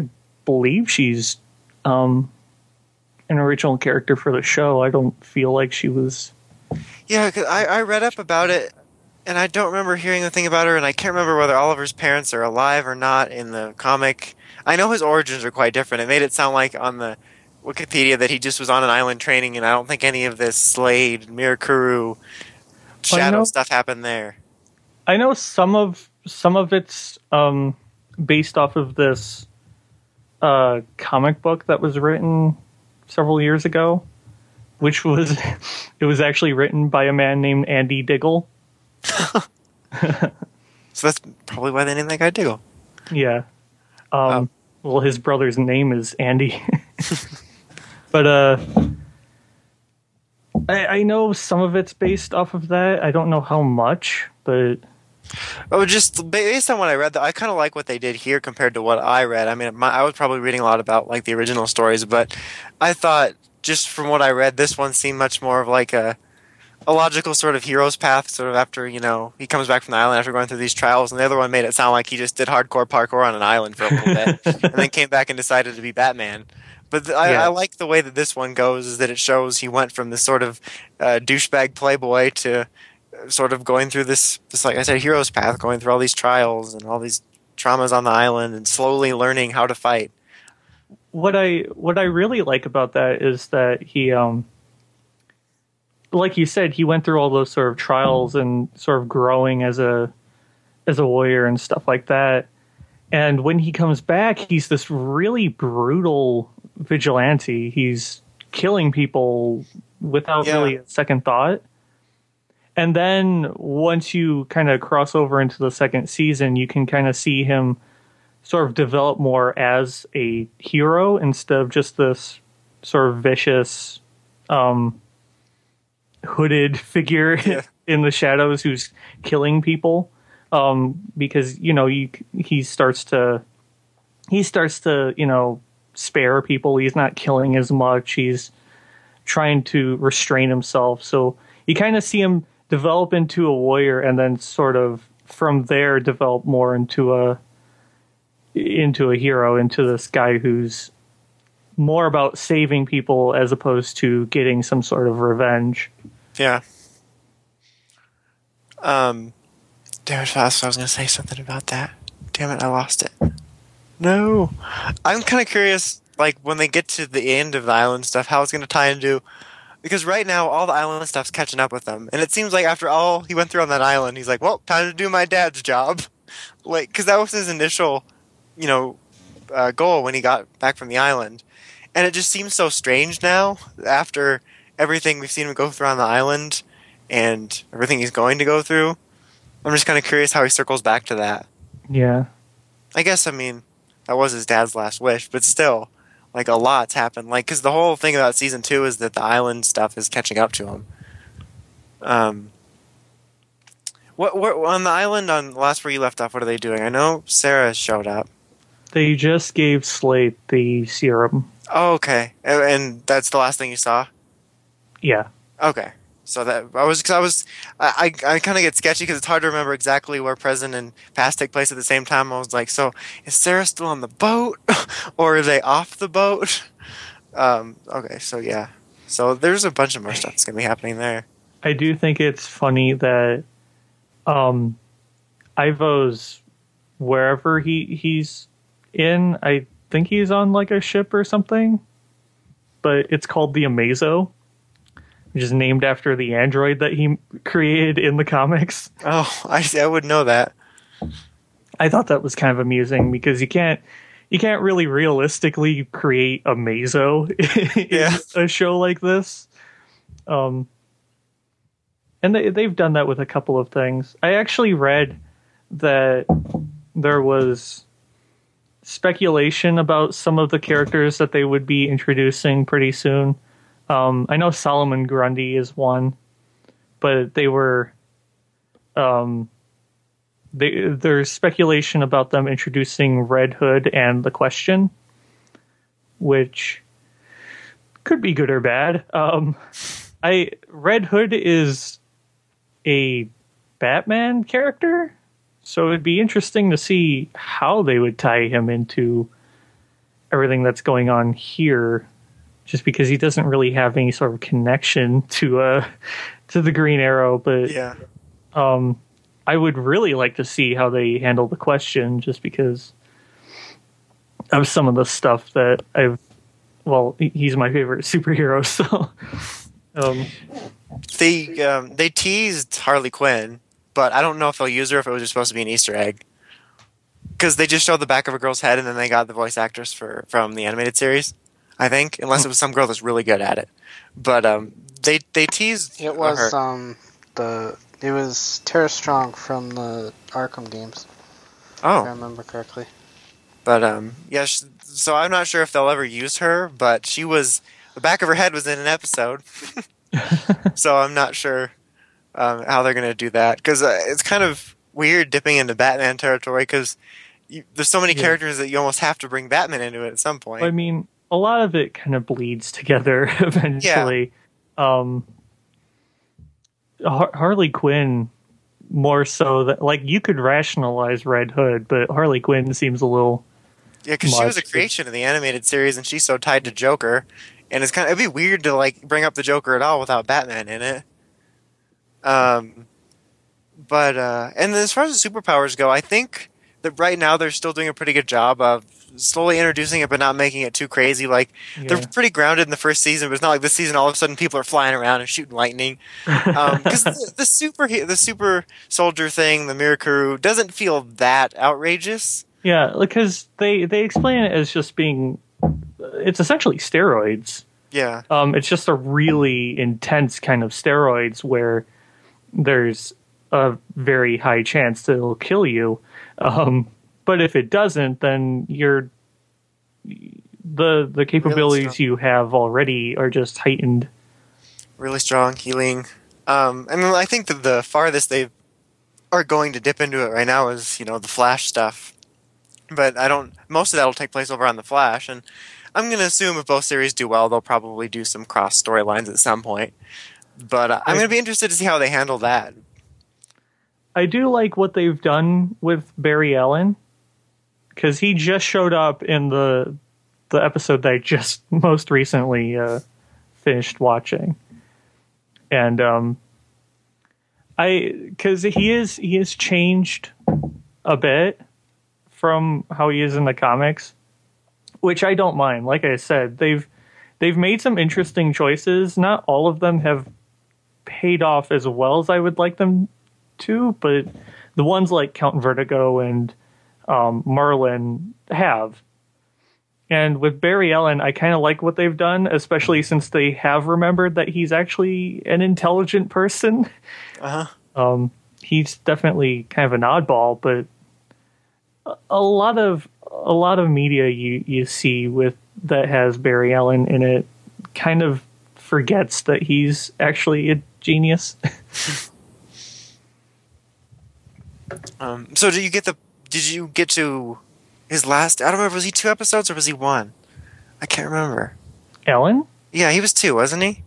an original character for the show. I don't feel like she was. Yeah, because I read up about it, and I don't remember hearing anything about her, and I can't remember whether Oliver's parents are alive or not in the comic. I know his origins are quite different. It made it sound like on the Wikipedia that he just was on an island training, and I don't think any of this Slade, Mirakuru, Shadow stuff happened there. I know some of it's based off of this comic book that was written several years ago, which was it was actually written by a man named Andy Diggle. So that's probably why they named that guy Diggle. Yeah. Well, his brother's name is Andy. But I know some of it's based off of that. I don't know how much, but Oh, just based on what I read, though, I kind of like what they did here compared to what I read. I mean, I was probably reading a lot about like the original stories, but I thought just from what I read, this one seemed much more of like a logical sort of hero's path. Sort of after he comes back from the island after going through these trials, and the other one made it sound like he just did hardcore parkour on an island for a little bit, and then came back and decided to be Batman. But Yeah. I like the way that this one goes, is that it shows he went from this sort of douchebag playboy to sort of going through this, like I said, hero's path, going through all these trials and all these traumas on the island and slowly learning how to fight. what I really like about that is that he like you said, he went through all those sort of trials and sort of growing as a warrior and stuff like that. And when he comes back, he's this really brutal vigilante. He's killing people without really a second thought. And then once you kind of cross over into the second season, you can kind of see him sort of develop more as a hero instead of just this sort of vicious, hooded figure in the shadows who's killing people. Because he starts to spare people. He's not killing as much. He's trying to restrain himself. So you kind of see him develop into a warrior, and then sort of from there develop more into a hero, into this guy who's more about saving people as opposed to getting some sort of revenge. Yeah. Damn it, I was going to say something about that. Damn it, I lost it. No. I'm kind of curious, like, when they get to the end of the island stuff, how it's going to tie into... Because right now, all the island stuff's catching up with him. And it seems like after all he went through on that island, he's like, well, time to do my dad's job. Like, because that was his initial, goal when he got back from the island. And it just seems so strange now, after everything we've seen him go through on the island, and everything he's going to go through. I'm just kind of curious how he circles back to that. Yeah. I guess, that was his dad's last wish, but still, like, a lot's happened. Like, because the whole thing about season 2 is that the island stuff is catching up to him. What on the island, on last where you left off, what are they doing? I know Sarah showed up. They just gave Slate the serum. Oh, okay. And that's the last thing you saw? Yeah. Okay. So that I kind of get sketchy because it's hard to remember exactly where present and past take place at the same time. I was like, so is Sarah still on the boat, or are they off the boat? Okay, so yeah, so there's a bunch of more stuff that's gonna be happening there. I do think it's funny that Ivo's wherever he's in. I think he's on like a ship or something, but it's called the Amazo, which is named after the android that he created in the comics. Oh, I would know that. I thought that was kind of amusing because you can't really realistically create a Mazo in a show like this. And they've done that with a couple of things. I actually read that there was speculation about some of the characters that they would be introducing pretty soon. I know Solomon Grundy is one, but they were there's speculation about them introducing Red Hood and the Question, which could be good or bad. Red Hood is a Batman character, so it'd be interesting to see how they would tie him into everything that's going on here, just because he doesn't really have any sort of connection to the Green Arrow. But Yeah. I would really like to see how they handle the Question, just because of some of the stuff that he's my favorite superhero, so They teased Harley Quinn, but I don't know if they'll use her, if it was just supposed to be an Easter egg. Because they just showed the back of a girl's head, and then they got the voice actress from the animated series, I think, unless it was some girl that's really good at it. But they teased It was her. It was Tara Strong from the Arkham games, if I Oh, remember correctly. but so I'm not sure if they'll ever use her, but the back of her head was in an episode. So I'm not sure how they're going to do that, because it's kind of weird dipping into Batman territory, because there's so many characters that you almost have to bring Batman into it at some point. I mean, a lot of it kind of bleeds together eventually. Harley Quinn, more so that, like, you could rationalize Red Hood, but Harley Quinn seems a little because she was a creation of the animated series, and she's so tied to Joker, and it'd be weird to like bring up the Joker at all without Batman in it. And then as far as the superpowers go, I think that right now they're still doing a pretty good job of slowly introducing it, but not making it too crazy. Like, they're pretty grounded in the first season, but it's not like this season all of a sudden people are flying around and shooting lightning. Because the super soldier thing, the Mirakuru, doesn't feel that outrageous. Yeah, because they explain it as just being, it's essentially steroids. Yeah. It's just a really intense kind of steroids where there's a very high chance that it'll kill you. But if it doesn't, then the capabilities really you have already are just heightened. Really strong healing. And I think that the farthest they are going to dip into it right now is, the Flash stuff. But most of that will take place over on the Flash, and I'm going to assume if both series do well, they'll probably do some cross storylines at some point. But I'm going to be interested to see how they handle that. I do like what they've done with Barry Allen, because he just showed up in the episode that I just most recently finished watching, and because he is changed a bit from how he is in the comics, which I don't mind. Like I said, they've made some interesting choices. Not all of them have paid off as well as I would like them to, but the ones like Count Vertigo and Merlin have. And with Barry Allen, I kind of like what they've done, especially since they have remembered that he's actually an intelligent person. He's definitely kind of an oddball, but a lot of media you see with that has Barry Allen in it kind of forgets that he's actually a genius. So did you get to his last? I don't remember. Was he 2 episodes or was he 1? I can't remember. Allen? Yeah, he was 2, wasn't he?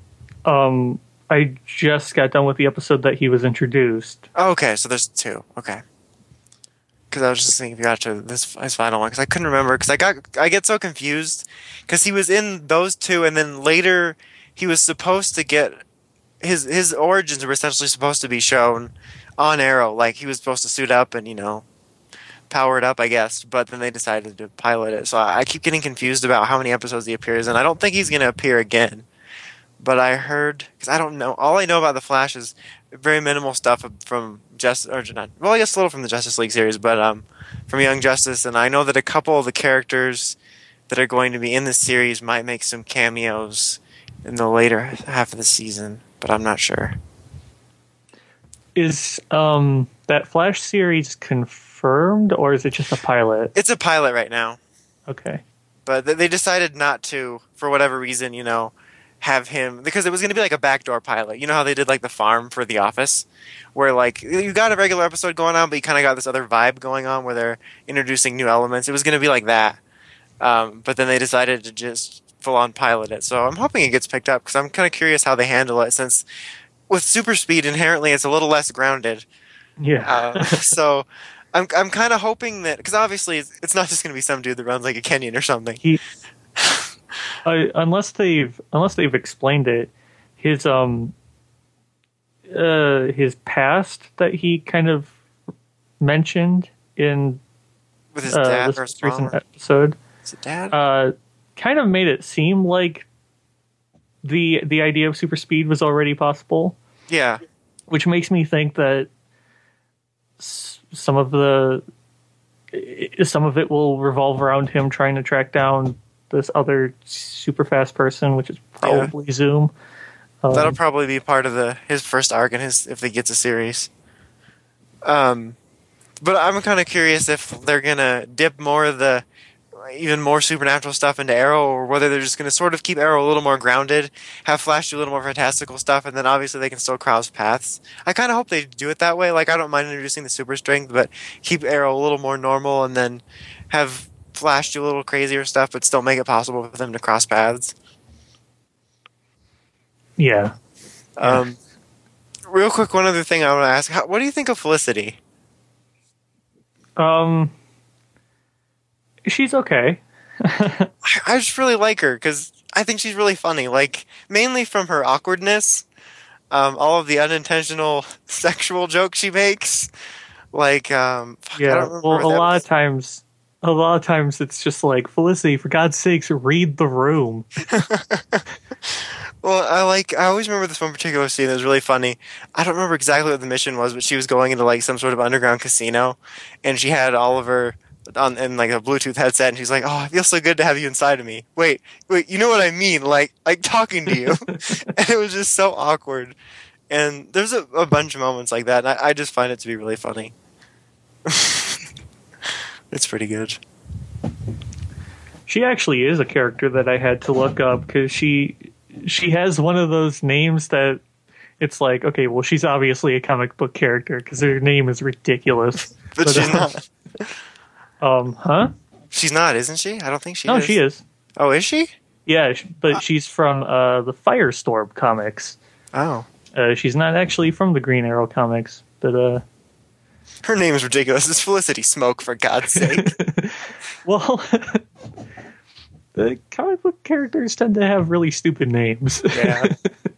I just got done with the episode that he was introduced. Oh, okay, so there's 2. Okay. Because I was just thinking if you got to his final one, because I couldn't remember, because I get so confused, because he was in those 2, and then later he was supposed to get his origins were essentially supposed to be shown on Arrow, like he was supposed to suit up and power it up, I guess, but then they decided to pilot it. So I keep getting confused about how many episodes he appears in. I don't think he's going to appear again, but I heard, because I don't know, all I know about the Flash is very minimal stuff from I guess a little from the Justice League series, but from Young Justice, and I know that a couple of the characters that are going to be in this series might make some cameos in the later half of the season, but I'm not sure. Is that Flash series confirmed, or is it just a pilot? It's a pilot right now. Okay. But they decided not to, for whatever reason, have him, because it was going to be like a backdoor pilot. You know how they did like The Farm for The Office, where like you got a regular episode going on, but you kind of got this other vibe going on where they're introducing new elements. It was going to be like that, but then they decided to just full on pilot it. So I'm hoping it gets picked up, because I'm kind of curious how they handle it, since with super speed inherently it's a little less grounded. Yeah. So I'm kind of hoping that, because obviously it's not just going to be some dude that runs like a Kenyan or something. Unless they've explained it, his past that he kind of mentioned in with his dad this or his recent mom, episode, is it dad? Kind of made it seem like the idea of super speed was already possible. Yeah, which makes me think that some of it will revolve around him trying to track down this other super fast person, which is probably Zoom. That'll probably be part of his first arc in if he gets a series. But I'm kind of curious if they're gonna dip more of the. even more supernatural stuff into Arrow, or whether they're just going to sort of keep Arrow a little more grounded, have Flash do a little more fantastical stuff, and then obviously they can still cross paths. I kind of hope they do it that way. Like, I don't mind introducing the super strength, but keep Arrow a little more normal, and then have Flash do a little crazier stuff, but still make it possible for them to cross paths. Yeah. Real quick, one other thing I want to ask: what do you think of Felicity? She's okay. I just really like her because I think she's really funny. Like, mainly from her awkwardness, all of the unintentional sexual jokes she makes. Like, I don't remember well, what a that lot was. of times it's just like, Felicity, for God's sakes, read the room. Well, I always remember this one particular scene that was really funny. I don't remember exactly what the mission was, but she was going into like some sort of underground casino, and she had Oliver in like a Bluetooth headset, and she's like, "Oh, it feels so good to have you inside of me." Wait, you know what I mean? Like talking to you, and it was just so awkward. And there's a bunch of moments like that, and I just find it to be really funny. It's pretty good. She actually is a character that I had to look up because she has one of those names that it's like, okay, well, she's obviously a comic book character because her name is ridiculous. But she's not. Huh? She's not, isn't she? I don't think she is. No, she is. Oh, is she? Yeah, but she's from the Firestorm comics. Oh. She's not actually from the Green Arrow comics, but Her name is ridiculous. It's Felicity Smoke, for God's sake. well, the comic book characters tend to have really stupid names. Yeah.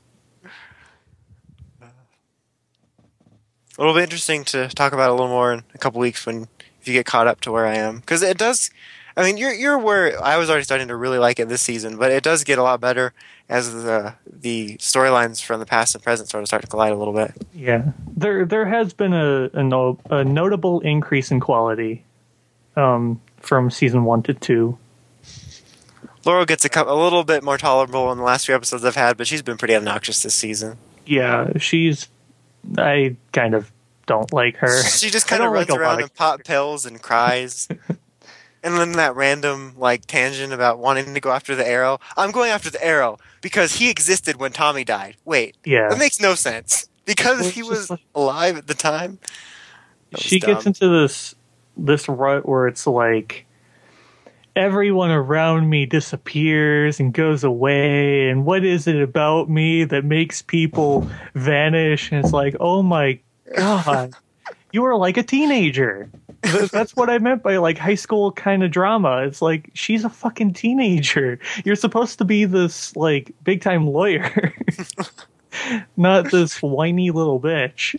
It'll be interesting to talk about it a little more in a couple weeks if you get caught up to where I am, because it does. I mean, you're where I was already starting to really like it this season, but it does get a lot better as the storylines from the past and present sort of start to collide a little bit. Yeah, there has been a notable increase in quality from season 1 to 2. Laurel gets a little bit more tolerable in the last few episodes I've had, but she's been pretty obnoxious this season. Yeah, I kind of don't like her. She just kind of runs around and pop pills and cries. And then that random tangent about wanting to go after the Arrow. I'm going after the Arrow because he existed when Tommy died. Wait, yeah, that makes no sense because he was alive at the time. She gets into this rut where it's like everyone around me disappears and goes away, and what is it about me that makes people vanish? And it's like, oh my God, you are like a teenager. That's what I meant by high school kind of drama. It's like, she's a fucking teenager. You're supposed to be this big time lawyer, not this whiny little bitch.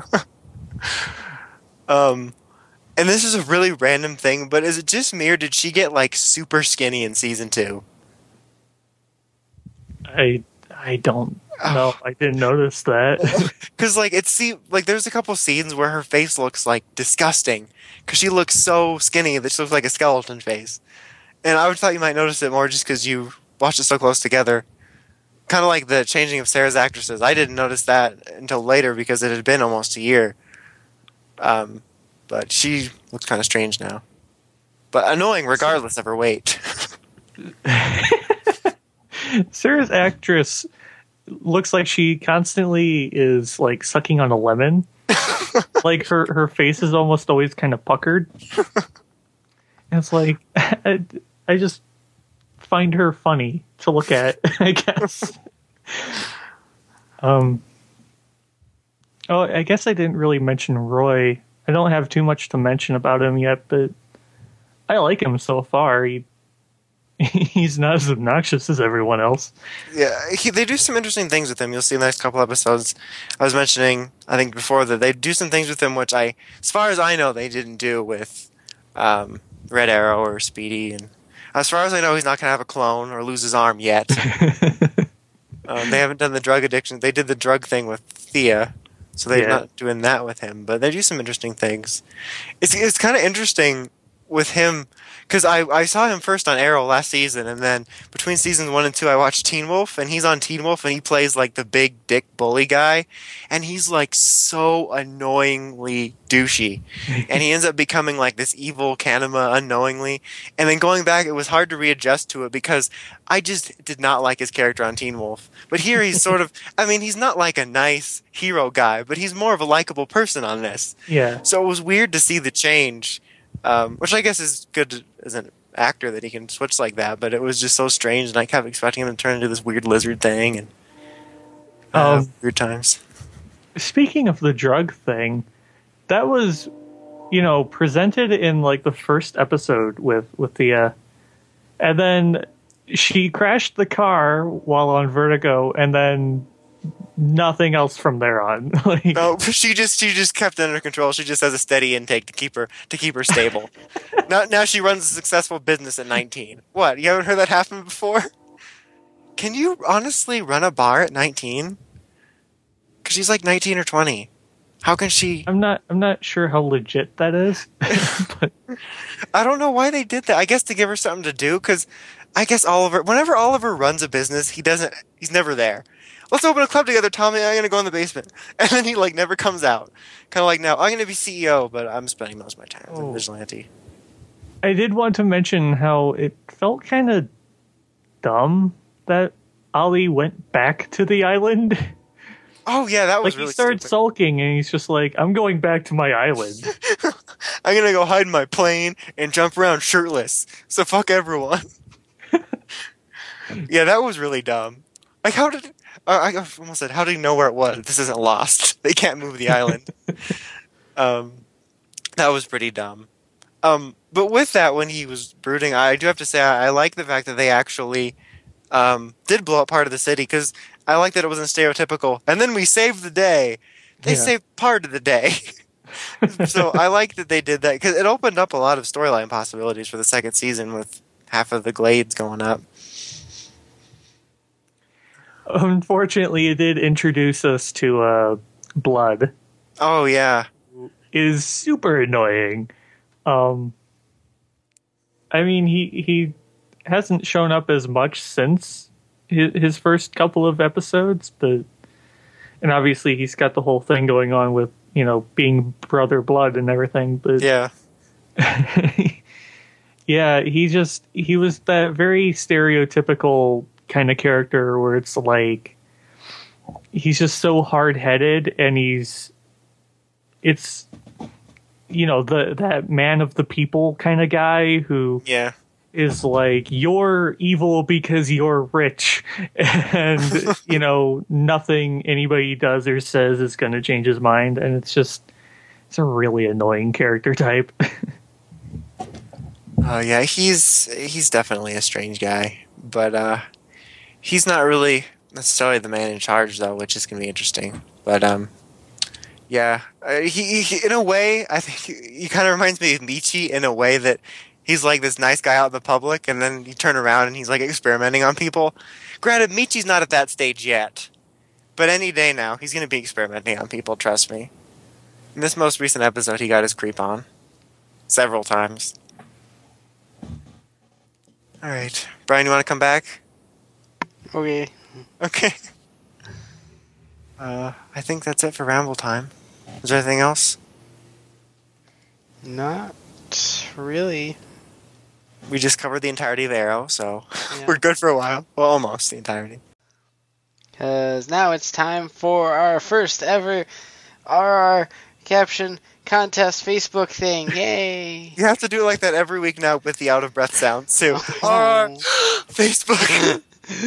And this is a really random thing, but is it just me or did she get super skinny in season 2? I don't know. I didn't notice that. Because there's a couple scenes where her face looks disgusting because she looks so skinny that she looks like a skeleton face. And I would thought you might notice it more just because you watched it so close together. Kind of like the changing of Sarah's actresses. I didn't notice that until later because it had been almost a year. But she looks kind of strange now. But annoying regardless of her weight. Sarah's actress looks like she constantly is sucking on a lemon. Her face is almost always kind of puckered. And it's I just find her funny to look at, I guess. Oh, I guess I didn't really mention Roy. I don't have too much to mention about him yet, but I like him so far. He's not as obnoxious as everyone else. Yeah, they do some interesting things with him. You'll see in the next couple episodes. I was mentioning, I think before, that they do some things with him which as far as I know, they didn't do with Red Arrow or Speedy. And as far as I know, he's not going to have a clone or lose his arm yet. They haven't done the drug addiction. They did the drug thing with Thea. So they're not doing that with him, but they do some interesting things. It's kind of interesting with him, because I saw him first on Arrow last season, and then between seasons 1 and 2 I watched Teen Wolf, and he's on Teen Wolf and he plays like the big dick bully guy, and he's like so annoyingly douchey, and he ends up becoming like this evil Kanema unknowingly, and then going back it was hard to readjust to it because I just did not like his character on Teen Wolf. But here he's sort of, I mean, he's not like a nice hero guy, but he's more of a likable person on this. Yeah. So it was weird to see the change, which I guess is good as an actor that he can switch like that, but it was just so strange, and I kept expecting him to turn into this weird lizard thing, and weird times. Speaking of the drug thing, that was, presented in like the first episode with the, and then she crashed the car while on Vertigo, and then nothing else from there on. Like, no, she just kept it under control. She just has a steady intake to keep her stable. Now she runs a successful business at 19. What? You haven't heard that happen before? Can you honestly run a bar at 19? Because she's like 19 or 20. How can she? I'm not sure how legit that is. But I don't know why they did that. I guess to give her something to do. Because I guess whenever Oliver runs a business, he's never there. Let's open a club together, Tommy. I'm going to go in the basement. And then he like never comes out. Kind of like now, I'm going to be CEO, but I'm spending most of my time as a vigilante. I did want to mention how it felt kind of dumb that Ollie went back to the island. Oh yeah, that was like really he started stupid. sulking, and he's just like, "I'm going back to my island." I'm going to go hide in my plane and jump around shirtless. So fuck everyone. Yeah, that was really dumb. Like, how did... I almost said, how do you know where it was? This isn't Lost. They can't move the island. That was pretty dumb. But with that, when he was brooding, I do have to say I like the fact that they actually did blow up part of the city, because I like that it wasn't stereotypical. And then we saved the day. They saved part of the day. So I like that they did that, because it opened up a lot of storyline possibilities for the second season with half of the Glades going up. Unfortunately, it did introduce us to Blood. Oh, yeah. Is super annoying. I mean, he hasn't shown up as much since his first couple of episodes, and obviously he's got the whole thing going on with, being Brother Blood and everything, but Yeah. yeah, he was that very stereotypical kind of character where it's like he's just so hard-headed, and that man of the people kind of guy who is like, you're evil because you're rich, and nothing anybody does or says is going to change his mind, and it's a really annoying character type. Yeah, he's definitely a strange guy, but he's not really necessarily the man in charge, though, which is going to be interesting. But yeah, he in a way, I think he kind of reminds me of Michi in a way that he's like this nice guy out in the public, and then you turn around and he's like experimenting on people. Granted, Michi's not at that stage yet, but any day now he's going to be experimenting on people. Trust me. In this most recent episode, he got his creep on several times. All right, Brian, you want to come back? Okay. Okay. I think that's it for ramble time. Is there anything else? Not really. We just covered the entirety of Arrow, so Yeah. we're good for a while. Well, almost the entirety. Because now it's time for our first ever RR Caption Contest Facebook thing. Yay! You have to do it like that every week now with the out-of-breath sounds, too. Oh. Facebook!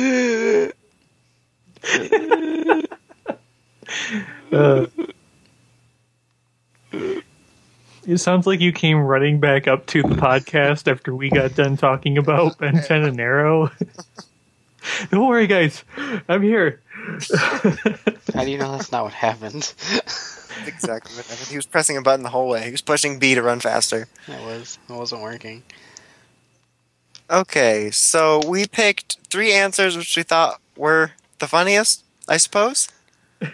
It sounds like you came running back up to the podcast after we got done talking about Ben 10 and Arrow. Don't worry, guys. I'm here. How do you know that's not what happened? Exactly what happened. He was pressing a button the whole way. He was pushing B to run faster. It wasn't working. Okay, so we picked 3 answers which we thought were the funniest, I suppose.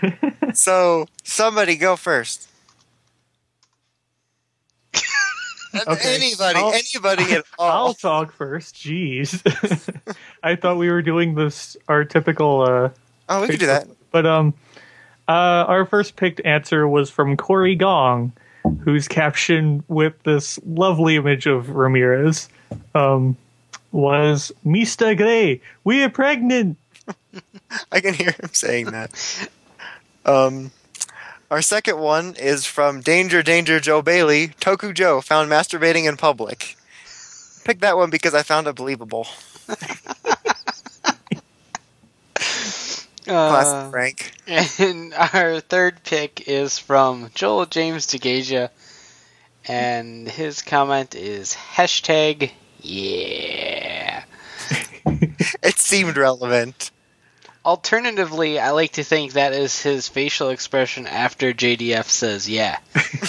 So, somebody go first. Okay. Anybody at all. I'll talk first. Jeez. I thought we were doing this our typical. Oh, we could do that. But our first picked answer was from Corey Gong, whose caption with this lovely image of Ramirez was "Mr. Gray, we're pregnant." I can hear him saying that. Our second one is from Danger Joe Bailey. Toku Joe found masturbating in public. Picked that one because I found it believable. Classic Frank. And our third pick is from Joel James DeGasia, and his comment is hashtag yeah. It seemed relevant. Alternatively, I like to think that is his facial expression after JDF says yeah.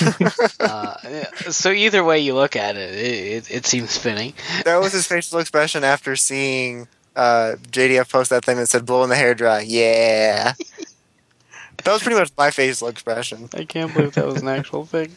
So either way you look at it, it seems fitting. That was his facial expression after seeing JDF post that thing that said blowing the hair dry. Yeah. That was pretty much my facial expression. I can't believe that was an actual thing.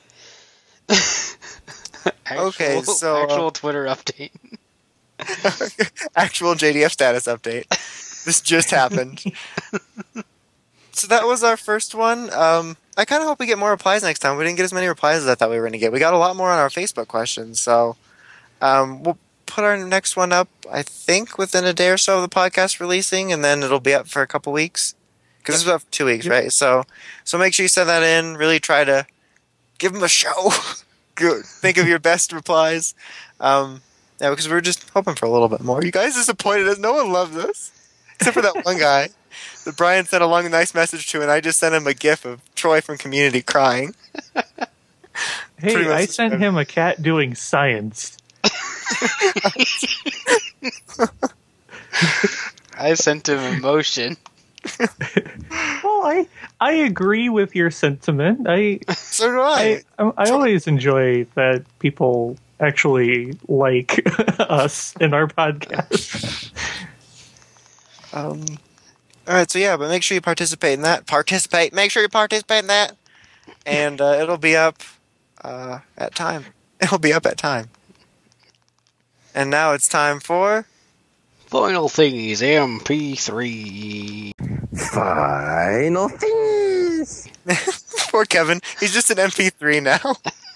Actual Twitter update. Actual JDF status update. This just happened. So that was our first one. I kind of hope we get more replies next time. We didn't get as many replies as I thought we were going to get. We got a lot more on our Facebook questions, so we'll put our next one up, I think, within a day or so of the podcast releasing, and then it'll be up for a couple weeks. Because this is up for 2 weeks, right? So make sure you send that in. Really try to give them a show. Think of your best replies. Yeah, because we're just hoping for a little bit more. You guys disappointed us. No one loves us. Except for that one guy that Brian sent along a nice message to, and I just sent him a gif of Troy from Community crying. Hey, I sent him a cat doing science. I sent him emotion. Well, I agree with your sentiment. So do I. I always enjoy that people actually like us in our podcast. All right, so yeah, but make sure you participate in that. Make sure you participate in that, and it'll be up at time. It'll be up at time. And now it's time for Final Thingies MP3. Final things. poor Kevin. He's just an MP3 now.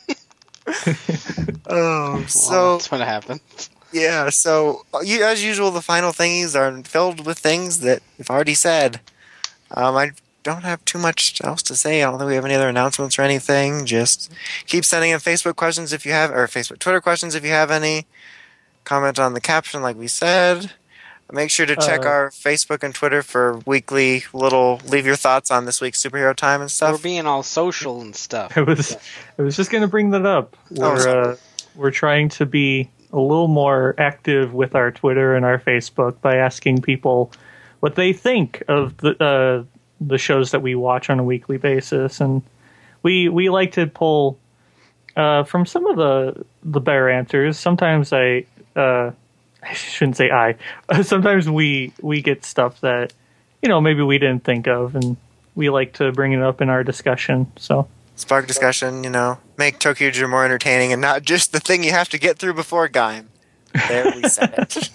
Well, that's what happened. Yeah, so as usual, the final thingies are filled with things that we've already said. I don't have too much else to say. I don't think we have any other announcements or anything. Just keep sending in Facebook questions if you have, or Twitter questions if you have any. Comment on the caption like we said. Make sure to check our Facebook and Twitter for weekly leave your thoughts on this week's superhero time and stuff. We're being all social and stuff. I was just going to bring that up. We're trying to be a little more active with our Twitter and our Facebook by asking people what they think of the shows that we watch on a weekly basis, and we like to pull from some of the better answers. Sometimes I shouldn't say sometimes we get stuff that maybe we didn't think of, and we like to bring it up in our discussion. So spark discussion, make Tokyo more entertaining and not just the thing you have to get through before Gaim. There, we said it.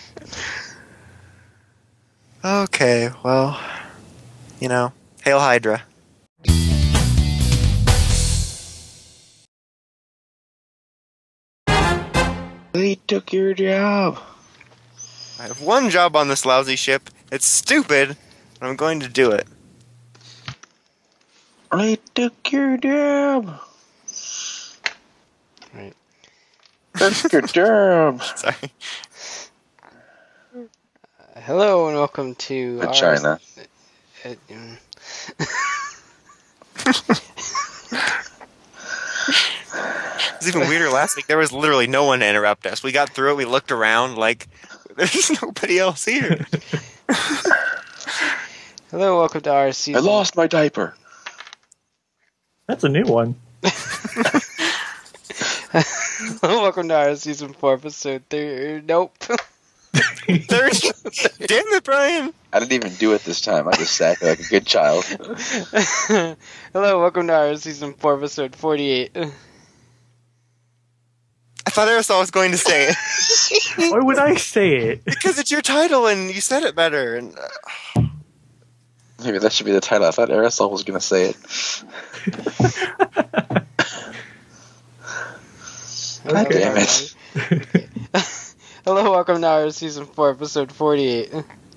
Okay, well, Hail Hydra. They took your job. I have one job on this lousy ship. It's stupid, but I'm going to do it. They took your job. Right. That's your job. Sorry. Hello and welcome to China. It's even weirder. Last week there was literally no one to interrupt us. We got through it. We looked around like there's nobody else here. Hello, welcome to our season. I lost my diaper. That's a new one. Welcome to our season 4 episode 3. Nope. 30. Damn it, Brian. I didn't even do it this time. I just sat like a good child. Hello, welcome to our season 4 episode 48. I thought Aerosol was going to say it. Why would I say it? Because it's your title and you said it better. And Maybe that should be the title. I thought Aerosol was going to say it. God Okay. damn it. Hello, welcome to our season 4, episode 48.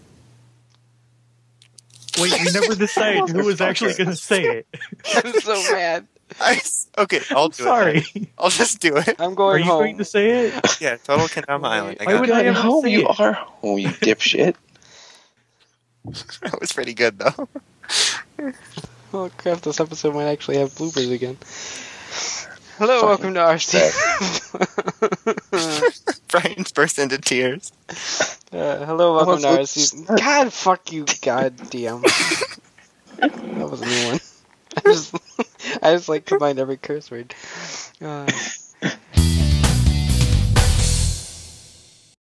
Wait, we never decided who was actually going to say it. I'm so mad. Okay, I'll do Sorry. it. Then. I'll just do it. I'm Are going you home. going to say it? Yeah, Total Kendama Island. I Why got would it. I At ever home, say you it? are home, you dipshit. That was pretty good, though. Oh crap, this episode might actually have bloopers again. Hello, welcome to our season. Brian burst into tears. Hello, welcome to our let's season. start. God, fuck you, goddamn. That was a new one. I just like combined every curse word.